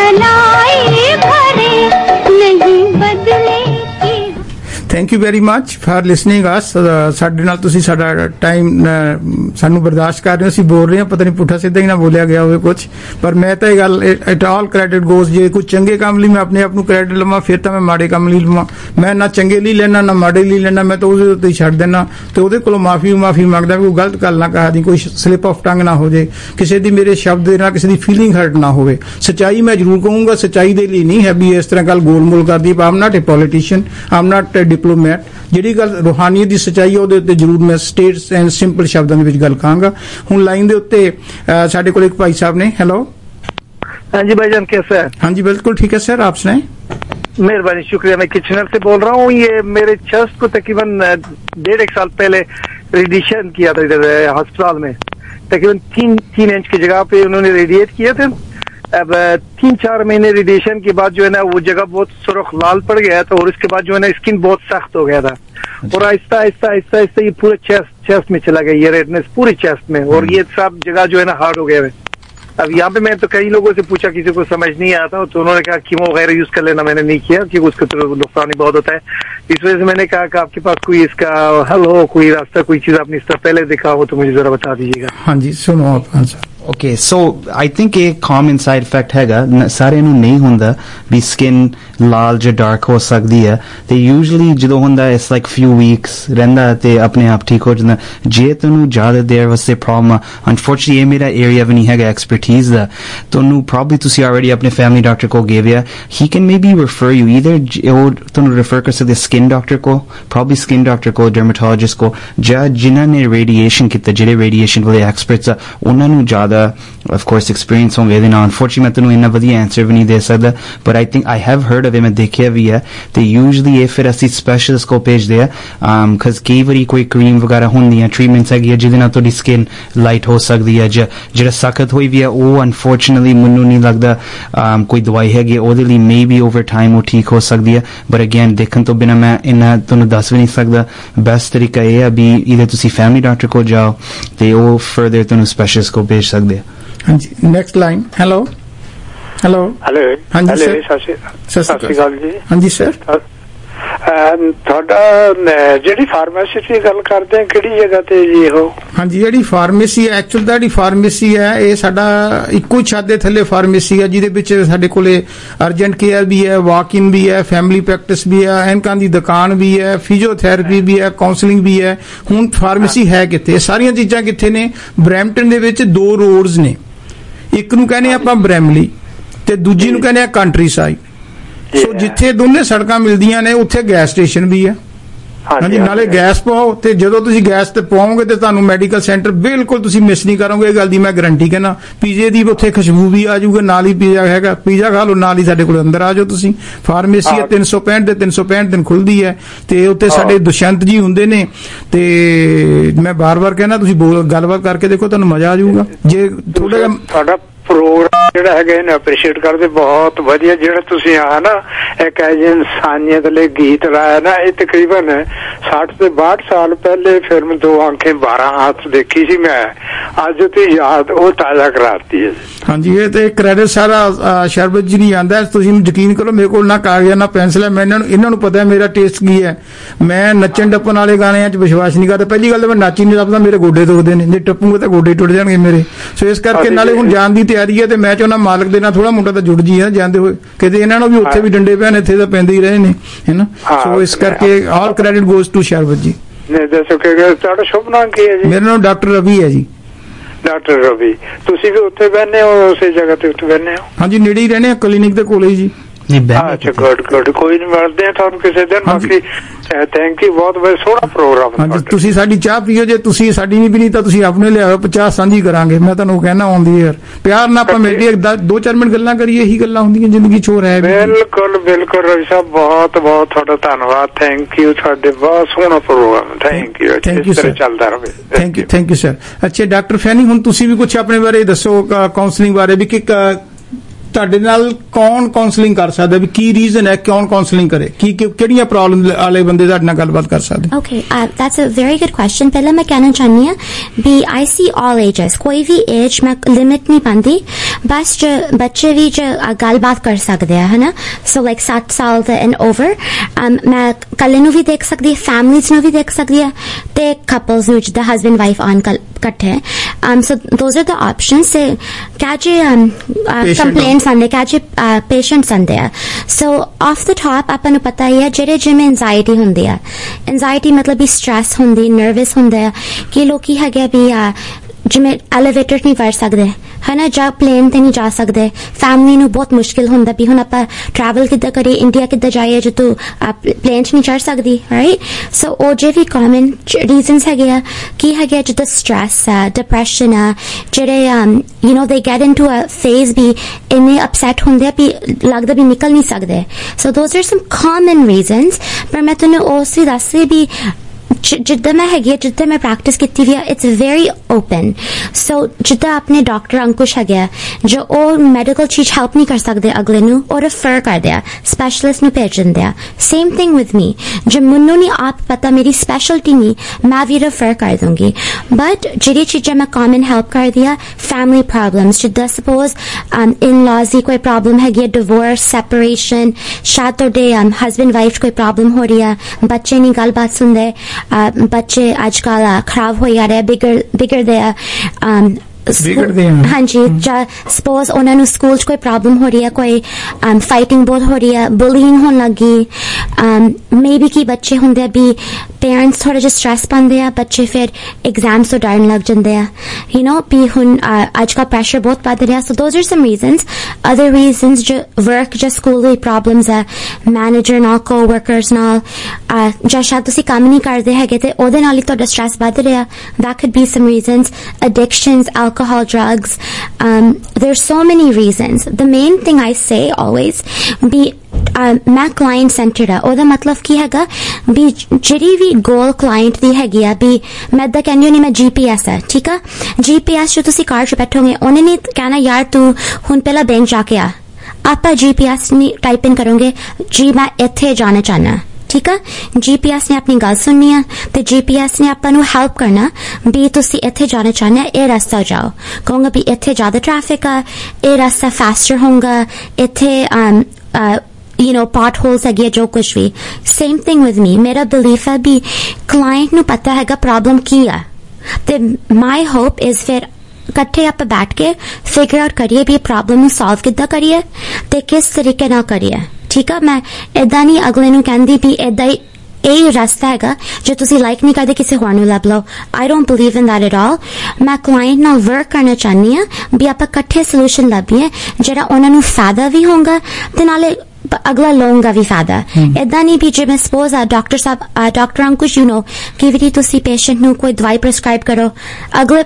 भलाई भरे, नहीं बदले की। Thank you very much for listening us. साडे नाल तुसीं साडा टाइम सानू बर्दाश्त कर रहे हो, असीं बोल रहे हैं, पता नहीं पुट्ठा सीधा ही ना बोलिया गया होवे कुछ, पर मैं तो ये गल इट ऑल क्रेडिट गोज, जे कोई चंगे काम लई मैं अपने आप नू क्रेडिट लवां फिर तो मैं माड़े काम लई लवां। मैं ना चंगे लई लेना ना माड़े लई लेना, मैं तो उहदे उत्ते ही छड्ड देना ते उहदे कोलों माफी मंगदा, कोई गलत गल ना कहा दी, कोई स्लिप ऑफ टंग ना हो जाए, किसी दी मेरे शब्द दे नाल किसी दी फीलिंग हर्ट ना होवे। सच्चाई मैं जरूर कहूंगा, सच्चाई दे लई नहीं है भी इस तरह गल गोल मोल कर दी। I am not a politician, I am not a diplomat. ਜਿਹੜੀ ਗੱਲ रूहानियत ਦੀ सच्चाई है ਉਹਦੇ ਉੱਤੇ ਜ਼ਰੂਰ ਮੈਂ ਸਟੇਟ ਐਂਡ ਸਿੰਪਲ ਸ਼ਬਦਾਂ ਦੇ ਵਿੱਚ ਗੱਲ ਕਹਾਂਗਾ। ਹੁਣ ਲਾਈਨ ਦੇ ਉੱਤੇ ਸਾਡੇ ਕੋਲ ਇੱਕ ਭਾਈ ਸਾਹਿਬ ਨੇ। ਹੈਲੋ ਹਾਂਜੀ भाईजान, कैसा है? हाँ जी बिल्कुल ठीक है सर, आप सुनाएं। मेहरबानी, शुक्रिया। मैं किचनर से बोल रहा हूँ। ये मेरे चेस्ट को तकरीबन 1.5 साल पहले रेडिएशन किया था इधर अस्पताल में, तकरीबन 3 इंच की जगह पे उन्होंने रेडिएट किए थे। अब 3-4 महीने रेडिएशन के बाद जो है ना वो जगह बहुत सुर्ख लाल पड़ गया था, और उसके बाद जो है ना स्किन बहुत सख्त हो गया था, और आहिस्ता आहिस्ता आहिस्ता आहिस्ता ये पूरे चेस्ट में चला गया, ये रेडनेस पूरे चेस्ट में, और ये सब जगह जो है ना हार्ड हो गया है। अब यहाँ पे मैं तो कई लोगों से पूछा, किसी को समझ नहीं आता, तो उन्होंने कहा कीमो वगैरह यूज कर लेना। मैंने नहीं किया क्योंकि उसका तो नुकसान ही बहुत होता है। इस वजह से मैंने कहा कि आपके पास कोई इसका हल हो, कोई रास्ता, कोई चीज आपने इस तरह पहले देखा हो तो मुझे जरा बता दीजिएगा। हाँ जी सुनो आप answer. Okay so I think एक कॉमन साइड इफेक्ट हैगा, सारे ਨੂੰ नहीं ਹੁੰਦਾ ਵੀ ਸਕਿਨ ਲਾਲ ਜਾਂ ਡਾਰਕ ਹੋ ਸਕਦੀ ਹੈ, ਤੇ ਯੂਜੂਅਲੀ ਜਦੋਂ ਹੁੰਦਾ ਇਟਸ ਲਾਈਕ ਫਿਊ ਵੀਕਸ ਰਹਿੰਦਾ ਤੇ ਆਪਣੇ ਆਪ ਠੀਕ ਹੋ ਜਾਂਦਾ। ਜੇ ਤੁਹਾਨੂੰ ਜ਼ਿਆਦਾ ਦੇਰ ਵਾਸਤੇ ਪ੍ਰੋਬਲਮ, ਅਨਫੋਰਚੂਨਟਲੀ ਇਹ ਮੇਰਾ ਏਰੀਆ ਵੀ ਨਹੀਂ ਹੈਗਾ ਐਕਸਪਰਟੀਜ਼ ਦਾ, ਤੁਹਾਨੂੰ ਪ੍ਰੋਬਬਲੀ ਤੁਸੀਂ ਆਲਰੇਡੀ ਆਪਣੇ ਫੈਮਿਲੀ ਡਾਕਟਰ ਕੋਲ ਗਏ ਵਿਆ, ਹੀ can maybe refer you either, ਉਹ ਤੁਹਾਨੂੰ ਰੈਫਰ ਕਰ ਸਕਦੇ ਸਕਿਨ ਡਾਕਟਰ ਕੋਲ, ਪ੍ਰੋਬਬਲੀ ਸਕਿਨ ਡਾਕਟਰ ਕੋਲ, ਡਰਮੇਟੋਲੋਜਿਸਟ ਕੋਲ, ਜਾਂ ਜਿਨ੍ਹਾਂ ਨੇ ਰੇਡੀਏਸ਼ਨ ਕੀਤਾ, ਜਿਹੜੇ ਰੇਡੀਏਸ਼ਨ ਵਾਲੇ ਐਕਸਪਰਟਸ ਆ ਉਹਨਾਂ ਨੂੰ ਜ਼ਿਆਦਾ ज़्यादा of course experience होंगे ਇਹਦੇ ਨਾਲ unfortunately मैं ਤੈਨੂੰ ਇੰਨਾ ਵਧੀਆ answer ਵੀ ਨਹੀਂ ਦੇ ਸਕਦਾ but I think I have heard of it, ਮੈਂ ਦੇਖਿਆ ਵੀ ਹੈ ਤੇ usually ਇਹ ਫਿਰ ਅਸੀਂ specialist ਕੋਲ ਭੇਜਦੇ ਆ because ਕਈ ਵਾਰੀ ਕੋਈ cream ਵਗੈਰਾ ਹੁੰਦੀਆਂ treatments ਹੈਗੀ ਆ ਜਿਹਦੇ ਨਾਲ ਤੁਹਾਡੀ skin light ਹੋ ਸਕਦੀ ਹੈ ਜਿਹੜਾ ਸਖਤ ਹੋਈ ਵੀ ਹੈ ਉਹ unfortunately ਮੈਨੂੰ ਨਹੀਂ ਲੱਗਦਾ ਕੋਈ ਦਵਾਈ ਹੈਗੀ ਉਹਦੇ ਲਈ maybe over time ਉਹ ਠੀਕ ਹੋ ਸਕਦੀ ਹੈ but again ਦੇਖਣ ਤੋਂ ਬਿਨਾਂ ਮੈਂ ਇੰਨਾ ਤੁਹਾਨੂੰ ਦੱਸ ਵੀ ਨਹੀਂ ਸਕਦਾ best ਤਰੀਕਾ ਇਹ ਹੈ ਵੀ either ਤੁਸੀਂ family doctor ਕੋਲ ਜਾਓ ਤੇ ਉਹ further ਤੁਹਾਨੂੰ specialist ਕੋਲ ਭੇਜ ਸਕਦੇ ਆ ਹਾਂਜੀ ਨੈਕਸਟ ਲਾਈਨ ਹੈਲੋ ਹਾਂਜੀ ਸਰ ਸਤਿ ਸ਼੍ਰੀ ਅਕਾਲ ਜੀ ਹਾਂਜੀ ਸਰ ਤੁਹਾਡਾ ਜਿਹੜੀ ਫਾਰਮੇਸੀ ਦੀ ਗੱਲ ਕਰਦੇ ਆ ਕਿਹੜੀ ਜਗ੍ਹਾ ਤੇ ਜੀ ਉਹ ਹਾਂਜੀ ਜਿਹੜੀ ਫਾਰਮੇਸੀ ਐਕਚੁਅਲ ਜਿਹੜੀ ਫਾਰਮੇਸੀ ਹੈ ਇਹ ਸਾਡਾ ਇੱਕੋ ਛੱਤ ਦੇ ਥੱਲੇ ਫਾਰਮੇਸੀ ਹੈ ਜਿਹਦੇ ਵਿੱਚ ਸਾਡੇ ਕੋਲੇ ਅਰਜੈਂਟ ਕੇਅਰ ਵੀ ਹੈ ਵਾਕ ਇਨ ਵੀ ਹੈ ਫੈਮਿਲੀ ਪ੍ਰੈਕਟਿਸ ਵੀ ਹੈ ਐਨਕਾਂ ਦੀ ਦੁਕਾਨ ਵੀ ਹੈ ਫਿਜ਼ੀਓਥੈਰੇਪੀ ਵੀ ਹੈ ਕਾਉਂਸਲਿੰਗ ਵੀ ਹੈ ਹੁਣ ਫਾਰਮੇਸੀ ਹੈ ਕਿੱਥੇ ਸਾਰੀਆਂ ਚੀਜ਼ਾਂ ਕਿੱਥੇ ਨੇ ਬਰੈਂਪਟਨ ਦੇ ਵਿੱਚ 2 ਰੋਡਸ ਨੇ ਇੱਕ ਨੂੰ ਕਹਿੰਦੇ ਆਪਾਂ ਬਰੈਮਲੀ ਤੇ ਦੂਜੀ ਨੂੰ ਕਹਿੰਦੇ ਆ ਕੰਟਰੀ ਸਾਈਡ ਸੋ ਜਿੱਥੇ ਦੋਨੇ ਸੜਕਾਂ ਮਿਲਦੀਆਂ ਨੇ ਉੱਥੇ ਗੈਸ ਸਟੇਸ਼ਨ ਵੀ ਹੈ ਹਾਂਜੀ ਨਾਲੇ ਗੈਸ ਪਾਓ ਤੇ ਜਦੋਂ ਤੁਸੀਂ ਗੈਸ ਤੇ ਪਾਓਗੇ ਤੇ ਤੁਹਾਨੂੰ ਮੈਡੀਕਲ ਸੈਂਟਰ ਬਿਲਕੁਲ ਤੁਸੀਂ ਮਿਸ ਨਹੀਂ ਕਰੋਗੇ ਇਹ ਗੱਲ ਦੀ ਮੈਂ ਗਾਰੰਟੀ ਕਹਿੰਦਾ ਪੀਜ਼ੇ ਦੀ ਉੱਥੇ ਖੁਸ਼ਬੂ ਵੀ ਆ ਜਾਊਗਾ ਨਾਲ ਹੀ ਪੀਜ਼ਾ ਹੈਗਾ ਪੀਜ਼ਾ ਖਾ ਲਓ ਨਾਲ ਹੀ ਸਾਡੇ ਕੋਲ ਅੰਦਰ ਆ ਜਾਓ ਤੁਸੀਂ ਫਾਰਮੇਸੀ 365 ਦੇ 365 ਦਿਨ ਖੁੱਲਦੀ ਹੈ ਤੇ ਉੱਥੇ ਸਾਡੇ ਦੁਸ਼ਯੰਤ ਜੀ ਹੁੰਦੇ ਨੇ ਤੇ ਮੈਂ ਬਾਰ-ਬਾਰ ਕਹਿੰਦਾ ਤੁਸੀਂ ਗੱਲਬਾਤ ਕਰਕੇ ਦੇਖੋ ਤੁਹਾਨੂੰ ਮਜ਼ਾ ਆ ਜਾਊਗਾ ਜੇ ਥੋੜਾ ਤੁਹਾਡਾ ਪ੍ਰੋਗਰਾਮ ਜਿਹੜਾ ਹੈਗਾ ਇਹਨੂੰ ਅਪਰੀਸ਼ੀਏਟ ਕਰਦੇ ਬਹੁਤ ਵਧੀਆ ਜਿਹੜਾ ਤੁਸੀਂ ਆ ਨਾ ਇੱਕ ਐਜੇ ਇਨਸਾਨੀਅਤ ਲਈ ਗੀਤ ਲਾਇਆ ਨਾ ਇਹ ਤਕਰੀਬਨ 60 ਤੇ 62 ਸਾਲ ਪਹਿਲੇ ਫਿਲਮ 2 ਆਂਖੇ 12 ਹੱਥ ਦੇਖੀ ਸੀ ਮੈਂ ਅੱਜ ਤੇ ਯਾਦ ਉਹ ਤਾਜ਼ਾ ਕਰਾਤੀ ਹੈ ਹਾਂਜੀ ਇਹ ਤੇ ਕ੍ਰੈਡਿਟ ਸਾਰਾ ਸ਼ਰਬਤ ਜੀ ਨਹੀਂ ਆਂਦਾ ਤੁਸੀਂ ਯਕੀਨ ਕਰੋ ਮੇਰੇ ਕੋਲ ਨਾ ਕਾਗਜ਼ ਨਾ ਪੈਨਸਲ ਹੈ ਮੈਂ ਇਹਨਾਂ ਨੂੰ ਪਤਾ ਮੇਰਾ ਟੇਸਟ ਕੀ ਹੈ ਮੈਂ ਨੱਚਣ ਟੱਪਣ ਵਾਲੇ ਗਾਣਿਆਂ 'ਚ ਵਿਸ਼ਵਾਸ ਨਹੀਂ ਕਰਦਾ ਪਹਿਲੀ ਗੱਲ ਤਾਂ ਮੈਂ ਨੱਚ ਹੀ ਨਹੀਂ ਸਕਦਾ ਮੇਰੇ ਗੋਡੇ ਦੁਖਦੇ ਨੇ ਜੇ ਟੱਪੂਗੇ ਤਾਂ ਗੋਡੇ ਟੁੱਟ ਜਾਣਗੇ ਮੇਰੇ ਸੋ ਇਸ ਕਰਕੇ ਨਾਲੇ ਹੁਣ ਜਾਣ ਦੀ ਤਿਆਰੀ ਹੈ ਤੇ ਮੈਂ ਚਾਹੁੰਦਾ ਮਾਲਕ ਦੇ ਨਾਲ ਥੋੜਾ ਮੁੰਡਾ ਤਾਂ ਜੁੜ ਜੀ ਜਾਂਦੇ ਹੋਏ ਕਿਤੇ ਇਹਨਾਂ ਨੂੰ ਵੀ ਉੱਥੇ ਵੀ ਡੰਡੇ ਪੈਣ ਇੱਥੇ ਤਾਂ ਪੈਂਦੇ ਹੀ ਰਹੇ ਨੇ ਹੈਨਾ ਸੋ ਇਸ ਕਰਕੇ ਆਲ ਕ੍ਰੈਡਿਟ ਗੋਜ਼ ਟੂ ਸ਼ਰਬਤ ਜੀ ਦੱਸੋ ਕਿ ਤੁਹਾਡਾ ਸ਼ੁਭ ਨਾਮ ਕੀ ਹੈ ਜੀ ਮੇਰਾ ਨਾਮ ਡਾਕਟਰ ਰਵੀ ਹੈ ਜੀ ਡਾਕਟਰ ਰਵੀ ਤੁਸੀਂ ਵੀ ਉੱਥੇ ਬਹਿੰਦੇ ਹੋ ਉਸੇ ਜਗ੍ਹਾ ਤੇ ਉੱਥੇ ਬਹਿੰਦੇ ਹੋ ਹਾਂਜੀ ਨੇੜੇ ਹੀ ਰਹਿੰਦੇ ਆ ਕਲੀਨਿਕ ਦੇ ਕੋਲੇ ਜੀ ਅੱਛਾ ਗੁੱਡ ਕੋਈ ਨਹੀਂ ਮਿਲਦੇ ਤੁਹਾਨੂੰ ਕਿਸੇ ਦਿਨ ਬਾਕੀ ਥੈਂਕ ਯੂ ਬਹੁਤ ਬਹੁਤ ਸੋਹਣਾ ਪ੍ਰੋਗਰਾਮ ਹਾਂਜੀ ਤੁਸੀਂ ਸਾਡੀ ਚਾਹ ਪੀਓ ਜੇ ਤੁਸੀਂ ਸਾਡੀ ਨਹੀਂ ਪੀਣੀ ਤਾਂ ਤੁਸੀਂ ਆਪਣੇ ਲਿਆਓ 50 ਸਾਂਝੀ ਕਰਾਂਗੇ ਮੈਂ ਤੁਹਾਨੂੰ ਕਹਿਣਾ ਆਉਂਦੀ ਯਾਰ ਪਿਆਰ ਨਾਲ ਆਪਾਂ ਮਿਲਦੇ 2-4 ਮਿੰਟ ਗੱਲਾਂ ਕਰੀਏ ਇਹੀ ਗੱਲਾਂ ਹੁੰਦੀਆਂ ਜ਼ਿੰਦਗੀ ਚ ਹੋ ਰਿਹਾ ਬਿਲਕੁਲ ਰਵੀ ਸਾਹਿਬ ਬਹੁਤ ਬਹੁਤ ਤੁਹਾਡਾ ਧੰਨਵਾਦ ਥੈਂਕ ਯੂ ਤੁਹਾਡੇ ਬਹੁਤ ਸੋਹਣਾ ਪ੍ਰੋਗਰਾਮ ਥੈਂਕ ਯੂ ਸਰ ਚੱਲਦਾ ਰਹੇ ਥੈਂਕ ਯੂ ਸਰ ਅੱਛਾ ਡਾਕਟਰ ਫੈਨੀ ਹੁਣ ਤੁਸੀਂ ਵੀ ਕੁਝ ਆਪਣੇ ਬਾਰੇ ਦੱਸੋ ਕਾਉਂਸਲਿੰਗ ਬਾਰੇ ਵੀ ਕਿ ਤੁਹਾਡੇ ਨਾਲ ਕੌਣ ਕਾਉਂਸਲਿੰਗ ਕਰ ਸਕਦਾ ਵੀ ਕੀ ਰੀਜ਼ਨ ਹੈ ਕੌਣ ਕਾਉਂਸਲਿੰਗ ਕਰੇ ਕਿਹੜੀਆਂ ਪ੍ਰੋਬਲਮ ਵਾਲੇ ਬੰਦੇ ਤੁਹਾਡੇ ਨਾਲ ਗੱਲਬਾਤ ਕਰ ਸਕਦੇ okay that's a very good question ਪਹਿਲਾਂ ਮੈਂ ਕਹਿਣਾ ਚਾਹੁੰਦੀ ਹਾਂ ਵੀ ਆਈ ਸੀ ਆਲ ਏਜਸ ਕੋਈ ਵੀ ਏਜ ਮੈਂ ਲਿਮਿਟ ਨਹੀਂ ਪਾਉਂਦੀ ਬਸ ਬੱਚੇ ਵੀ ਗੱਲਬਾਤ ਕਰ ਸਕਦੇ ਆ ਹਨਾ ਸੋ ਲਾਈਕ 7 ਸਾਲ ਐਂਡ ਓਵਰ ਮੈਂ ਕੱਲੇ ਨੂੰ ਵੀ ਦੇਖ ਸਕਦੀ ਫੈਮਲੀਜ਼ ਨੂੰ ਵੀ ਦੇਖ ਸਕਦੀ ਹੈ ਤੇ ਕਪਲਸ ਨੂੰ ਜਿੱਦਾਂ ਹਸਬੈਂਡ ਵਾਈਫ ਆਨ ਇਕੱਠੇ so those are the options se kaje complaints ande kaje patients ande so off the top apan nu pata hai jere jime anxiety hundi hai anxiety matlab bi stress hundi nervous hunda hai ki loki hage bi ਜਿਵੇਂ elevator ਨਹੀਂ ਵੜ ਸਕਦੇ ਹਨਾ ਜਾਂ plain ਤੇ ਨਹੀਂ ਜਾ ਸਕਦੇ ਫੈਮਿਲੀ ਨੂੰ ਬਹੁਤ ਮੁਸ਼ਕਿਲ ਹੁੰਦਾ ਵੀ ਹੁਣ ਆਪਾਂ ਟਰੈਵਲ ਕਿੱਦਾਂ ਕਰੀਏ ਇੰਡੀਆ ਕਿੱਦਾਂ ਜਾਈਏ ਜੇ ਤੂੰ ਪਲੇਨ 'ਚ ਨਹੀਂ ਚੜ ਸਕਦੀ ਰਾਈਟ ਸੋ ਉਹ ਜੇ ਵੀ ਕਾਮਨ ਰੀਜ਼ਨਸ ਹੈਗੇ ਆ ਕੀ ਹੈਗੇ ਜਿੱਦਾਂ ਸਟ੍ਰੈਸ ਆ ਡਿਪਰੈਸ਼ਨ ਆ ਜਿਹੜੇ you know they get into a phase ਵੀ ਇੰਨੇ ਅਪਸੈਟ ਹੁੰਦੇ ਆ ਵੀ ਲੱਗਦਾ ਵੀ ਨਿਕਲ ਨਹੀਂ ਸਕਦੇ so those are some common reasons ਪਰ ਮੈਂ ਤੁਹਾਨੂੰ ਉਸ ਵੀ ਦੱਸ ਰਹੀ ਵੀ ਜਿੱਦਾਂ ਮੈਂ ਹੈਗੀ ਆ ਜਿੱਦਾਂ ਮੈਂ ਪ੍ਰੈਕਟਿਸ ਕੀਤੀ ਵੀ ਆ ਇਟਸ ਵੈਰੀ ਓਪਨ ਸੋ ਜਿੱਦਾਂ ਆਪਣੇ ਡਾਕਟਰ ਅੰਕੁਸ਼ ਹੈਗੇ ਆ ਜੋ ਉਹ ਮੈਡੀਕਲ ਚੀਜ਼ ਹੈਲਪ ਨਹੀਂ ਕਰ ਸਕਦੇ ਅਗਲੇ ਨੂੰ ਉਹ ਰੈਫਰ ਕਰਦੇ ਆ ਸਪੈਸ਼ਲਿਸਟ ਨੂੰ ਭੇਜ ਦਿੰਦੇ ਆ ਸੇਮ ਥਿੰਗ ਵਿਦ ਮੀ ਜੇ ਮੈਨੂੰ ਨਹੀਂ ਆਪ ਪਤਾ ਮੇਰੀ ਸਪੈਸ਼ਲਟੀ ਨਹੀਂ ਮੈਂ ਵੀ ਰੈਫਰ ਕਰ ਦੂੰਗੀ ਬਟ ਜਿਹੜੀ ਚੀਜ਼ਾਂ ਮੈਂ ਕਾਮਨ ਹੈਲਪ ਕਰਦੀ ਆ ਫੈਮਿਲੀ ਪ੍ਰੋਬਲਮਸ ਜਿੱਦਾਂ ਸਪੋਜ਼ in-laws ਦੀ ਕੋਈ ਪ੍ਰੋਬਲਮ ਹੈਗੀ ਆ ਡਿਵੋਰਸ ਸੈਪਰੇਸ਼ਨ ਸ਼ਾਇਦ ਤੁਹਾਡੇ ਹਸਬੈਂਡ ਵਾਈਫ ਕੋਈ ਪ੍ਰੋਬਲਮ ਹੋ ਰਹੀ ਆ ਬੱਚੇ ਨਹੀਂ ਗੱਲਬਾਤ ਸੁਣਦੇ ਬੱਚੇ ਅੱਜ ਕੱਲ ਖਰਾਬ ਹੋ ਜਾ ਰਹੇ ਬਿਗੜਦੇ ਆ ਹਾਂਜੀ ਸਪੋਜ਼ ਉਹਨਾਂ ਨੂੰ ਸਕੂਲ 'ਚ ਕੋਈ ਪ੍ਰੋਬਲਮ ਹੋ ਰਹੀ ਹੈ ਕੋਈ ਫਾਈਟਿੰਗ ਬਹੁਤ ਹੋ ਰਹੀ ਹੈ ਬੁਲੀਇੰਗ ਹੋਣ ਲੱਗੀ ਮੇ ਬੀ ਕੀ ਬੱਚੇ ਹੁੰਦੇ ਆ ਵੀ ਪੇਰੈਂਟਸ ਥੋੜਾ ਜਿਹਾ ਸਟ੍ਰੈਸ ਪਾਉਂਦੇ ਆ ਬੱਚੇ ਫਿਰ ਐਗਜ਼ਾਮਸ ਤੋਂ ਡਰਨ ਲੱਗ ਜਾਂਦੇ ਆ ਯੂ ਨੋ ਵੀ ਹੁਣ ਅੱਜ ਕੱਲ ਪ੍ਰੈਸ਼ਰ ਬਹੁਤ ਵੱਧ ਰਿਹਾ so those are some reasons other reasons ਜੋ ਵਰਕ ਜਾਂ ਸਕੂਲ ਦੀ ਪ੍ਰੋਬਲਮਸ ਆ ਮੈਨੇਜਰ ਨਾਲ ਕੋ ਵਰਕਰਸ ਨਾਲ ਜਾਂ ਸ਼ਾਇਦ ਤੁਸੀਂ ਕੰਮ ਨਹੀਂ ਕਰਦੇ ਹੈਗੇ ਤੇ ਉਹਦੇ ਨਾਲ ਹੀ ਤੁਹਾਡਾ ਸਟ੍ਰੈਸ ਵੱਧ ਰਿਹਾ that could be some reasons addictions alcohol, drugs. There's so many reasons. The main thing I say always be मैं client centered है ਉਹਦਾ ਮਤਲਬ ਕੀ ਹੈਗਾ ਵੀ ਜਿਹੜੀ ਵੀ goal client ਦੀ ਹੈਗੀ ਆ ਵੀ ਮੈਂ ਤਾਂ ਕਹਿੰਦੀ ਨਹੀਂ ਮੈਂ GPS ਹੈ ਠੀਕ ਆ GPS ਜੋ ਤੁਸੀਂ ਕਾਰ 'ਚ ਬੈਠੋਗੇ ਉਹਨੇ ਨਹੀਂ ਕਹਿਣਾ ਯਾਰ ਤੂੰ ਹੁਣ ਪਹਿਲਾਂ ਬੈਂਕ ਜਾ ਕੇ ਆ ਆਪਾਂ GPS ਨਹੀਂ ਟਾਈਪ ਇਨ ਕਰੋਗੇ ਜੀ ਮੈਂ ਇੱਥੇ ਜਾਣਾ ਚਾਹਨਾ ठीक है GPS ने अपनी गल सुननी है ते GPS ने आपां नूं हेल्प करना भी तुसी इत्थे जाना चाहने ए रास्ता जाओ कहूंगा भी इत्थे ज्यादा ट्रैफिक है ए रास्ता फास्टर होगा इत्थे you know pot holes है जो कुछ भी same thing with me मेरा belief है भी client नूं पता हैगा problem की है ते my hope is फिर इकट्ठे आप बैठ के फिगर आउट करिए भी प्रॉब्लम नूं सॉल्व किद्दां करिए ते किस तरीके नाल करिए ठीक है मैं इदा नहीं अगले नूं कहंदी भी इदा ही यही रास्ता हैगा जो तुसी लाइक नहीं करदे किसी होर नूं लभ लो I don't believe in that at all मैं क्लाइंट नाल वर्क करना चाहनी हां भी आपां इकट्ठे सोल्यूशन लभीए जेड़ा उन्हां नूं फायदा भी होगा ते नाले अगला लोगों का भी फायदा इदा नहीं भी जिवें सपोज डॉक्टर साहब डॉक्टर अंकुश यू नो कि भी तुसी पेशेंट नूं कोई दवाई प्रिस्क्राइब करो अगले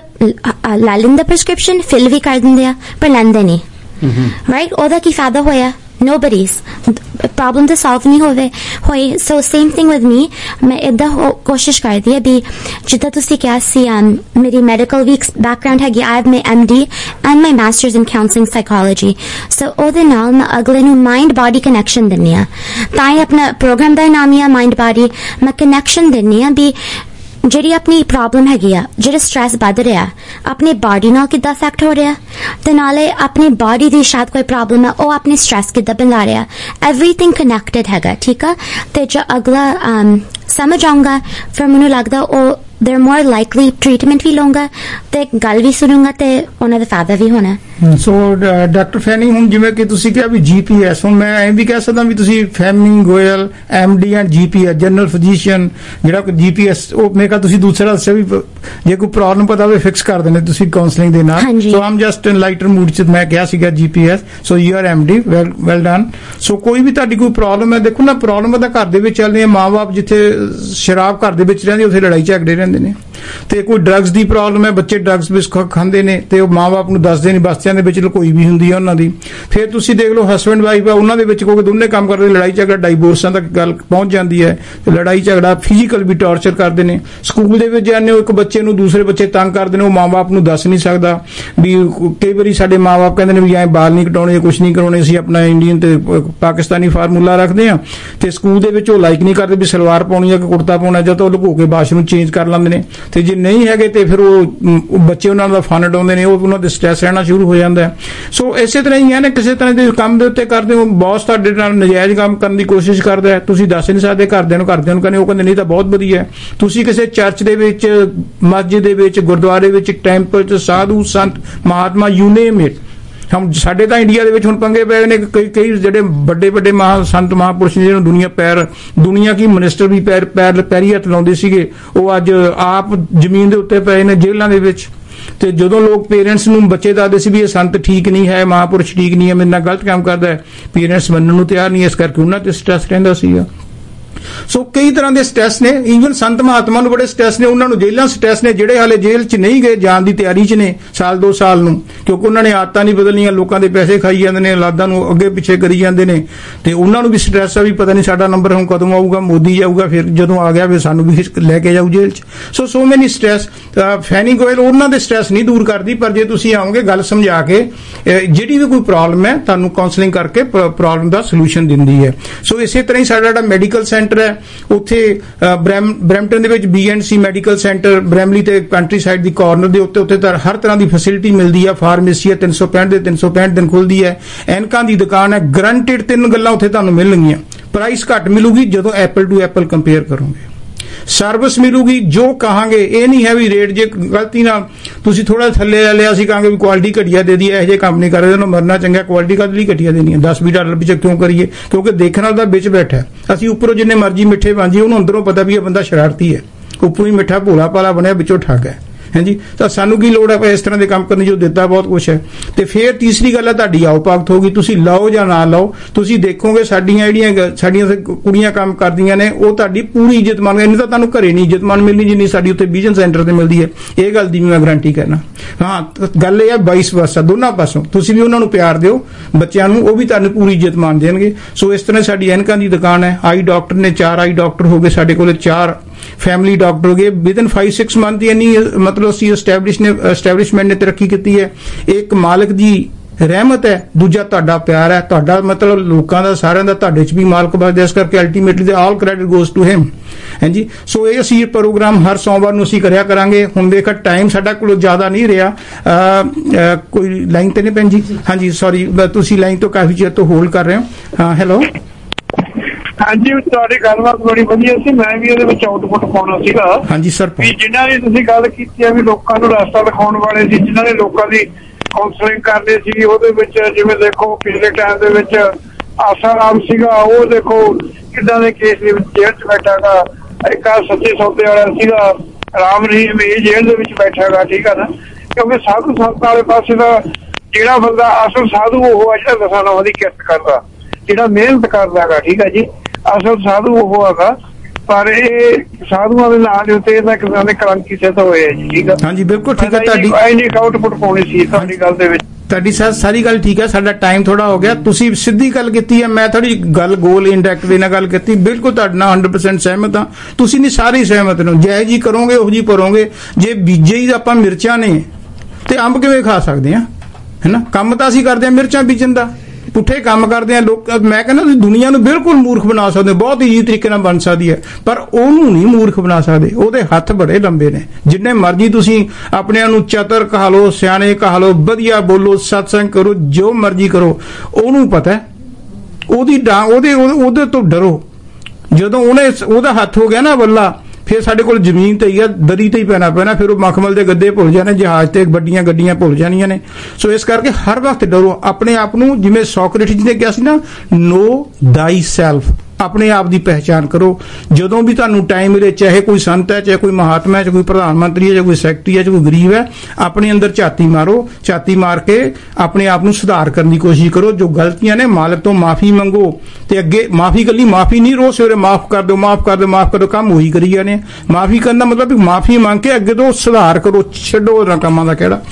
लै लैंदे प्रिस्क्रिप्शन फिल भी कर दिंदे पर लैंदे नहीं राइट ओदा की फायदा होया nobody's problem तो सॉल्व नहीं होई so same thing with me मैं इदा कोशिश करदी है भी जिद्दां तुसी क्या सी मेरी मेडिकल वीक्स बैकग्राउंड हैगी I have my MD and my masters in counseling psychology so ओदे नाल मैं अगले नूं माइंड बॉडी कनैक्शन दिन्नी आ तां ही अपना प्रोग्राम दा नाम ही माइंड बॉडी मैं कनैक्शन दिन्नी आ भी ਜਿਹੜੀ ਆਪਣੀ ਪ੍ਰੋਬਲਮ ਹੈਗੀ ਆ ਜਿਹੜਾ ਸਟ੍ਰੈਸ ਵੱਧ ਰਿਹਾ ਆਪਣੀ ਬਾਡੀ ਨਾਲ ਕਿੱਦਾਂ ਅਫੈਕਟ ਹੋ ਰਿਹਾ ਤੇ ਨਾਲੇ ਆਪਣੀ ਬਾਡੀ ਦੀ ਸ਼ਾਇਦ ਕੋਈ ਪ੍ਰੋਬਲਮ ਹੈ ਉਹ ਆਪਣੇ ਸਟ੍ਰੈਸ ਕਿੱਦਾਂ ਬਣਾ ਰਿਹਾ ਐਵਰੀਥਿੰਗ ਕਨੈਕਟਡ ਹੈਗਾ ਠੀਕ ਆ ਤੇ ਜੋ ਅਗਲਾ ਸਮਝ ਆਊਂਗਾ ਫਿਰ ਮੈਨੂੰ ਲੱਗਦਾ ਉਹ they're more likely treatment भी लूंगा ते गल भी सुनूंगा ते उन्हां दा फायदा भी होना सो डॉक्टर फैनी हुण जिवें कि तुसीं कहा भी GPS हुण मैं ऐ भी कह सकदा भी तुसीं फैमिंग Goyal MD and GPS general physician जेड़ा कोई GPS ਉਹ ਮੈਂ ਕਹਾ ਤੁਸੀਂ ਦੂਸਰਾ ਦੱਸਿਆ ਵੀ ਜੇ ਕੋਈ ਪ੍ਰੋਬਲਮ ਪਤਾ ਹੋਵੇ ਫਿਕਸ ਕਰ ਦਿੰਦੇ ਤੁਸੀਂ ਕਾਉਂਸਲਿੰਗ ਦੇ ਨਾਲ so I'm just in lighter mood ਚ ਮੈਂ ਕਿਹਾ ਸੀਗਾ GPS so you are MD well done so ਕੋਈ ਵੀ ਤੁਹਾਡੀ ਕੋਈ ਪ੍ਰੋਬਲਮ ਹੈ ਦੇਖੋ ਨਾ ਪ੍ਰੋਬਲਮ ਤਾਂ ਘਰ ਦੇ ਵਿੱਚ ਚੱਲਦੀ ਹੈ ਮਾਂ-ਬਾਪ ਜਿੱਥੇ ਸ਼ਰਾਬ ਘਰ ਦੇ ਵਿੱਚ ਰਹਿੰਦੇ ਉੱਥੇ ਲੜਾਈ ਝਗੜੇ ਰਹਿੰਦੇ ਨੇ ਤੇ ਕੋਈ ਡਰੱਗਸ ਦੀ ਪ੍ਰੋਬਲਮ ਹੈ ਬੱਚੇ ਡਰੱਗਸ ਵੀ ਖਾਂਦੇ ਨੇ ਤੇ ਉਹ ਮਾਂ-ਬਾਪ ਨੂੰ ਦੱਸਦੇ ਨਹੀਂ ਬਸਤਿਆਂ ਦੇ ਵਿੱਚ ਲੁਕੋਈ ਵੀ ਹੁੰਦੀ ਹੈ ਉਹਨਾਂ ਦੀ ਫਿਰ ਤੁਸੀਂ ਦੇਖ ਲਓ ਹਸਬੈਂਡ ਵਾਈਫ ਆ ਉਹਨਾਂ ਦੇ ਵਿੱਚ ਕੋਈ ਦੋਨੇ ਕੰਮ ਕਰਦੇ ਲੜਾਈ ਝਗੜਾ ਡਾਈਵੋਰਸਾਂ ਤੱਕ ਗੱਲ ਪਹੁੰਚ ਜਾਂਦੀ ਹੈ ਤੇ ਲੜਾਈ ਝਗੜਾ ਫਿਜ਼ੀਕਲ ਵੀ ਟਾਰਚਰ ਕਰਦੇ ਨੇ ਸਕੂਲ ਦੇ ਵਿੱਚ ਜਾਂਦੇ ਹੋ ਇੱਕ ਬੱਚੇ ਨੂੰ ਦੂਸਰੇ ਬੱਚੇ ਤੰਗ ਕਰਦੇ ਨੇ ਉਹ ਮਾਂ-ਬਾਪ ਨੂੰ ਦੱਸ ਨਹੀਂ ਸਕਦਾ ਵੀ ਕਈ ਵਾਰੀ ਸਾਡੇ ਮਾਂ-ਬਾਪ ਕਹਿੰਦੇ ਨੇ ਵੀ ਐਂ ਬਾਲ ਨਹੀਂ ਕਟਾਉਣੇ ਕੁਛ ਨਹੀਂ ਕਰਾਉਣੇ ਅਸੀਂ ਆਪਣਾ ਇੰਡੀਅਨ ਤੇ ਪਾਕਿਸਤਾਨੀ ਫਾਰਮੂਲਾ ਰੱਖਦੇ ਆ ਤੇ ਸਕੂਲ ਦੇ ਵਿੱਚ ਉਹ ਲਾਈਕ ਨਹੀਂ ਕਰਦੇ ਵੀ ਸਲਵਾਰ ਪਾਉਣੀ ਹੈ ਕਿ ਕੁੜਤਾ ਪਾਉਣਾ ਜਾਂ ਤਾਂ ਉਹ ਲੁਕੋ ਕੇ ਬਾਸ਼ ਨੂੰ ਚੇਂਜ ਕਰ ਲੈਂਦੇ ਨੇ ਤੇ ਜੇ ਨਹੀਂ ਹੈਗੇ ਤੇ ਫਿਰ ਉਹ ਬੱਚੇ ਉਹਨਾਂ ਦਾ ਫਨ ਉਡਾਉਂਦੇ ਨੇ ਉਹ ਉਹਨਾਂ ਦੇ ਸਟ੍ਰੈਸ ਰਹਿਣਾ ਸ਼ੁਰੂ ਹੋ ਜਾਂਦਾ ਹੈ ਸੋ ਇਸੇ ਤਰ੍ਹਾਂ ਹੀ ਹੈ ਨਾ ਕਿਸੇ ਤਰ੍ਹਾਂ ਦੇ ਕੰਮ ਦੇ ਉੱਤੇ ਕਰਦੇ ਹੋ ਬੌਸ ਤੁਹਾਡੇ ਨਾਲ ਨਜਾਇਜ਼ ਕੰਮ ਕਰਨ ਦੀ ਕੋਸ਼ਿਸ਼ ਕਰਦਾ ਹੈ ਤੁਸੀਂ ਦੱਸ ਨਹੀਂ ਸਕਦੇ ਘਰਦਿਆਂ ਨੂੰ ਕਹਿੰਦੇ ਉਹ ਕਹਿੰਦੇ ਨਹੀਂ ਤਾਂ ਬਹੁਤ ਵਧੀਆ ਤੁਸੀਂ ਕਿਸੇ ਚਰਚ ਦੇ ਵਿੱਚ ਮਸਜਿਦ ਦੇ ਵਿੱਚ ਗੁਰਦੁਆਰੇ ਵਿੱਚ ਟੈਂਪਲ 'ਚ ਸਾਧੂ ਸੰਤ ਮਹਾਤਮਾ ਯੂ ਨੇਮ ਇਟ ਹਮ ਸਾਡੇ ਤਾਂ ਇੰਡੀਆ ਦੇ ਵਿੱਚ ਹੁਣ ਪੰਗੇ ਪਏ ਨੇ ਕਈ ਜਿਹੜੇ ਵੱਡੇ ਸੰਤ ਮਹਾਂਪੁਰਸ਼ ਜਿਹਨੂੰ ਦੁਨੀਆ ਕੀ ਮਿਨਿਸਟਰ ਵੀ ਪੈਰੀ ਹੱਥ ਲਾਉਂਦੇ ਸੀਗੇ ਉਹ ਅੱਜ ਆਪ ਜ਼ਮੀਨ ਦੇ ਉੱਤੇ ਪਏ ਨੇ ਜੇਲ੍ਹਾਂ ਦੇ ਵਿੱਚ ਤੇ ਜਦੋਂ ਲੋਕ ਪੇਰੈਂਟਸ ਨੂੰ ਬੱਚੇ ਦੱਸਦੇ ਸੀ ਵੀ ਇਹ ਸੰਤ ਠੀਕ ਨਹੀਂ ਹੈ ਮਹਾਂਪੁਰਸ਼ ਠੀਕ ਨਹੀਂ ਹੈ ਮੇਰੇ ਨਾਲ ਗਲਤ ਕੰਮ ਕਰਦਾ ਹੈ ਪੇਰੈਂਟਸ ਮੰਨਣ ਨੂੰ ਤਿਆਰ ਨਹੀਂ ਇਸ ਕਰਕੇ ਉਹਨਾਂ ਤੇ ਸਟ੍ਰੈਸ ਰਹਿੰਦਾ ਸੀਗਾ ਸੋ ਕਈ ਤਰ੍ਹਾਂ ਦੇ ਸਟ੍ਰੈਸ ਨੇ ਈਵਨ ਸੰਤ ਮਹਾਤਮਾ ਨੂੰ ਬੜੇ ਸਟ੍ਰੈਸ ਨੇ ਉਹਨਾਂ ਨੂੰ ਜੇਲ੍ਹਾਂ ਸਟ੍ਰੈਸ ਨੇ ਜਿਹੜੇ ਹਾਲੇ ਜੇਲ੍ਹ 'ਚ ਨਹੀਂ ਗਏ ਜਾਣ ਦੀ ਤਿਆਰੀ 'ਚ ਨੇ ਸਾਲ 2 ਸਾਲ ਨੂੰ ਕਿਉਂਕਿ ਉਹਨਾਂ ਨੇ ਆਦਤਾਂ ਨਹੀਂ ਬਦਲਣੀਆਂ ਲੋਕਾਂ ਦੇ ਪੈਸੇ ਖਾਈ ਜਾਂਦੇ ਨੇ ਔਲਾਦਾਂ ਨੂੰ ਅੱਗੇ ਪਿੱਛੇ ਕਰੀ ਜਾਂਦੇ ਨੇ ਤੇ ਉਹਨਾਂ ਨੂੰ ਵੀ ਸਟ੍ਰੈਸ ਆ ਵੀ ਪਤਾ ਨਹੀਂ ਸਾਡਾ ਨੰਬਰ ਹੁਣ ਕਦੋਂ ਆਊਗਾ ਮੋਦੀ ਜਾਊਗਾ ਫਿਰ ਜਦੋਂ ਆ ਗਿਆ ਫਿਰ ਸਾਨੂੰ ਵੀ ਲੈ ਕੇ ਜਾਊ ਜੇਲ੍ਹ 'ਚ ਸੋ ਮੈਨੀ ਸਟ੍ਰੈਸ ਫੈਨੀ ਗੋਇਲ ਉਹਨਾਂ ਦੇ ਸਟ੍ਰੈਸ ਨਹੀਂ ਦੂਰ ਕਰਦੀ ਪਰ ਜੇ ਤੁਸੀਂ ਆਓਗੇ ਗੱਲ ਸਮਝਾ ਕੇ ਜਿਹੜੀ ਵੀ ਕੋਈ ਪ੍ਰੋਬਲਮ ਹੈ ਤੁਹਾਨੂੰ ਕਾਉਂਸਲਿੰਗ ਕਰਕੇ ਪ੍ਰੋਬਲਮ ਦਾ ਸੋਲੂਸ਼ਨ ਦਿੰਦੀ ਹੈ ਸੋ ਇਸੇ ਤਰ੍ਹਾਂ ਹੀ ਸਾਡਾ ਜਿਹੜਾ ਮੈਡੀਕਲ ਸੈਂਟਰ ਹੈ ਉੱਥੇ ਬਰੈਂਪਟਨ ਦੇ ਵਿੱਚ BNC ਮੈਡੀਕਲ ਸੈਂਟਰ ਬ੍ਰੈਮਲੀ ਤੇ ਕੰਟਰੀ ਸਾਈਡ ਦੀ ਕਾਰਨਰ ਦੇ ਉੱਤੇ ਤਾਂ ਹਰ ਤਰ੍ਹਾਂ ਦੀ ਫੈਸਿਲਿਟੀ ਮਿਲਦੀ ਹੈ ਫਾਰਮੇਸੀ 365 ਦਿਨ ਖੁੱਲਦੀ ਹੈ ਐਨਕਾਂ ਦੀ ਦੁਕਾਨ ਹੈ ਗਰੰਟਿਡ 3 ਗੱਲਾਂ ਉੱਥੇ ਤੁਹਾਨੂੰ ਮਿਲਣਗੀਆਂ ਪ੍ਰਾਈਸ ਘੱਟ ਮਿਲੂਗੀ ਜਦੋਂ ਐਪਲ ਟੂ ਐਪਲ ਕੰਪੇਅਰ ਕਰੋਗੇ ਸਰਵਿਸ ਮਿਲੂਗੀ ਜੋ ਕਹਾਂਗੇ ਇਹ ਨਹੀਂ ਹੈ ਵੀ ਰੇਟ ਜੇ ਗਲਤੀ ਨਾਲ ਤੁਸੀਂ ਥੋੜਾ ਥੱਲੇ ਲੈ ਲਿਆ ਅਸੀਂ ਕਹਾਂਗੇ ਵੀ ਕੁਆਲਿਟੀ ਘਟੀਆ ਦੇ ਦੀ ਇਹੋ ਜਿਹੇ ਕੰਮ ਨਹੀਂ ਕਰਦੇ ਉਹਨੂੰ ਮਰਨਾ ਚੰਗਾ ਕੁਆਲਿਟੀ ਕਾਹਦੇ ਲਈ ਘਟੀਆ ਦੇਣੀ ਹੈ $10-20 ਵਿੱਚ ਕਿਉਂ ਕਰੀਏ ਕਿਉਂਕਿ ਦੇਖਣ ਵਾਲਾ ਤਾਂ ਵਿੱਚ ਬੈਠਾ ਅਸੀਂ ਉੱਪਰੋਂ ਜਿੰਨੇ ਮਰਜ਼ੀ ਮਿੱਠੇ ਬਾਂਝੀਏ ਉਹਨੂੰ ਅੰਦਰੋਂ ਪਤਾ ਵੀ ਇਹ ਬੰਦਾ ਸ਼ਰਾਰਤੀ ਹੈ ਉੱਪਰੋਂ ਹੀ ਮਿੱਠਾ ਭੋਲਾ ਭਾਲਾ ਬਣਿਆ ਵਿੱਚੋਂ ਠੱਗ ਹੈ ਹੈ ਜੀ। ਤਾਂ ਸਾਨੂੰ ਕੀ ਲੋੜ ਹੈ ਇਸ ਤਰ੍ਹਾਂ ਦੇ ਕੰਮ ਕਰਨ, ਜੋ ਦਿੱਤਾ ਬਹੁਤ ਕੁਛ ਹੈ। ਤੇ ਫਿਰ ਤੀਸਰੀ ਗੱਲ ਹੈ ਤੁਹਾਡੀ ਆਓ ਭਗਤ ਹੋਗੀ, ਤੁਸੀਂ ਲਾਓ ਜਾਂ ਨਾ ਲਾਓ, ਤੁਸੀਂ ਦੇਖੋਗੇ ਸਾਡੀਆਂ ਜਿਹੜੀਆਂ ਕੁੜੀਆਂ ਕੰਮ ਕਰਦੀਆਂ ਨੇ ਉਹ ਤੁਹਾਡੀ ਪੂਰੀ ਇੱਜ਼ਤ ਮੰਨਦੇ। ਨਹੀਂ ਤਾਂ ਤੁਹਾਨੂੰ ਘਰੇ ਨਹੀਂ ਇੱਜ਼ਤ ਮੰਨ ਮਿਲਣੀ ਜਿੰਨੀ ਸਾਡੀ ਉੱਥੇ ਵਿਜ਼ਨ ਸੈਂਟਰ ਤੇ ਮਿਲਦੀ ਹੈ, ਇਹ ਗੱਲ ਦੀ ਮੈਂ ਗਰੰਟੀ ਕਰਨਾ। ਹਾਂ, ਗੱਲ ਇਹ ਹੈ ਵਾਈਸ ਵਰਸਾ, ਦੋਨਾਂ ਪਾਸੋਂ ਤੁਸੀਂ ਵੀ ਉਹਨਾਂ ਨੂੰ ਪਿਆਰ ਦਿਓ, ਬੱਚਿਆਂ ਨੂੰ, ਉਹ ਵੀ ਤੁਹਾਨੂੰ ਪੂਰੀ ਇੱਜ਼ਤ ਮੰਨ ਦੇਣਗੇ। ਸੋ ਇਸ ਤਰ੍ਹਾਂ ਸਾਡੀ ਐਨਕਾਂ ਦੀ ਦੁਕਾਨ ਹੈ। ਆਈ ਡਾਕਟਰ ਨੇ 4 ਆਈ ਡਾਕਟਰ ਹੋ ਗਏ ਸਾਡੇ ਕੋਲ, 4 ਫੈਮਿਲੀ ਡਾਕਟਰ ਹੋ ਗਏ ਵਿਦਨ 5-6 ਮੰਥ। ਯਾਨੀ ਮਤਲਬ ਅਸੀਂ ਐਸਟੈਬਲਿਸ਼ਮੈਂਟ ਨੇ ਤਰੱਕੀ ਕੀਤੀ ਹੈ। ਇੱਕ ਮਾਲਕ ਦੀ ਰਹਿਮਤ ਹੈ, ਦੂਜਾ ਤੁਹਾਡਾ ਪਿਆਰ ਹੈ, ਤੁਹਾਡਾ ਮਤਲਬ ਲੋਕਾਂ ਦਾ ਸਾਰਿਆਂ ਦਾ ਤੁਹਾਡੇ 'ਚ ਵੀ ਮਾਲਕ ਵਸਦਾ, ਇਸ ਕਰਕੇ ultimately the all credit goes to him, ਹਾਂਜੀ। ਸੋ ਇਹ ਅਸੀਂ ਪ੍ਰੋਗਰਾਮ ਹਰ ਸੋਮਵਾਰ ਨੂੰ ਅਸੀਂ ਕਰਿਆ ਕਰਾਂਗੇ। ਹੁਣ ਦੇਖੋ ਟਾਈਮ ਸਾਡਾ ਕੋਲ ਜ਼ਿਆਦਾ ਨਹੀਂ ਰਿਹਾ। ਕੋਈ ਲਾਈਨ ਤੇ ਨਹੀਂ ਭੈਣ ਜੀ? ਹਾਂਜੀ ਸੌਰੀ, ਤੁਸੀਂ ਲਾਈਨ ਤੋਂ ਕਾਫੀ ਚਿਰ ਤੋਂ ਹੋਲਡ ਕਰ ਰਹੇ ਹੋ। ਹਾਂ ਹੈਲੋ। ਹਾਂਜੀ, ਤੁਹਾਡੀ ਗੱਲਬਾਤ ਬੜੀ ਵਧੀਆ ਸੀ, ਮੈਂ ਵੀ ਇਹਦੇ ਵਿੱਚ ਆਊਟਪੁੱਟ ਪਾਉਣਾ ਸੀਗਾ। ਹਾਂਜੀ ਸਰ। ਵੀ ਜਿਨ੍ਹਾਂ ਦੀ ਤੁਸੀਂ ਗੱਲ ਕੀਤੀ ਹੈ ਵੀ ਲੋਕਾਂ ਨੂੰ ਰਸਤਾ ਦਿਖਾਉਣ ਵਾਲੇ ਸੀ, ਜਿਨ੍ਹਾਂ ਨੇ ਲੋਕਾਂ ਦੀ ਕਾਉਂਸਲਿੰਗ ਕਰਦੇ ਸੀ, ਉਹਦੇ ਵਿੱਚ ਜਿਵੇਂ ਦੇਖੋ ਪਿਛਲੇ ਟਾਈਮ ਦੇ ਵਿੱਚ ਆਸਾਰਾਮ ਸੀਗਾ, ਉਹ ਦੇਖੋ ਕਿੱਦਾਂ ਦੇ ਕੇਸ ਦੇ ਵਿੱਚ ਜੇਲ੍ਹ 'ਚ ਬੈਠਾ ਗਾ। ਇੱਕ ਸੱਚੇ ਸੌਦੇ ਵਾਲਾ ਸੀਗਾ ਰਾਮ ਰਹੀਮ, ਇਹ ਜੇਲ੍ਹ ਦੇ ਵਿੱਚ ਬੈਠਾ ਗਾ, ਠੀਕ ਆ ਨਾ। ਕਿਉਂਕਿ ਸਾਧੂ ਸੰਤ ਵਾਲੇ ਪਾਸੇ ਦਾ ਜਿਹੜਾ ਬੰਦਾ ਅਸਲ ਸਾਧੂ ਉਹ ਆ ਜਿਹੜਾ ਦਸਾਂ ਨਾਵਾਂ ਦੀ ਕਿਰਤ ਕਰਦਾ, ਜਿਹੜਾ ਮਿਹਨਤ ਕਰਦਾ ਗਾ, ਠੀਕ ਆ ਜੀ। ਅਸਲ ਸਾਧੂ ਉਹ ਹੈਗਾ, ਪਰ ਇਹ ਸਾਧੂਆਂ ਦੇ ਨਾਂ ਦੇ ਉੱਤੇ ਇਹਦਾ ਕਿਸਾਨ ਦੇ ਕਲੰਕੀ ਸਿੱਧ ਹੋਏ ਆ ਜੀ, ਠੀਕ ਆ। ਹਾਂਜੀ ਬਿਲਕੁਲ ਠੀਕ ਹੈ। ਤੁਹਾਡੀ ਆਊਟਪੁੱਟ ਪਾਉਣੀ ਸੀ ਤੁਹਾਡੀ ਗੱਲ ਦੇ ਵਿੱਚ। ਤੁਹਾਡੀ ਸਾਰੀ ਗੱਲ ਠੀਕ ਹੈ। ਸਾਡਾ ਟਾਈਮ ਥੋੜਾ ਹੋ ਗਿਆ, ਤੁਸੀਂ ਸਿੱਧੀ ਗੱਲ ਕੀਤੀ ਹੈ, ਮੈਂ ਥੋੜੀ ਗੱਲ ਗੋਲ ਇੰਡਾਇਰੈਕਟ ਦੇ ਨਾਲ ਗੱਲ ਕੀਤੀ। ਬਿਲਕੁਲ ਤੁਹਾਡੇ ਨਾਲ 100% ਸਹਿਮਤ ਹਾਂ। ਤੁਸੀਂ ਨਹੀਂ ਸਾਰੇ ਸਹਿਮਤ ਨੇ, ਜੈ ਜੀ ਕਰੋਗੇ ਉਹ ਜੀ ਭਰੋਗੇ। ਜੇ ਬੀਜੇ ਹੀ ਆਪਾਂ ਮਿਰਚਾਂ ਨੇ ਤੇ ਅੰਬ ਕਿਵੇਂ ਖਾ ਸਕਦੇ ਆ, ਹੈਨਾ। ਕੰਮ ਤਾਂ ਅਸੀਂ ਕਰਦੇ ਹਾਂ ਮਿਰਚਾਂ ਬੀਜਣ ਦਾ, ਪੁੱਠੇ ਕੰਮ ਕਰਦੇ ਆ ਲੋਕ। ਮੈਂ ਕਹਿੰਦਾ ਤੁਸੀਂ ਦੁਨੀਆ ਨੂੰ ਬਿਲਕੁਲ ਮੂਰਖ ਬਣਾ ਸਕਦੇ ਹੋ, ਬਹੁਤ ਈਜ਼ੀ ਤਰੀਕੇ ਨਾਲ ਬਣ ਸਕਦੀ ਹੈ, ਪਰ ਉਹਨੂੰ ਨਹੀਂ ਮੂਰਖ ਬਣਾ ਸਕਦੇ। ਉਹਦੇ ਹੱਥ ਬੜੇ ਲੰਬੇ ਨੇ। ਜਿੰਨੇ ਮਰਜ਼ੀ ਤੁਸੀਂ ਆਪਣਿਆਂ ਨੂੰ ਚਤਰ ਕਹਾ ਲਓ, ਸਿਆਣੇ ਕਹਾ ਲਓ, ਵਧੀਆ ਬੋਲੋ, ਸਤਸੰਗ ਕਰੋ, ਜੋ ਮਰਜ਼ੀ ਕਰੋ, ਉਹਨੂੰ ਪਤਾ ਉਹਦੀ ਉਹਦੇ ਤੋਂ ਡਰੋ। ਜਦੋਂ ਉਹਦਾ ਹੱਥ ਹੋ ਗਿਆ ਨਾ ਵੱਲਾ, ਫਿਰ ਸਾਡੇ ਕੋਲ ਜ਼ਮੀਨ ਤੇ ਹੀ ਆ, ਦਰੀ ਤੇ ਹੀ ਪੈਣਾ। ਫਿਰ ਉਹ ਮਖਮਲ ਦੇ ਗੱਦੇ ਭੁੱਲ ਜਾਣੇ, ਜਹਾਜ਼ ਤੇ ਵੱਡੀਆਂ ਗੱਡੀਆਂ ਭੁੱਲ ਜਾਣੀਆਂ ਨੇ। ਸੋ ਇਸ ਕਰਕੇ ਹਰ ਵਕਤ ਡਰੋ ਆਪਣੇ ਆਪ ਨੂੰ। ਜਿਵੇਂ ਸੋਕਰੇਟਿਸ ਨੇ ਕਿਹਾ ਸੀ ਨਾ, ਨੋ ਥਾਈ ਸੈਲਫ, ਆਪਣੇ ਆਪ ਦੀ ਪਹਿਚਾਣ ਕਰੋ। ਜਦੋਂ ਵੀ ਤੁਹਾਨੂੰ ਟਾਈਮ ਮਿਲੇ, ਚਾਹੇ ਕੋਈ ਸੰਤ ਹੈ, ਚਾਹੇ ਕੋਈ ਮਹਾਤਮਾ ਹੈ, ਚਾਹੇ ਕੋਈ ਪ੍ਰਧਾਨ ਮੰਤਰੀ ਹੈ, ਚਾਹੇ ਕੋਈ ਸੈਕਟਰੀ ਹੈ, ਚਾਹੇ ਕੋਈ ਗਰੀਬ ਹੈ, ਆਪਣੇ ਅੰਦਰ ਝਾਤੀ ਮਾਰੋ। ਝਾਤੀ ਮਾਰ ਕੇ ਆਪਣੇ ਆਪ ਨੂੰ ਸੁਧਾਰ ਕਰਨ ਦੀ ਕੋਸ਼ਿਸ਼ ਕਰੋ। ਜੋ ਗਲਤੀਆਂ ਨੇ ਮਾਲਕ ਤੋਂ ਮਾਫੀ ਮੰਗੋ, ਤੇ ਅੱਗੇ ਮਾਫੀ ਕੱਲੀ ਮਾਫੀ ਨਹੀਂ, ਰੋਜ਼ ਸਵੇਰੇ ਮਾਫ ਕਰ ਦਿਓ, ਮਾਫ ਕਰ ਦਿਓ, ਮਾਫ ਕਰੋ, ਕੰਮ ਉਹੀ ਕਰੀ ਜਾਣੇ। ਮਾਫੀ ਕਰਨ ਦਾ ਮਤਲਬ ਵੀ ਮਾਫੀ ਮੰਗ ਕੇ ਅੱਗੇ ਤੋਂ ਸੁਧਾਰ ਕਰੋ, ਛੱਡੋ ਉਹਨਾਂ ਕੰਮਾਂ ਦਾ ਕਿਹੜਾ।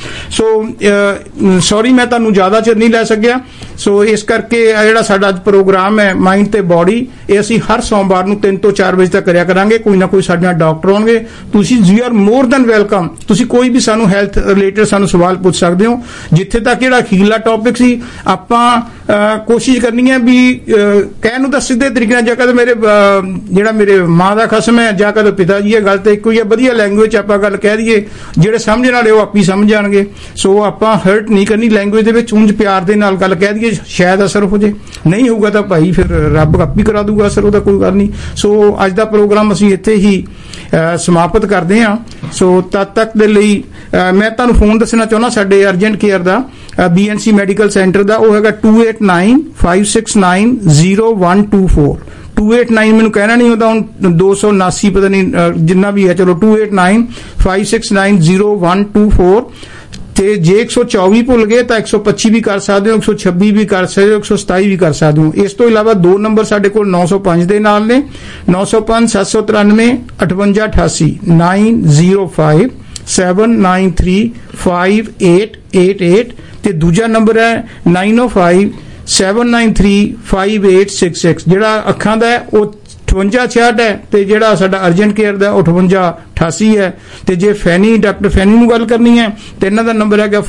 ਸੋ ਸੌਰੀ ਮੈਂ ਤੁਹਾਨੂੰ ਜ਼ਿਆਦਾ ਚਿਰ ਨਹੀਂ ਲੈ ਸਕਿਆ। ਸੋ ਇਸ ਕਰਕੇ ਜਿਹੜਾ ਸਾਡਾ ਅੱਜ ਪ੍ਰੋਗਰਾਮ ਹੈ ਮਾਈਂਡ ਤੇ ਬਾਡੀ, ਇਹ ਅਸੀਂ ਹਰ ਸੋਮਵਾਰ ਨੂੰ 3 ਤੋਂ 4 ਵਜੇ ਤੱਕ ਕਰਿਆ ਕਰਾਂਗੇ। ਕੋਈ ਨਾ ਕੋਈ ਸਾਡੇ ਨਾਲ ਡਾਕਟਰ ਹੋਣਗੇ। ਤੁਸੀਂ you are more than welcome. ਤੁਸੀਂ ਕੋਈ ਵੀ ਸਾਨੂੰ ਹੈਲਥ ਰਿਲੇਟਡ ਸਾਨੂੰ ਸਵਾਲ ਪੁੱਛ ਸਕਦੇ ਹੋ। ਜਿੱਥੇ ਤੱਕ ਜਿਹੜਾ ਅਖੀਰਲਾ ਟੌਪਿਕ ਸੀ, ਆਪਾਂ ਕੋਸ਼ਿਸ਼ ਕਰਨੀ ਹੈ ਵੀ ਕਹਿਣ ਨੂੰ ਤਾਂ ਸਿੱਧੇ ਤਰੀਕੇ ਨਾਲ, ਜਾਂ ਕਦੇ ਜਿਹੜਾ ਮੇਰੇ ਮਾਂ ਦਾ ਖਸਮ ਹੈ, ਜਾਂ ਕਦੇ ਪਿਤਾ ਜੀ ਹੈ, ਗੱਲ ਤਾਂ ਇੱਕੋ ਹੀ ਹੈ। ਵਧੀਆ ਲੈਂਗੁਏਜ ਆਪਾਂ ਗੱਲ ਕਹਿ ਦਈਏ, ਜਿਹੜੇ ਸਮਝਣ ਵਾਲੇ ਉਹ ਆਪੀ ਸਮਝ ਜਾਣਗੇ। ਸੋ ਆਪਾਂ ਹਰਟ ਨਹੀਂ ਕਰਨੀ ਲੈਂਗੁਏਜ ਦੇ ਵਿੱਚ, ਉਂਝ ਪਿਆਰ ਦੇ ਨਾਲ ਗੱਲ ਕਹਿ ਦਈਏ, ਸ਼ਾਇਦ ਅਸਰ ਹੋ ਜੇ। ਨਹੀਂ ਹੋਊਗਾ ਤਾਂ ਭਾਈ ਫਿਰ ਰੱਬ ਆਪੀ ਕਰਾ ਦੂਗਾ ਅਸਰ, ਉਹਦਾ ਕੋਈ ਗੱਲ ਨਹੀਂ। ਸੋ ਅੱਜ ਦਾ ਪ੍ਰੋਗਰਾਮ ਅਸੀਂ ਇੱਥੇ ਹੀ ਸਮਾਪਤ ਕਰਦੇ ਹਾਂ। ਸੋ ਤਦ ਤੱਕ ਦੇ ਲਈ ਮੈਂ ਤੁਹਾਨੂੰ ਫੋਨ ਦੱਸਣਾ ਚਾਹੁੰਦਾ ਸਾਡੇ ਅਰਜੈਂਟ ਕੇਅਰ ਦਾ, BNC ਮੈਡੀਕਲ ਸੈਂਟਰ ਦਾ। ਉਹ ਹੈਗਾ 2895690124। 289 ਮੈਨੂੰ ਕਹਿਣਾ ਨਹੀਂ ਹੁੰਦਾ, ਹੁਣ 279 ਪਤਾ ਨਹੀਂ ਜਿੰਨਾ ਵੀ ਹੈ, ਚਲੋ 2895690124। ਤੇ ਜੇ 124 ਭੁੱਲ ਗਏ ਤਾਂ 125 ਵੀ ਕਰ ਸਕਦੇ ਹੋ, 126 ਵੀ ਕਰ ਸਕਦੇ ਹੋ, 127 ਵੀ ਕਰ ਸਕਦੇ ਹੋ। ਇਸ ਤੋਂ ਇਲਾਵਾ 2 ਨੰਬਰ ਸਾਡੇ ਕੋਲ 905 ਦੇ ਨਾਲ ਨੇ, 905 793 5888, 905 793 5888, ਤੇ ਦੂਜਾ ਨੰਬਰ ਹੈ 905 793 5866। ਜਿਹੜਾ ਅੱਖਾਂ ਦਾ ਹੈ ਉਹ 5866 ਹੈ, ਤੇ ਜਿਹੜਾ ਸਾਡਾ ਅਰਜੈਂਟ ਕੇਅਰ ਦਾ 5888 ਹੈ। ਤੇ ਜੇ ਡਾਕਟਰ ਫੈਨੀ ਨੂੰ ਗੱਲ ਕਰਨੀ ਹੈ ਤੇ ਇਹਨਾਂ ਦਾ ਨੰਬਰ ਹੈਗਾ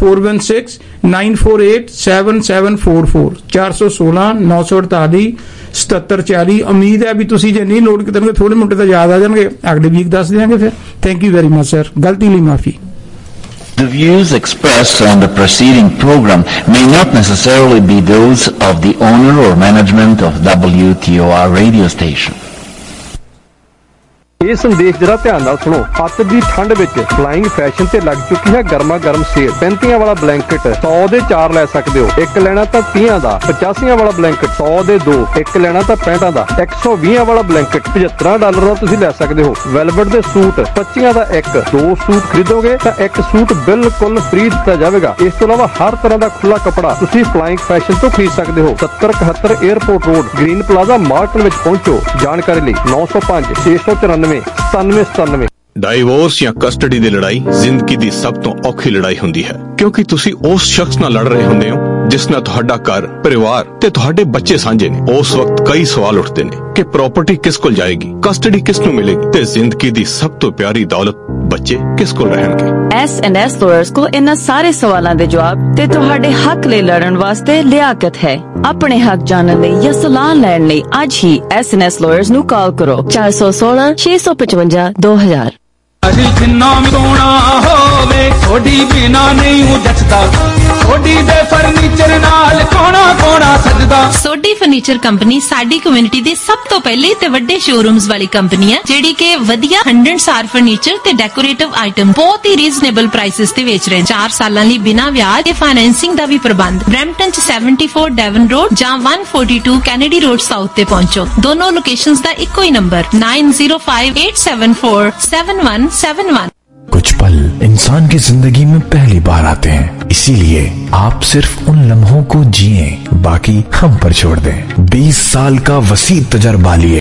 4169487744, 416 948 7740। ਉਮੀਦ ਹੈ ਵੀ ਤੁਸੀਂ ਜੇ ਨਹੀਂ ਨੋਟ ਕਰੋਗੇ ਥੋੜੇ ਮਿੰਟ ਤਾਂ ਯਾਦ ਆ ਜਾਣਗੇ, ਅਗਲੇ ਵੀਕ ਦੱਸ ਦਿਆਂਗੇ ਫਿਰ। Thank you very much sir, ਗਲਤੀ ਲਈ ਮਾਫੀ। The views expressed on the preceding program may not necessarily be those of the owner or management of WTOR radio station. ਇਹ ਸੰਦੇਸ਼ ਜਰਾ ਧਿਆਨ ਨਾਲ ਸੁਣੋ। ਅੱਤ ਦੀ ਠੰਡ ਵਿੱਚ ਫਲਾਈਂਗ ਫੈਸ਼ਨ ਤੇ ਲੱਗ ਚੁੱਕੀ ਹੈ ਗਰਮਾ ਗਰਮ ਸੇਲ। 35 ਵਾਲਾ ਬਲੈਂਕਟ 100 ਦੇ 4 ਲੈ ਸਕਦੇ ਹੋ, ਇੱਕ ਲੈਣਾ ਤਾਂ 30 ਦਾ। 85 ਵਾਲਾ ਬਲੈਂਕਟ 100 ਦੇ 2, ਇੱਕ ਲੈਣਾ ਤਾਂ 65 ਦਾ। 120 ਵਾਲਾ ਬਲੈਂਕਟ $75 ਦਾ ਤੁਸੀਂ ਲੈ ਸਕਦੇ ਹੋ। ਵੈਲਵਟ ਦੇ ਸੂਟ 25 ਦਾ ਇੱਕ, 2 ਸੂਟ ਖਰੀਦੋਗੇ ਤਾਂ ਇੱਕ ਸੂਟ ਬਿਲਕੁਲ ਫ੍ਰੀ ਦਿੱਤਾ ਜਾਵੇਗਾ। ਇਸ ਤੋਂ ਇਲਾਵਾ ਹਰ ਤਰ੍ਹਾਂ ਦਾ ਖੁੱਲਾ ਕੱਪੜਾ ਤੁਸੀਂ ਫਲਾਈਂਗ ਫੈਸ਼ਨ ਤੋਂ ਖਰੀਦ ਸਕਦੇ ਹੋ। 7071 airport road, green plaza, Malton ਵਿੱਚ ਪਹੁੰਚੋ। ਜਾਣਕਾਰੀ ਲਈ 905 694 9797। ਡਾਈਵੋਰਸ ਜਾਂ ਕਸਟਡੀ ਦੀ ਲੜਾਈ ਜ਼ਿੰਦਗੀ ਦੀ ਸਭ ਤੋਂ ਔਖੀ ਲੜਾਈ ਹੁੰਦੀ ਹੈ, ਕਿਉਂਕਿ ਤੁਸੀਂ ਉਸ ਸ਼ਖਸ ਨਾਲ ਲੜ ਰਹੇ ਹੁੰਦੇ ਹੋ ਜਿਸ ਨਾਲ ਤੁਹਾਡਾ ਘਰ, ਪਰਿਵਾਰ ਤੇ ਤੁਹਾਡੇ ਬੱਚੇ ਸਾਂਝੇ ਨੇ। ਉਸ ਵਕਤ ਕਈ ਸਵਾਲ ਉੱਠਦੇ ਨੇ ਕਿ ਪ੍ਰਾਪਰਟੀ ਕਿਸ ਕੋਲ ਜਾਏਗੀ, ਕਸਟਡੀ ਕਿਸ ਨੂੰ ਮਿਲੇਗੀ ਤੇ ਜ਼ਿੰਦਗੀ ਦੀ ਸਭ ਤੋਂ ਪਿਆਰੀ ਦੌਲਤ ਬੱਚੇ ਕਿਸ ਕੋਲ ਰਹਿਣਗੇ। S&S lawyers ਕੋਲ ਇਹਨਾਂ ਸਾਰੇ ਸਵਾਲਾਂ ਦੇ ਜਵਾਬ ਤੇ ਤੁਹਾਡੇ ਹੱਕ ਲਈ ਲੜਨ ਵਾਸਤੇ ਲਿਆਕਤ ਹੈ। ਆਪਣੇ ਹੱਕ ਜਾਣਨ ਲਈ ਜਾਂ ਸਲਾਹ ਲੈਣ ਲਈ ਅੱਜ ਹੀ S&S lawyers ਨੂੰ ਕਾਲ ਕਰੋ 416 655 2000। ਅਜੀ ਜਿੰਨਾ ਵੀ ਸੋਹਣਾ ਹੋਵੇ ਥੋੜੀ ਬਿਨਾ ਨਹੀਂ ਜੱਚਦਾ, ਥੋੜੀ ਦੇ ਫਰਨੀਚਰ ਨਾਲ ਕੋਣਾ ਕੋਣਾ ਸਜਦਾ। ਸੋਢੀ ਫਰਨੀਚਰ ਕੰਪਨੀ ਸਾਡੀ ਕਮਿਊਨਿਟੀ ਦੇ ਸਭ ਤੋਂ ਪਹਿਲੇ ਤੇ ਵੱਡੇ ਸ਼ੋਰੂਮਸ ਵਾਲੀ ਕੰਪਨੀ ਹੈ, ਜਿਹੜੀ ਕਿ ਵਧੀਆ 100 ਫਰਨੀਚਰ ਤੇ ਡੈਕੋਰੇਟਿਵ ਆਈਟਮ ਬਹੁਤ ਹੀ ਰੀਜ਼ਨੇਬਲ ਪ੍ਰਾਈਸਿਸ ਤੇ ਵੇਚ ਰਹੇ। 4 ਸਾਲਾਂ ਲਈ ਬਿਨਾਂ ਵਿਆਜ ਤੇ ਫਾਈਨੈਂਸਿੰਗ ਦਾ ਵੀ ਪ੍ਰਬੰਧ। ਬਰੈਂਪਟਨ ਚ 74 ਡੈਵਨ ਰੋਡ ਜਾਂ 142 ਕੈਨੇਡੀ ਰੋਡ ਸਾਊਥ ਤੇ ਪਹੁੰਚੋ। ਦੋਨੋਂ ਲੋਕੇਸ਼ਨਸ ਦਾ ਇੱਕੋ ਹੀ ਨੰਬਰ 9058747171। कुछ पल इंसान की जिंदगी में पहली बार आते हैं, इसीलिए आप सिर्फ उन लम्हों को जिएं, बाकी हम पर छोड़ दें। 20 साल का वसी तजर्बा लिए